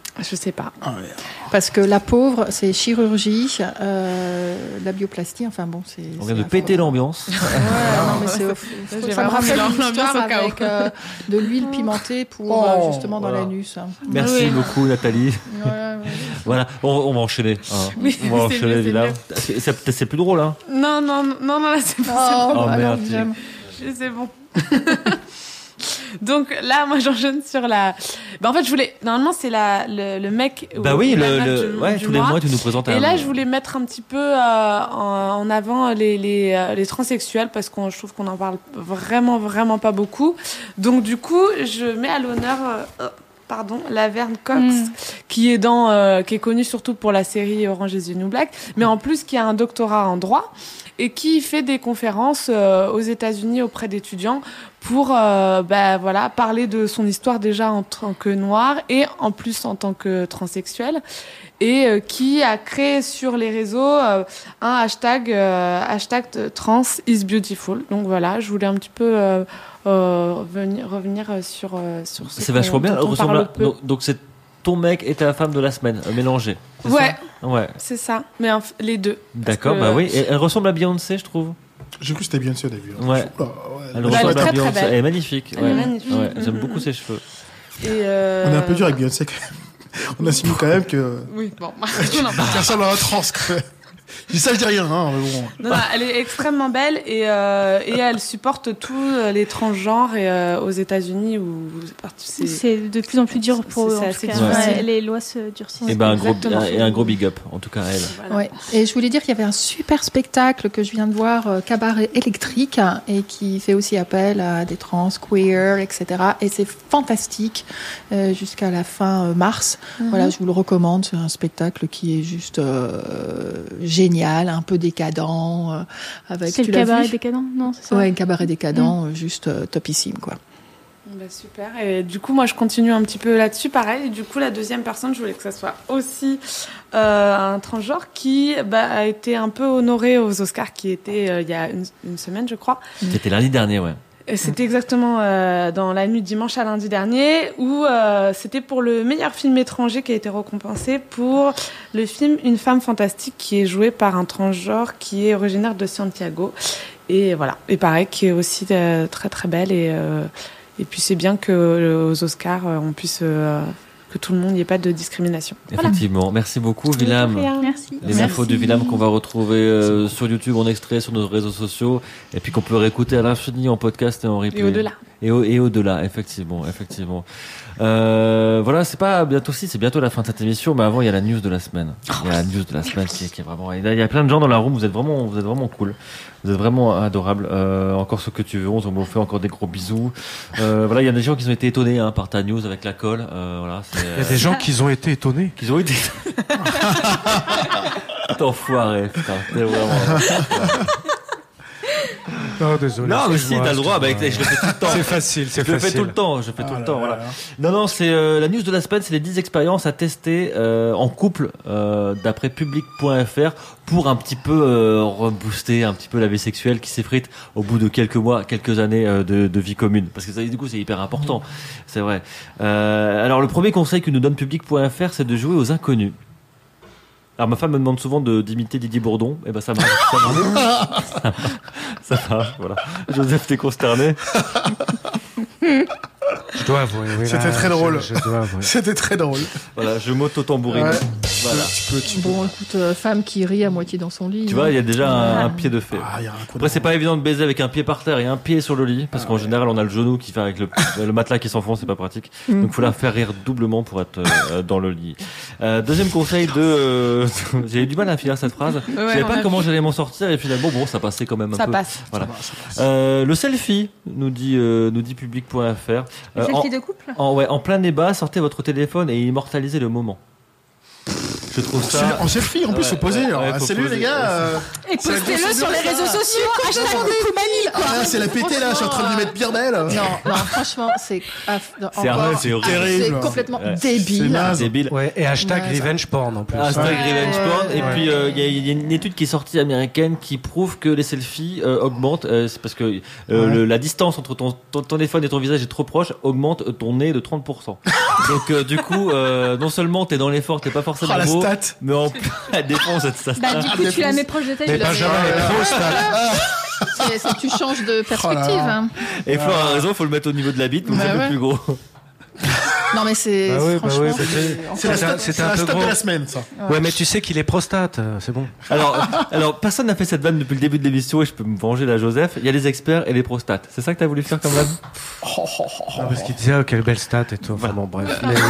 S9: Je sais pas.
S5: Parce que la pauvre, c'est chirurgie, la bioplastie, enfin bon, c'est...
S2: On vient de péter l'ambiance.
S5: Ouais, non, mais
S9: J'ai
S5: ça me
S9: vraiment
S5: rappelle
S9: mis
S5: une
S9: l'ambiance
S5: histoire
S9: au chaos.
S5: avec de l'huile pimentée pour justement dans l'anus.
S2: Merci beaucoup, Nathalie.
S5: Ouais.
S2: Voilà, on va enchaîner.
S9: Oui,
S2: on va
S9: c'est
S2: enchaîner,
S9: mieux,
S2: Villa. C'est plus drôle, hein.
S9: Non, là, c'est pas
S2: Oh, merde.
S9: c'est bon. Donc là, moi, j'enchaîne sur la. En fait, je voulais. Normalement, c'est le mec.
S2: Bah oui,
S9: du
S2: tous les mois, tu nous présentes un.
S9: Et là, je voulais mettre un petit peu en avant les transsexuels parce que je trouve qu'on en parle vraiment pas beaucoup. Donc, du coup, je mets à l'honneur. Laverne Cox, qui est connue surtout pour la série Orange is the New Black, mais en plus qui a un doctorat en droit et qui fait des conférences aux États-Unis auprès d'étudiants pour parler de son histoire déjà en tant que noire et en plus en tant que transsexuelle, et qui a créé sur les réseaux un hashtag trans is beautiful. Donc voilà, je voulais un petit peu revenir sur ce.
S2: C'est vachement bien. Donc c'est ton mec et ta femme de la semaine mélangés.
S9: Ouais,
S2: ouais,
S9: c'est ça. Mais les deux.
S2: D'accord, bah oui. Et elle ressemble à Beyoncé, je trouve.
S4: J'ai cru que c'était Beyoncé au début.
S2: Ouais. Elle ressemble à Beyoncé. Elle est magnifique.
S9: Elle est magnifique.
S2: Ouais, j'aime beaucoup ses cheveux.
S9: Et
S4: On est un peu dur avec Beyoncé quand même. On assume quand même que.
S9: Oui, bon.
S4: Qu'elle ressemble à un trans quand même. Je dis ça, je dis rien, hein, mais bon.
S9: Non, elle est extrêmement belle et elle supporte tous les transgenres aux États-Unis où
S3: c'est de plus en plus dur pour eux. Les lois se durcissent.
S2: Et un gros big up, en tout cas à elle.
S5: Voilà. Ouais. Et je voulais dire qu'il y avait un super spectacle que je viens de voir, Cabaret électrique, et qui fait aussi appel à des trans, queer, etc. Et c'est fantastique jusqu'à la fin mars. Voilà, je vous le recommande. C'est un spectacle qui est juste génial, un peu décadent.
S3: C'est le cabaret décadent, non, c'est ça?
S5: Ouais, un cabaret décadent, juste topissime, quoi.
S9: Bah super. Et du coup, moi, je continue un petit peu là-dessus, pareil. Et du coup, la deuxième personne, je voulais que ça soit aussi un transgenre qui a été un peu honoré aux Oscars, qui était il y a une semaine, je crois.
S2: C'était lundi dernier, ouais.
S9: C'était exactement dans la nuit de dimanche à lundi dernier, où c'était pour le meilleur film étranger qui a été récompensé pour le film Une femme fantastique, qui est joué par un transgenre qui est originaire de Santiago. Et voilà. Et pareil, qui est aussi très très belle. Et puis c'est bien qu'aux Oscars, on puisse... que tout le monde n'y ait pas de discrimination.
S2: Effectivement. Voilà. Merci beaucoup, Willam.
S3: Merci.
S2: Les infos de Willam qu'on va retrouver sur YouTube en extrait, sur nos réseaux sociaux, et puis qu'on peut réécouter à l'infini en podcast et en replay.
S9: Et au-delà.
S2: Et au-delà, effectivement. Voilà, c'est bientôt la fin de cette émission, mais avant il y a la news de la semaine. Il y a la news de la semaine qui est vraiment. Il y a plein de gens dans la room. Vous êtes vraiment cool. Vous êtes vraiment adorables. Encore ce que tu veux. On vous fait encore des gros bisous. Voilà, il y a des gens qui ont été étonnés par ta news avec la colle. Voilà.
S7: Il y a des gens qui ont été étonnés.
S2: Qui ont été. T'enfoiré, putain. T'es vraiment.
S7: Non, désolé.
S2: Non, mais si, t'as le droit. Je le fais tout le temps.
S7: C'est facile.
S2: Je le fais tout le temps. Voilà. Non, c'est la news de la semaine, c'est les 10 expériences à tester en couple d'après public.fr pour un petit peu rebooster un petit peu la vie sexuelle qui s'effrite au bout de quelques mois, quelques années de vie commune. Parce que ça, du coup, c'est hyper important. C'est vrai. Alors, le premier conseil que nous donne public.fr, c'est de jouer aux inconnus. Alors ma femme me demande souvent d'imiter Didier Bourdon, et ben ça marche. Ça marche, voilà. Joseph, t'es consterné.
S7: Je dois avouer, oui.
S4: C'était très drôle.
S7: Je dois avouer.
S4: C'était très drôle.
S2: Voilà, je m'auto-tambourine.
S4: Ouais.
S2: Voilà.
S5: Bon, écoute, femme qui rit à moitié dans son lit.
S2: Tu vois, il y a déjà un pied de fait. Après, c'est pas évident de baiser avec un pied par terre et un pied sur le lit, parce qu'en général, on a le genou qui fait avec le matelas qui s'enfonce, c'est pas pratique. Donc, faut la faire rire doublement pour être dans le lit. Deuxième conseil j'ai eu du mal à finir cette phrase. Je savais pas comment j'allais m'en sortir, et finalement, bon, ça passait quand même un peu.
S9: Ça passe.
S2: Voilà. Le selfie, nous dit public.fr.
S3: Le selfie de couple?
S2: En plein débat, sortez votre téléphone et immortalisez le moment. Je trouve ça.
S4: En selfie, en plus, se poser. Salut les gars.
S3: Et postez-le sur les réseaux sociaux. Hashtag Coucou quoi.
S4: C'est la pété là, je suis en train de lui mettre pire belle.
S5: Non, franchement, c'est
S2: terrible.
S5: C'est complètement débile.
S2: C'est débile.
S7: Ouais, et hashtag revenge porn en plus.
S2: Hashtag revenge porn. Et puis, il y a une étude qui est sortie américaine qui prouve que les selfies augmentent. C'est parce que la distance entre ton téléphone et ton visage est trop proche, augmente ton nez de 30%. Donc, du coup, non seulement t'es dans l'effort, t'es pas forcément beau, mais en plus, elle défonce cette stat.
S3: Bah, du coup, tu la mets proche de ta
S7: Mais Benjamin est pro stat.
S5: Tu changes de perspective.
S2: Et Flore a raison, faut le mettre au niveau de la bite, donc c'est un peu plus gros.
S5: Non mais c'est franchement
S7: c'était un peu gros.
S4: De la semaine, ça.
S7: Ouais, mais tu sais qu'il est prostate, c'est bon.
S2: Alors personne n'a fait cette vanne depuis le début de l'émission et je peux me venger la Joseph. Il y a les experts et les prostates. C'est ça que t'as voulu faire comme vanne?
S7: Parce qu'il disait quelle belle stat et tout. Enfin bon, bref.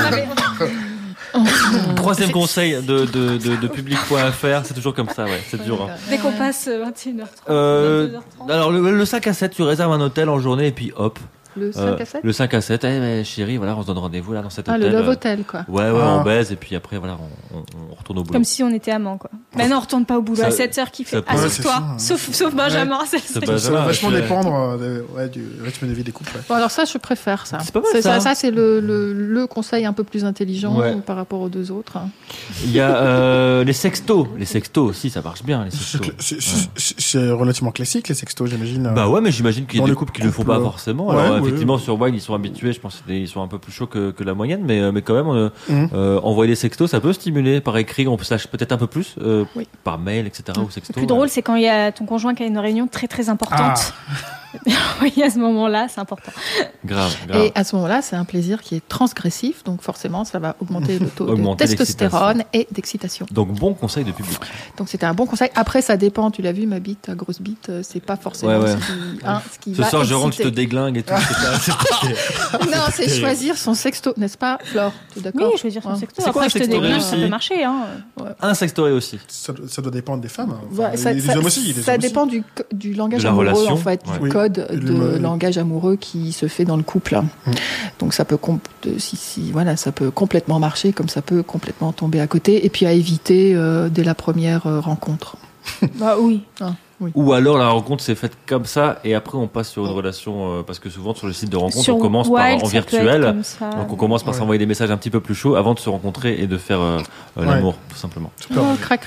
S2: Troisième conseil de public.fr, c'est toujours comme ça, ouais, c'est dur. Hein.
S3: Dès qu'on passe 21h30.
S2: Alors le 5 à 7, tu réserves un hôtel en journée et puis hop.
S5: Le 5 à 7
S2: Le 5 à 7, mais chérie, voilà, on se donne rendez-vous là dans cet hôtel.
S5: Le Love Hotel, quoi.
S2: Ouais, on baise et puis après, voilà, on retourne au boulot.
S3: Comme si on était amants, quoi. Mais non, on retourne pas au boulot à 7h qui fait. Sauf toi, sauf Benjamin.
S4: Ça va vachement dépendre du rythme de vie des couples.
S5: Bon, alors ça, je préfère ça.
S2: C'est pas mal, ça.
S5: Ça, c'est le conseil un peu plus intelligent par rapport aux deux autres.
S2: Il y a les sextos. Les sextos aussi, ça marche bien, les sextos.
S4: C'est relativement classique, les sextos, j'imagine.
S2: Bah ouais, mais j'imagine qu'il y a des couples qui le font pas forcément. Alors effectivement, sur Wine, ils sont habitués, je pense qu'ils sont un peu plus chauds que la moyenne, mais quand même, envoyer des sextos, ça peut stimuler par écrit, on peut sache peut-être un peu plus, par mail, etc. ou sexto.
S3: Le plus drôle, c'est quand il y a ton conjoint qui a une réunion très très importante. Oui, à ce moment-là, c'est important.
S2: Grave.
S5: Et à ce moment-là, c'est un plaisir qui est transgressif, donc forcément, ça va augmenter le taux de testostérone et d'excitation.
S2: Donc, bon conseil de public.
S5: Donc, c'était un bon conseil. Après, ça dépend, tu l'as vu, ma bite, ta grosse bite, c'est pas forcément ce qui
S2: Ce
S5: va
S2: soir, je rentre,
S5: exciter.
S2: je te déglingue et tout.
S5: Non, c'est choisir son sexto, n'est-ce pas, Flore? Tu es d'accord?
S3: Oui, choisir son sexto.
S2: C'est quoi
S3: Après,
S2: un
S3: je te déglingue,
S2: sextoré
S3: ça peut marcher. Hein.
S2: Un sextoré aussi.
S4: Ça doit dépendre des femmes.
S5: Des hommes aussi. Ça dépend du langage amoureux, en fait, du code de langage amoureux qui se fait dans le couple. Donc ça peut ça peut complètement marcher, comme ça peut complètement tomber à côté, et puis à éviter dès la première rencontre.
S3: Bah oui.
S5: Oui.
S2: Ou alors la rencontre s'est faite comme ça et après on passe sur une relation parce que souvent sur le site de rencontre on commence en virtuel, donc on commence par s'envoyer des messages un petit peu plus chauds avant de se rencontrer et de faire l'amour tout simplement.
S5: Crac.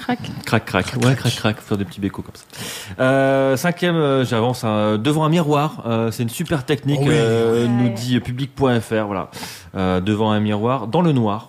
S2: Faire des petits bécos comme ça. Cinquième, j'avance devant un miroir, c'est une super technique, nous dit public.fr, voilà, devant un miroir dans le noir.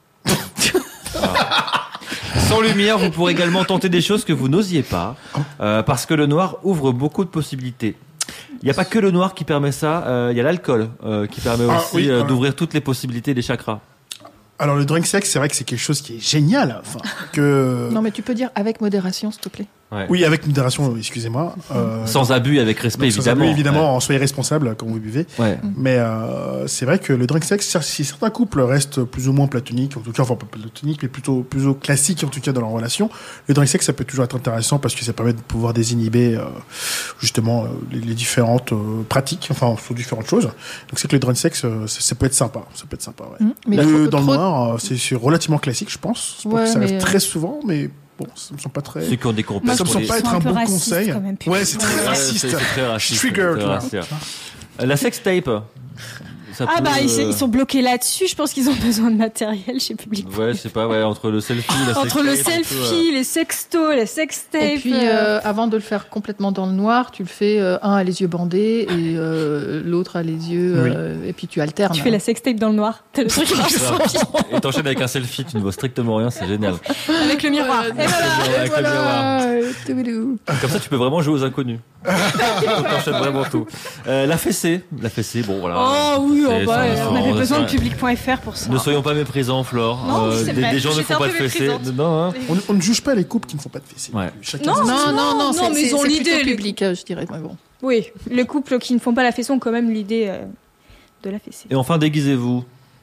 S2: Sans lumière, vous pourrez également tenter des choses que vous n'osiez pas, parce que le noir ouvre beaucoup de possibilités. Il n'y a pas que le noir qui permet ça, il y a l'alcool qui permet aussi d'ouvrir toutes les possibilités des chakras.
S4: Alors le drink sex, c'est vrai que c'est quelque chose qui est génial.
S5: Non mais tu peux dire avec modération, s'il te plaît.
S2: Ouais.
S4: Oui, avec modération, excusez-moi.
S2: Sans abus, avec respect, évidemment.
S4: Sans abus, évidemment, soyez responsable quand vous buvez.
S2: Ouais.
S4: Mais c'est vrai que le drink sex, si certains couples restent plus ou moins platoniques, en tout cas, enfin pas platoniques, mais plutôt classiques en tout cas dans leur relation, le drink sex, ça peut toujours être intéressant parce que ça permet de pouvoir désinhiber justement les différentes pratiques, enfin sur différentes choses. Donc c'est que le drink sex, ça peut être sympa. Ça peut être sympa, ouais.
S5: Mais
S4: dans le noir, c'est relativement classique, je pense. Je pense que ça arrive très souvent, mais bon, ça me semble pas très.
S2: Ceux qui ont des complexes.
S4: Ça me semble pas être un bon conseil. Ouais, c'est très raciste.
S2: C'est très raciste.
S4: Trigger,
S2: la sextape.
S3: Ils sont bloqués là-dessus. Je pense qu'ils ont besoin de matériel chez Public.
S2: Ouais, je sais pas, entre le selfie,
S3: les sextos, les sextapes.
S5: Et puis, avant de le faire complètement dans le noir, tu le fais, un a les yeux bandés et l'autre a les yeux, et puis tu alternes.
S3: Tu fais la sextape dans le noir. T'as le truc qui marche.
S2: Et t'enchaînes avec un selfie, tu ne vois strictement rien, c'est génial.
S3: Avec le miroir.
S2: Et voilà. Comme ça, tu peux vraiment jouer aux inconnus. T'enchaînes vraiment tout. La fessée, bon voilà.
S3: Oh oui. On avait besoin de public.fr pour ça.
S2: Ne soyons pas méprisants, Flore.
S3: Non,
S2: des gens ne font pas de fessée. Non,
S4: on ne juge pas les couples qui ne font pas de fessée.
S2: Ouais.
S5: Non, mais ils ont l'idée public, je dirais. Mais bon.
S3: Oui, les couples qui ne font pas la fessée ont quand même l'idée de la fessée.
S2: Et enfin, déguisez-vous.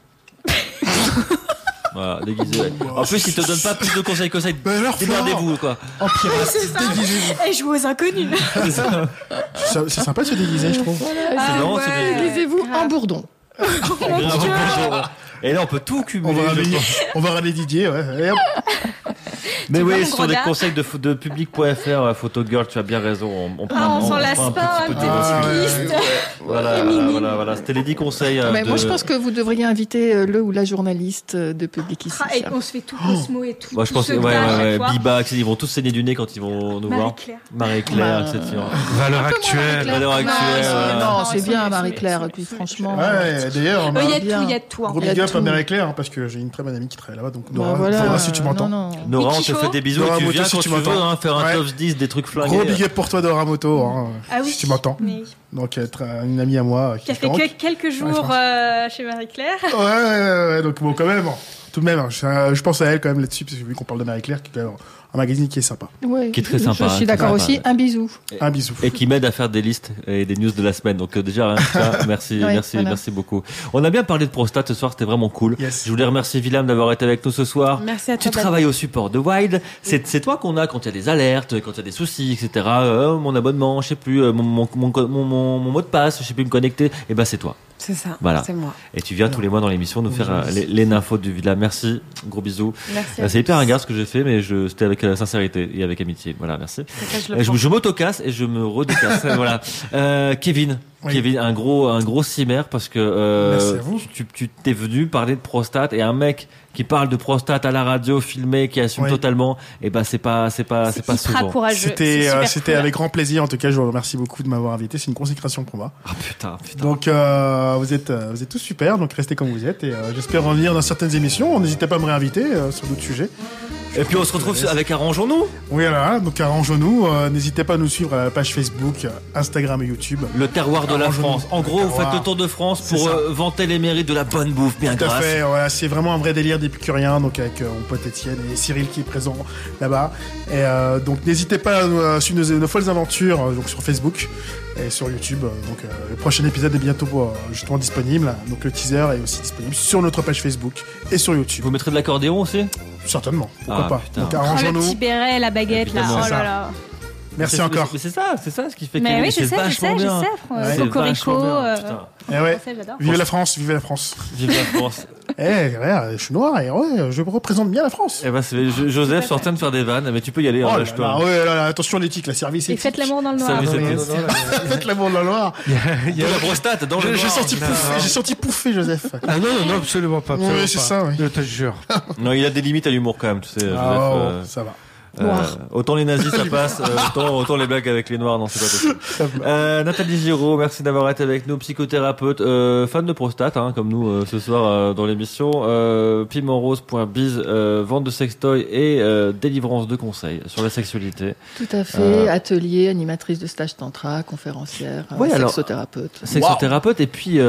S2: Voilà, déguisez. En plus, ils te donnent pas plus de conseils que ça. Déguisez-vous, quoi.
S4: En pirate, déguisez-vous.
S3: Et jouez aux inconnus.
S4: C'est sympa de se déguiser, je trouve.
S2: C'est marrant de se déguiser.
S5: Déguisez-vous en bourdon.
S2: Et là, on peut tout cumuler.
S4: On va ramener Didier, ouais. Et hop.
S2: Mais oui, ce sont des conseils de public.fr, Photogirl, tu as bien raison.
S3: On s'en lasse pas, un petit liste.
S2: Voilà. C'était les 10 conseils.
S5: Mais moi, je pense que vous devriez inviter le ou la journaliste de Public ici.
S3: Et on se fait tout Cosmo et tout.
S2: Moi, je pense que Biba, ils vont tous saigner du nez quand ils vont nous voir. Marie-Claire, etc.
S7: Valeur actuelle.
S5: Non, c'est bien Marie-Claire. Puis franchement.
S4: Ouais, d'ailleurs,
S3: il y a de tout.
S4: Gros big up à Marie-Claire, parce que j'ai une très bonne amie qui travaille là-bas. Donc, Nora, si tu m'entends.
S2: Nora, on te fait des bisous. Tu viens quand tu veux faire un top 10 des trucs flingués.
S4: Gros big up pour toi, Dora Moto, si tu m'entends. Donc, être une amie à moi.
S3: Qui a fait quelques jours chez Marie-Claire.
S4: Ouais, donc bon, quand même, tout de même, je pense à elle quand même là-dessus, parce que vu qu'on parle de Marie-Claire, qui est quand même un magazine qui est sympa.
S5: Ouais,
S2: qui est très sympa.
S5: Je suis d'accord aussi. Un bisou.
S2: Et qui m'aide à faire des listes et des news de la semaine. Donc déjà, merci beaucoup. On a bien parlé de prostate ce soir, c'était vraiment cool.
S4: Yes.
S2: Je voulais remercier William d'avoir été avec nous ce soir.
S9: Merci à toi.
S2: Tu travailles au support de Wild. C'est toi qu'on a quand il y a des alertes, quand il y a des soucis, etc. Mon abonnement, je sais plus, mon mot de passe, je sais plus me connecter. Et ben c'est toi.
S9: C'est ça,
S2: voilà.
S9: C'est moi.
S2: Et tu viens tous les mois dans l'émission nous faire les nymphos du village. Merci, gros bisous.
S9: Merci.
S2: C'est hyper ringard ce que j'ai fait, mais c'était avec sincérité et avec amitié. Voilà, merci. Je m'auto-casse et je me redécasse. Voilà. Kevin, un gros cimère parce que tu t'es venu parler de prostate et un mec qui parle de prostate à la radio, filmé, qui assume totalement. Et ben c'est pas souvent.
S3: Courageux.
S4: C'était avec grand plaisir. En tout cas, je vous remercie beaucoup de m'avoir invité. C'est une consécration pour moi.
S2: Ah putain.
S4: Donc vous êtes tous super. Donc restez comme vous êtes et j'espère revenir dans certaines émissions. N'hésitez pas à me réinviter sur d'autres sujets.
S2: Et puis on se retrouve avec Arrangeons-nous.
S4: Oui, voilà, donc Arrangeons-nous. N'hésitez pas à nous suivre à la page Facebook, Instagram et YouTube.
S2: Le terroir de la France. En gros, vous faites le tour de France pour vanter les mérites de la bonne bouffe bien grasse.
S4: Tout à fait, voilà, c'est vraiment un vrai délire d'épicurien, donc avec mon pote Étienne et Cyril qui est présent là-bas. Et donc n'hésitez pas à suivre nos folles aventures donc sur Facebook et sur YouTube. Donc le prochain épisode est bientôt justement disponible. Donc le teaser est aussi disponible sur notre page Facebook et sur YouTube.
S2: Vous mettrez de l'accordéon aussi ?
S4: Certainement, pourquoi pas.
S2: Putain.
S4: Donc arrangeons-nous.
S3: Le petit béret, la baguette là, oh là là.
S4: Merci encore.
S2: Mais c'est ça ce qui fait que
S3: c'est
S2: vachement bien.
S3: Cocorico.
S4: J'adore. Vive la France, vive la France.
S2: Vive la France.
S4: Je suis noir et je représente bien la France.
S2: Joseph est en train de faire des vannes, mais tu peux y aller.
S4: Attention l'éthique, la service éthique.
S3: Et faites l'amour dans le noir.
S4: Faites l'amour dans le noir.
S2: Il y a la prostate dans le noir.
S4: J'ai senti pouffer, Joseph.
S7: Ah non, absolument pas.
S4: Oui, c'est ça, oui.
S7: Je te jure.
S2: Non, il y a des limites à l'humour quand même, tu sais, Joseph.
S4: Ça va.
S2: Autant les nazis ça passe, autant les blagues avec les noirs, non, c'est pas possible. Nathalie Giraud, merci d'avoir été avec nous, psychothérapeute, fan de prostate, comme nous ce soir dans l'émission. Pimentrose.biz, vente de sextoy et délivrance de conseils sur la sexualité.
S5: Tout à fait, atelier, animatrice de stage tantra, conférencière, sexothérapeute.
S2: Sexothérapeute, et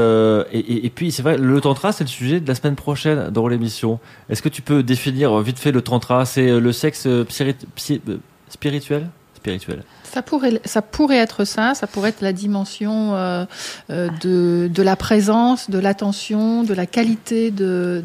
S2: puis c'est vrai, le tantra c'est le sujet de la semaine prochaine dans l'émission. Est-ce que tu peux définir vite fait le tantra? C'est le sexe spirituel.
S5: Ça pourrait être ça pourrait être la dimension de la présence, de l'attention, de la qualité de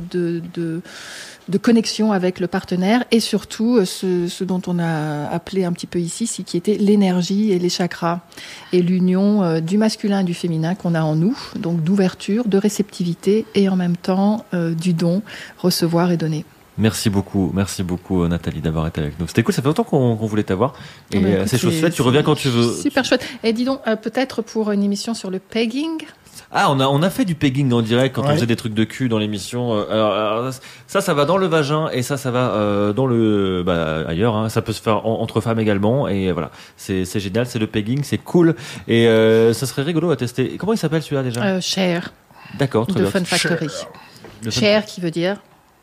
S5: connexion avec le partenaire et surtout ce dont on a appelé un petit peu ici, qui était l'énergie et les chakras et l'union du masculin et du féminin qu'on a en nous, donc d'ouverture, de réceptivité et en même temps du don, recevoir et donner.
S2: Merci beaucoup Nathalie d'avoir été avec nous. C'était cool, ça fait longtemps qu'on voulait t'avoir. Et c'est chose faite, tu reviens quand tu veux.
S5: Super chouette. Et dis donc, peut-être pour une émission sur le pegging.
S2: Ah, on a fait du pegging en direct quand on faisait des trucs de cul dans l'émission. Alors ça va dans le vagin et ça va dans le ailleurs. Ça peut se faire entre femmes également et voilà. C'est génial, c'est le pegging, c'est cool et ça serait rigolo à tester. Comment il s'appelle celui-là déjà?
S5: Cher.
S2: D'accord, très bien.
S5: De Fun Factory. Cher qui veut dire.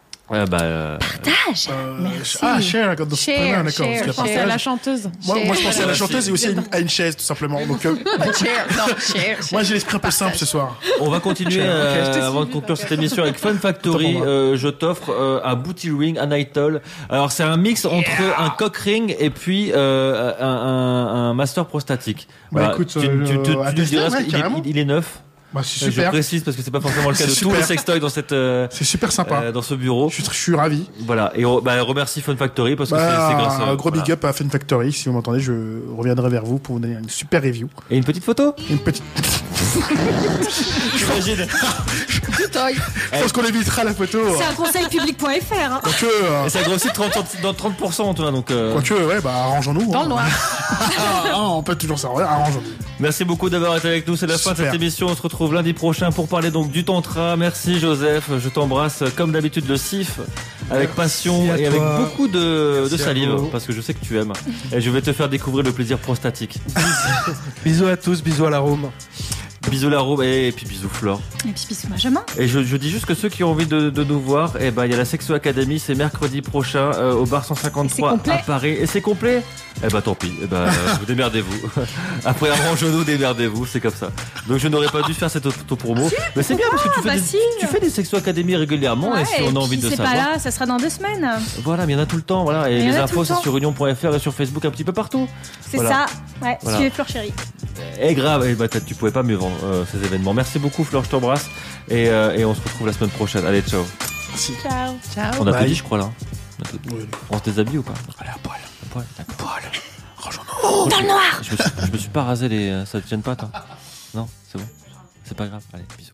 S3: Partage.
S5: Merci.
S4: Cher, d'accord.
S9: Je pensais à la chanteuse.
S4: Moi, je pensais à la chanteuse et aussi à une chaise, tout simplement. Donc,
S5: Cher.
S4: Moi, j'ai l'esprit un peu simple ce soir.
S2: On va continuer avant de conclure cette émission avec Fun Factory. Je t'offre un booty ring, un idol. Alors, c'est un mix entre un cock ring et puis un master prostatique.
S4: Écoute,
S2: tu diras, il est neuf.
S4: Bah, c'est super.
S2: Je précise parce que c'est pas forcément le cas de tous les sextoys dans cette.
S4: C'est super sympa.
S2: Dans ce bureau.
S4: Je suis ravi.
S2: Voilà. Et remercie Fun Factory parce que c'est grâce à.
S4: Un gros big up à Fun Factory. Si vous m'entendez, je reviendrai vers vous pour vous donner une super review.
S2: Et une petite photo.
S4: Une petite.
S2: J'imagine.
S4: Je pense qu'on évitera la photo.
S3: C'est un conseilpublic.fr. Hein.
S2: Et ça grossit dans 30%, toi, donc.
S4: Quoique, ouais, arrangeons-nous.
S5: Dans le noir.
S4: On peut toujours s'arranger, arrangeons-nous.
S2: Merci beaucoup d'avoir été avec nous. C'est la fin de cette émission. On se retrouve lundi prochain pour parler donc du tantra. Merci Joseph. Je t'embrasse comme d'habitude le sif avec passion et avec beaucoup de salive parce que je sais que tu aimes. Et je vais te faire découvrir le plaisir prostatique.
S7: Bisous à tous, bisous à la room.
S2: Bisous la robe et puis bisous Flore.
S3: Et puis bisous Benjamin.
S2: Et je dis juste que ceux qui ont envie de nous voir, il y a la Sexo Academy, c'est mercredi prochain au bar 153 à Paris. Et c'est complet. Tant pis. Vous démerdez-vous. Après un grand genou, démerdez-vous. C'est comme ça. Donc je n'aurais pas dû faire cette auto-promo. Mais c'est bien parce que tu fais des Sexo Academy régulièrement et si on a envie de savoir.
S3: C'est pas là, ça sera dans 2 semaines.
S2: Voilà, mais il y en a tout le temps. Voilà. Et les infos, c'est sur union.fr et sur Facebook un petit peu partout.
S3: C'est ça. Ouais, suivez Flore Chérie.
S2: Et grave, tu pouvais pas mieux vendre ces événements. Merci beaucoup Flore, je t'embrasse et on se retrouve la semaine prochaine. Allez, ciao.
S4: Merci.
S3: Ciao.
S2: On a tout dit, je crois là. On se déshabille ou pas?
S4: Allez, à poil.
S3: Rangeons-nous. Dans le noir.
S2: Je me suis pas rasé ça te gêne pas toi? Non, c'est bon. C'est pas grave. Allez, bisous.